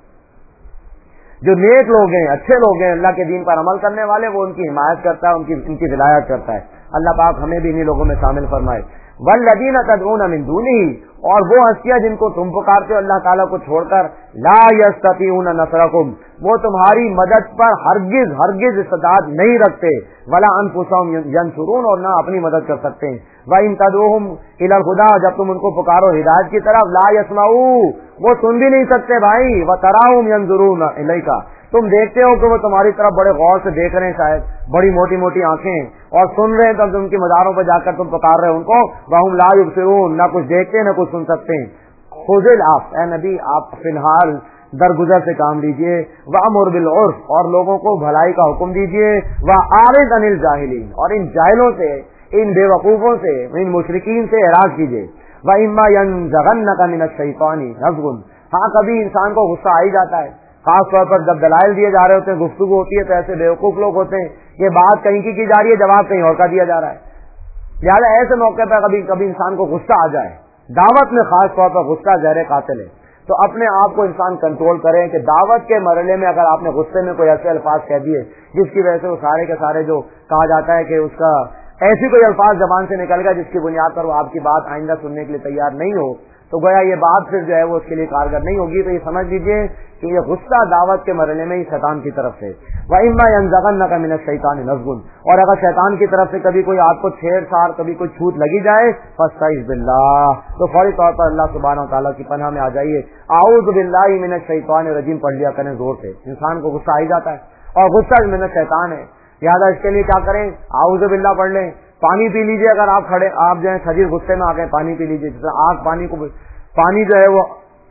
جو نیک لوگ ہیں، اچھے لوگ ہیں، اللہ کے دین پر عمل کرنے والے، وہ ان کی حمایت کرتا ہے، ان کی ولایت کرتا ہے. اللہ پاک ہمیں بھی انہی لوگوں میں شامل فرمائے. والذین تدعون من دونہ، اور وہ ہستیاں جن کو تم پکارتے ہو اللہ تعالیٰ کو چھوڑ کر، لا یستطیعون نصرکم، وہ تمہاری مدد پر ہرگز استطاعت نہیں رکھتے، ولا انفسہم ینصرون، اور نہ اپنی مدد کر سکتے ہیں. وَإِن تَدْعُوهُمْ إِلَى الْهُدَىٰ، جب تم ان کو پکارو ہدایت کی طرف، لا يسمعوا، وہ سن بھی نہیں سکتے بھائی. وَتَرَاهُمْ يَنظُرُونَ إِلَيْكَ، تم دیکھتے ہو کہ وہ تمہاری طرف بڑے غور سے دیکھ رہے ہیں، شاید بڑی موٹی موٹی آنکھیں، اور سن رہے ہیں تب ان کی مزاروں پہ جا کر تم پکار رہے ہو ان کو. وَهُمْ لَا يُبْصِرُونَ، نہ کچھ دیکھتے ہیں نہ کچھ سن سکتے ہیں. خذ العفو، اے نبی آپ فی الحال درگزر سے کام لیجئے. وَأْمُرْ بِالْعُرْفِ، اور لوگوں کو بھلائی کا حکم دیجئے. وَأَعْرِضْ عَنِ الْجَاهِلِينَ، اور ان جاہلوں سے، ان بے وقوفوں سے، ان مشرکین سے اعراض کیجئے. وَإِمَّا يَنزَغَنَّكَ مِنَ الشَّيْطَانِ نَزْغٌ، ہاں کبھی انسان کو غصہ آ ہی جاتا ہے، خاص طور پر جب دلائل دیے جا رہے ہوتے ہیں، گفتگو ہوتی ہے، تو ایسے بیوقوف لوگ ہوتے ہیں، یہ بات کہیں کی جا رہی ہے، جواب کہیں اور کا دیا جا رہا ہے. لہٰذا ایسے موقع پر کبھی انسان کو غصہ آ جائے، دعوت میں خاص طور پر غصہ زہر قاتل ہے، تو اپنے آپ کو انسان کنٹرول کرے کہ دعوت کے مرحلے میں اگر آپ نے غصے میں کوئی ایسے الفاظ کہہ دیے جس کی وجہ سے وہ سارے کے سارے جو کہا جاتا ہے کہ اس کا ایسی کوئی الفاظ زبان سے نکل گیا جس کی بنیاد پر وہ آپ کی بات آئندہ سننے کے لیے تیار نہیں ہو، تو گویا یہ بات پھر جو ہے وہ اس کے لیے کارگر نہیں ہوگی. تو یہ سمجھ لیجیے کہ یہ غصہ دعوت کے مرحلے میں ہی شیطان کی طرف سے. وَإِمَّا يَنزَغَنَّكَ مِنَ الشَّيْطَانِ نَزْغٌ، اور اگر شیطان کی طرف سے کبھی کوئی آپ کو چھیڑ چھاڑ، کبھی کوئی چھوٹ لگی جائے، فَاسْتَعِذْ بِاللَّهِ، تو فوری طور پر اللہ سبحانہ وتعالیٰ کی پناہ میں آ جائیے. اعوذ باللہ من الشیطان الرجیم پڑھ لیا کریں زور سے. انسان کو غصہ آ ہی جاتا ہے، اور غصہ من الشیطان ہے. لہٰذا اس کے لیے کیا کریں؟ اعوذ باللہ پڑھ لیں. پانی پی لیجیے، اگر آپ کھڑے آپ جو ہے شدید غصے میں آ گئے، پانی پی لیجیے. جس طرح آگ پانی جو ہے وہ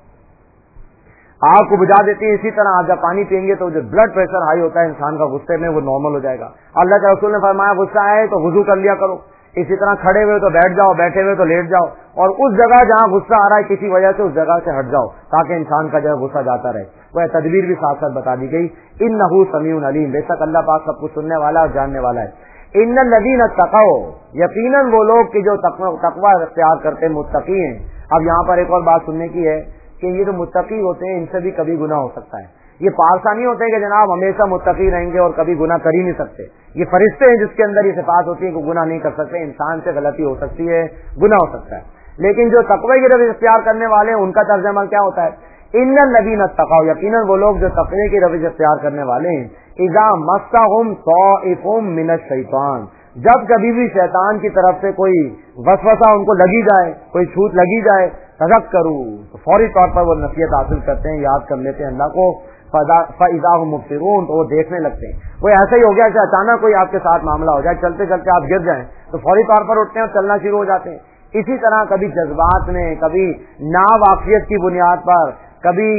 آگ کو بجھا دیتی ہے، اسی طرح آپ جب پانی پئیں گے تو جو بلڈ پریشر ہائی ہوتا ہے انسان کا غصے میں، وہ نارمل ہو جائے گا. اللہ کے رسول نے فرمایا غصہ آئے تو وضو کر لیا کرو. اسی طرح کھڑے ہوئے تو بیٹھ جاؤ، بیٹھے ہوئے تو لیٹ جاؤ، اور اس جگہ جہاں غصہ آ رہا ہے کسی وجہ سے اس جگہ سے ہٹ جاؤ تاکہ انسان کا جو ہے غصہ جاتا رہے. وہ تدبیر بھی ساتھ ساتھ بتا دی گئی. انہ سمیع علیم، بے شک اللہ پاک سب کچھ سننے والا اور جاننے والا ہے. ان الذین اتقوا، یقیناً وہ لوگ کہ جو تقوی اختیار کرتے ہیں، متقی ہیں. اب یہاں پر ایک اور بات سننے کی ہے کہ یہ جو متقی ہوتے ہیں ان سے بھی کبھی گناہ ہو سکتا ہے. یہ پارسا نہیں ہوتے کہ جناب ہمیشہ متقی رہیں گے اور کبھی گناہ کر ہی نہیں سکتے. یہ فرشتے ہیں جس کے اندر یہ صفات ہوتی ہے کہ گناہ نہیں کر سکتے. انسان سے غلطی ہو سکتی ہے، گناہ ہو سکتا ہے. لیکن جو تقوی کی روش اختیار کرنے والے ہیں ان کا طرز عمل کیا ہوتا ہے؟ ان الذین اتقوا، یقیناً وہ لوگ جو تقوی کی روش اختیار کرنے والے ہیں. اذا مسهم طائف من الشیطان، جب کبھی بھی شیطان کی طرف سے کوئی وسوسہ ان کو لگی جائے، کوئی چھوٹ لگی جائے، تذکروا، تو فوری طور پر وہ نصیحت حاصل کرتے ہیں، یاد کر لیتے ہیں اللہ کو. فَإِذَا هُمْ مُبْصِرُونَ، تو وہ دیکھنے لگتے ہیں. وہ ایسا ہی ہو گیا کہ اچانک کوئی آپ کے ساتھ معاملہ ہو جائے، چلتے چلتے آپ گر جائیں تو فوری طور پر اٹھتے ہیں اور چلنا شروع ہو جاتے ہیں. اسی طرح کبھی جذبات میں، کبھی ناواقفیت کی بنیاد پر، کبھی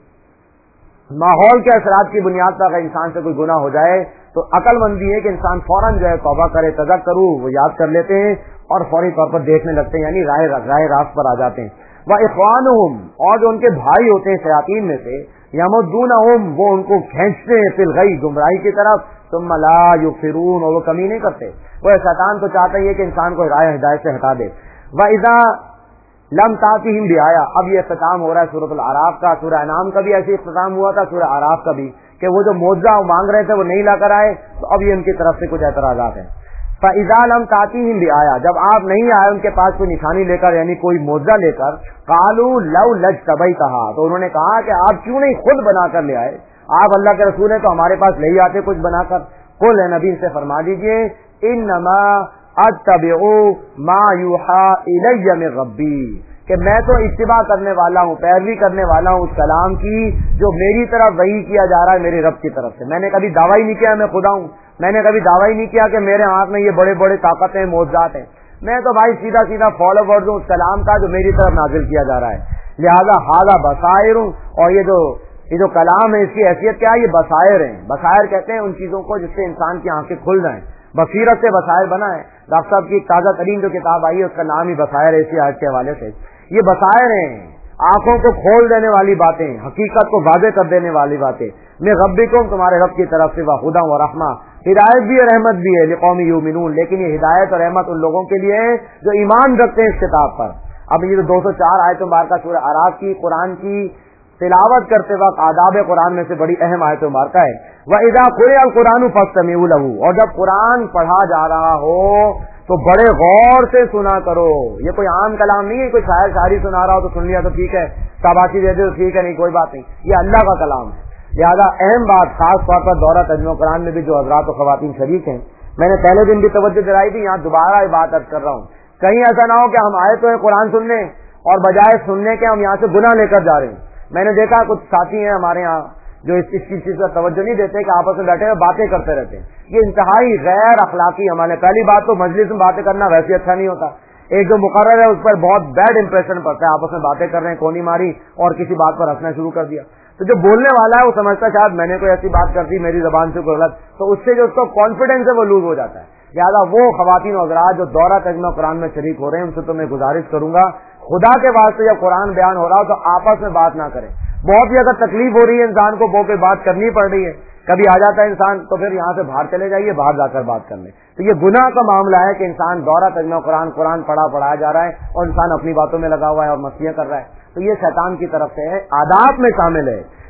ماحول کے اثرات کی بنیاد پر اگر انسان سے کوئی گناہ ہو جائے تو عقل مندی ہے کہ انسان فوراً جو ہے توبہ کرے، تذکروا، وہ یاد کر لیتے ہیں اور فوری طور پر دیکھنے لگتے ہیں، یعنی راہ راست پر آ جاتے ہیں. وَإِخْوَانُهُمْ، اور جو ان کے بھائی ہوتے ہیں شیاطین میں سے، یَمُدُّونَهُمْ، وہ ان کو کھینچتے ہیں فی الغی، گمراہی کی طرف، ثُمَّ لَا يُغْفِرُونَ، اور وہ کمی نہیں کرتے. وہ شیطان تو چاہتا ہی ہے کہ انسان کو راہ ہدایت سے ہٹا دے. وَإِذَا لم تاتہم بآیا، اب یہ اختتام ہو رہا ہے سورۃ الاعراف کا. سورہ انعام کا بھی ایسے اختتام ہوا تھا، سورہ اعراف کا بھی، کہ وہ جو معجزہ مانگ رہے تھے وہ نہیں لا کر آئے، تو اب یہ ان کی طرف سے کچھ اعتراضات ہیں. فَإِذَا لَمْ تَأْتِهِمْ بِآيَةٍ، جب آپ نہیں آئے ان کے پاس کوئی نشانی لے کر، یعنی کوئی معجزہ لے کر، قَالُوا لَوْ لَجْتَبَيْتَهَا، تو انہوں نے کہا کہ آپ کیوں نہیں خود بنا کر لے آئے، آپ اللہ کے رسول ہیں تو ہمارے پاس لے ہی آتے کچھ بنا کر. قُلْ، نبی سے فرما دیجئے، إِنَّمَا أَتَّبِعُ مَا يُوحَىٰ إِلَيَّ مِن رَّبِّي، کہ میں تو اتباع کرنے والا ہوں، پیروی کرنے والا ہوں اس کلام کی جو میری طرف وحی کیا جا رہا ہے میرے رب کی طرف سے. میں نے کبھی دعویٰ ہی نہیں کیا میں خدا ہوں، میں نے کبھی دعویٰ ہی نہیں کیا کہ میرے ہاتھ میں یہ بڑے بڑے طاقتیں معجزات ہیں. میں تو بھائی سیدھا سیدھا فالوورز ہوں اس کلام کا جو میری طرف نازل کیا جا رہا ہے. لہذا ھذا بصائر، اور یہ جو کلام ہے اس کی حیثیت کیا ہے؟ یہ بصائر ہیں. بصائر کہتے ہیں ان چیزوں کو جس سے انسان کی آنکھیں کھل جائیں. بصیرت سے بصائر بنا ہے. ڈاکٹر صاحب کی ایک تازہ ترین جو کتاب آئی ہے اس کا نام ہی بصائر ہے، اسی آیت کے حوالے سے. یہ بصائر ہیں، آنکھوں کو کھول دینے والی باتیں، حقیقت کو واضح کر دینے والی باتیں. میں ربکم، تمہارے رب کی طرف سے، وہدی و رحمہ، ہدایت بھی اور رحمت بھی ہے، لقوم یؤمنون، لیکن یہ ہدایت اور رحمت ان لوگوں کے لیے ہے جو ایمان رکھتے ہیں اس کتاب پر. اب یہ جو 204 آیت مبارکہ سورہ اعراف کی قرآن کی تلاوت کرتے وقت آداب قرآن میں سے بڑی اہم آیت مبارکہ ہے. وَإِذَا قُرِئَ الْقُرْآنُ فَاسْتَمِعُوا لَهُ، اور جب قرآن پڑھا جا رہا ہو تو بڑے غور سے سنا کرو. یہ کوئی عام کلام نہیں ہے، کوئی شاعر شاعری سنا رہا ہو تو سن لیا تو ٹھیک ہے، شاباشی دے دے تو ٹھیک ہے، نہیں کوئی بات نہیں. یہ اللہ کا کلام ہے. لہذا اہم بات، خاص طور پر دورہ ترجمہ قرآن میں بھی جو حضرات و خواتین شریک ہیں، میں نے پہلے دن بھی توجہ دلائی تھی، یہاں دوبارہ یہ بات عرض کر رہا ہوں. کہیں ایسا نہ ہو کہ ہم آئے تو ہیں قرآن سننے اور بجائے سننے کے ہم یہاں سے گناہ لے کر جا رہے ہیں. میں نے دیکھا کچھ ساتھی ہیں ہمارے یہاں جو اس چیز پر توجہ نہیں دیتے کہ آپس میں بیٹھے ہوئے باتیں کرتے رہتے ہیں. یہ انتہائی غیر اخلاقی عمل ہے. پہلی بات تو مجلس میں باتیں کرنا ویسے اچھا نہیں ہوتا. ایک جو مقرر ہے اس پر بہت بیڈ امپریشن پڑتا ہے، آپس میں باتیں کر رہے ہیں، کونی ماری اور کسی بات پر ہنسنا شروع کر دیا. تو جو بولنے والا ہے وہ سمجھتا ہے شاید میں نے کوئی ایسی بات کر دی میری زبان سے کوئی غلط، تو اس سے جو اس کا کانفیڈینس ہے وہ لوز ہو جاتا ہے. لہٰذا وہ خواتین و حضرات جو دورہ ترجمہ قرآن میں شریک ہو رہے ہیں ان سے تو میں گزارش کروں گا خدا کے واسطے جب قرآن بیان ہو رہا ہو تو آپس میں بات نہ کریں. بہت ہی اگر تکلیف ہو رہی ہے انسان کو وہ کوئی بات کرنی پڑ رہی ہے، کبھی آ جاتا ہے انسان تو پھر یہاں سے باہر چلے جائیے، باہر جا کر بات کر لیں. تو یہ گناہ کا معاملہ ہے کہ انسان دورہ ترجمہ قرآن پڑھایا جا رہا ہے اور انسان اپنی باتوں میں لگا ہوا ہے اور مستیاں کر رہا ہے. تو یہ شیطان کی طرف سے ہے، آداب میں شامل ہے.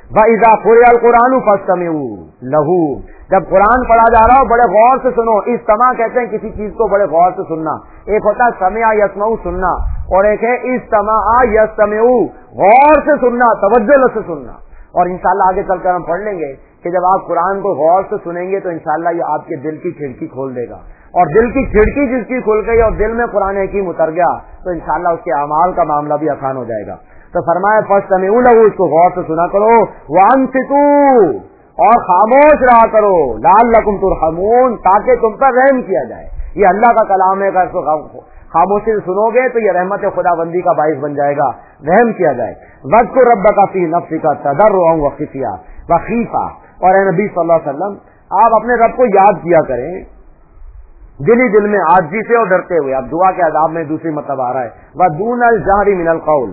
وَإِذَا قُرِئَ الْقُرْآنُ فَاسْتَمِعُوا لَهُ، جب قرآن پڑھا جا رہا ہو بڑے غور سے سنو. استماع کہتے ہیں کسی چیز کو بڑے غور سے سننا. ایک ہوتا ہے سمع یسمع سننا، اور ایک ہے استماع یستمع غور سے سننا، توجہ سے سننا. اور انشاءاللہ آگے چل کر ہم پڑھ لیں گے کہ جب آپ قرآن کو غور سے سنیں گے تو انشاءاللہ یہ آپ کے دل کی کھڑکی کھول دے گا، اور دل کی کھڑکی جس کی کھل گئی اور دل میں قرآن حکیم اتر گیا تو انشاءاللہ اس کے اعمال کا معاملہ بھی آسان ہو جائے گا. تو فرمایا فاستمعوا لہ، اس کو غور سے سنا کرو. وانصتوا، اور خاموش رہا کرو. لعلکم ترحمون، تاکہ تم پر رحم کیا جائے. یہ اللہ کا کلام ہے، اگر اس کو خاموشی سے سنو گے تو یہ رحمت خدا بندی کا باعث بن جائے گا، رحم کیا جائے. واذکر ربک فی نفسک تضرعا وخیفا، اور اے نبی صلی اللہ علیہ وسلم آپ اپنے رب کو یاد کیا کریں دل ہی دل میں عاجزی سے اور ڈرتے ہوئے. اب دعا کے آداب میں دوسری مطلب آ رہا ہے ودون الجہر من القول،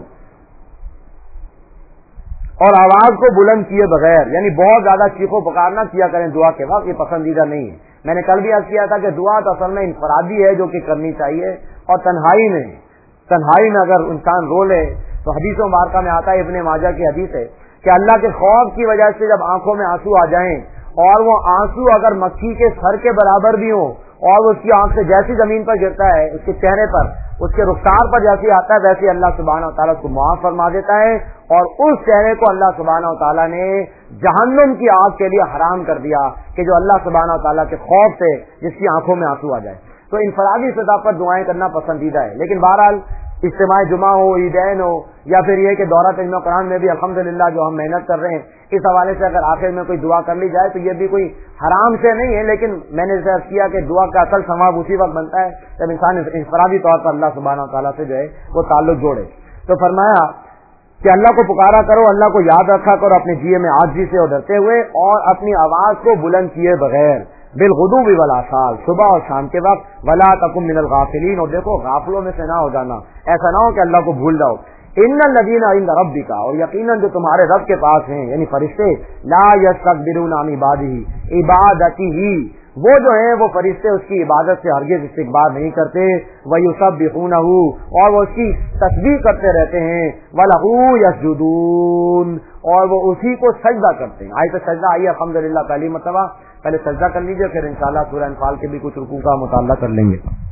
اور آواز کو بلند کیے بغیر، یعنی بہت زیادہ چیخو پکارنا کیا کریں دعا کے وقت، یہ پسندیدہ نہیں ہے. میں نے کل بھی عرض کیا تھا کہ دعا تو اصل میں انفرادی ہے جو کہ کرنی چاہیے، اور تنہائی میں اگر انسان رو لے تو حدیث مبارکہ میں آتا ہے، ابن ماجہ کی حدیث ہے کہ اللہ کے خوف کی وجہ سے جب آنکھوں میں آنسو آ جائیں اور وہ آنسو اگر مکھی کے سر کے برابر بھی ہوں اور اس کی آنکھ سے جیسی زمین پر گرتا ہے، اس کے چہرے پر، اس کے رخسار پر جیسی آتا ہے، ویسے اللہ سبحانہ و تعالیٰ اس کو معاف فرما دیتا ہے، اور اس چہرے کو اللہ سبحانہ و تعالیٰ نے جہنم کی آگ کے لیے حرام کر دیا کہ جو اللہ سبحانہ و تعالیٰ کے خوف سے جس کی آنکھوں میں آنسو آ جائے. تو انفرادی سطح پر دعائیں کرنا پسندیدہ ہے، لیکن بہرحال اجتماع جمعہ ہو، عیدین ہو، یا پھر یہ کہ دورہ ترجمہ قرآن میں بھی الحمدللہ جو ہم محنت کر رہے ہیں، اس حوالے سے اگر آخر میں کوئی دعا کر لی جائے تو یہ بھی کوئی حرام سے نہیں ہے. لیکن میں نے جیسے کیا کہ دعا کا اصل ثواب اسی وقت بنتا ہے جب انسان انفرادی طور پر اللہ سبحانہ و تعالیٰ سے جو ہے وہ تعلق جوڑے. تو فرمایا کہ اللہ کو پکارا کرو، اللہ کو یاد رکھا کرو اپنے جیے میں عاجزی سے اور ڈرتے ہوئے، اور اپنی آواز کو بلند کیے بغیر، بالغدو والآصال، صبح اور شام کے وقت. ولا تکن من الغافلین، اور دیکھو غافلوں میں سے نہ ہو جانا، ایسا نہ ہو کہ اللہ کو بھول جاؤ. ان الذین عند ربک، اور یقیناً جو تمہارے رب کے پاس ہیں یعنی فرشتے، لا یستکبرون عن عبادتہ، وہ جو ہیں وہ فرشتے اس کی عبادت سے ہرگز استکبار نہیں کرتے. وَيُسَبِّحُونَهُ، اور وہ اس کی تسبیح کرتے رہتے ہیں. وَلَهُ يَسْجُدُونَ، اور وہ اسی کو سجدہ کرتے ہیں. آیت سجدہ آئیے الحمدللہ پہلی مرتبہ، پہلے سجدہ کر لیجئے، پھر انشاءاللہ سورہ انفال کے بھی کچھ رکوع کا مطالعہ کر لیں گے.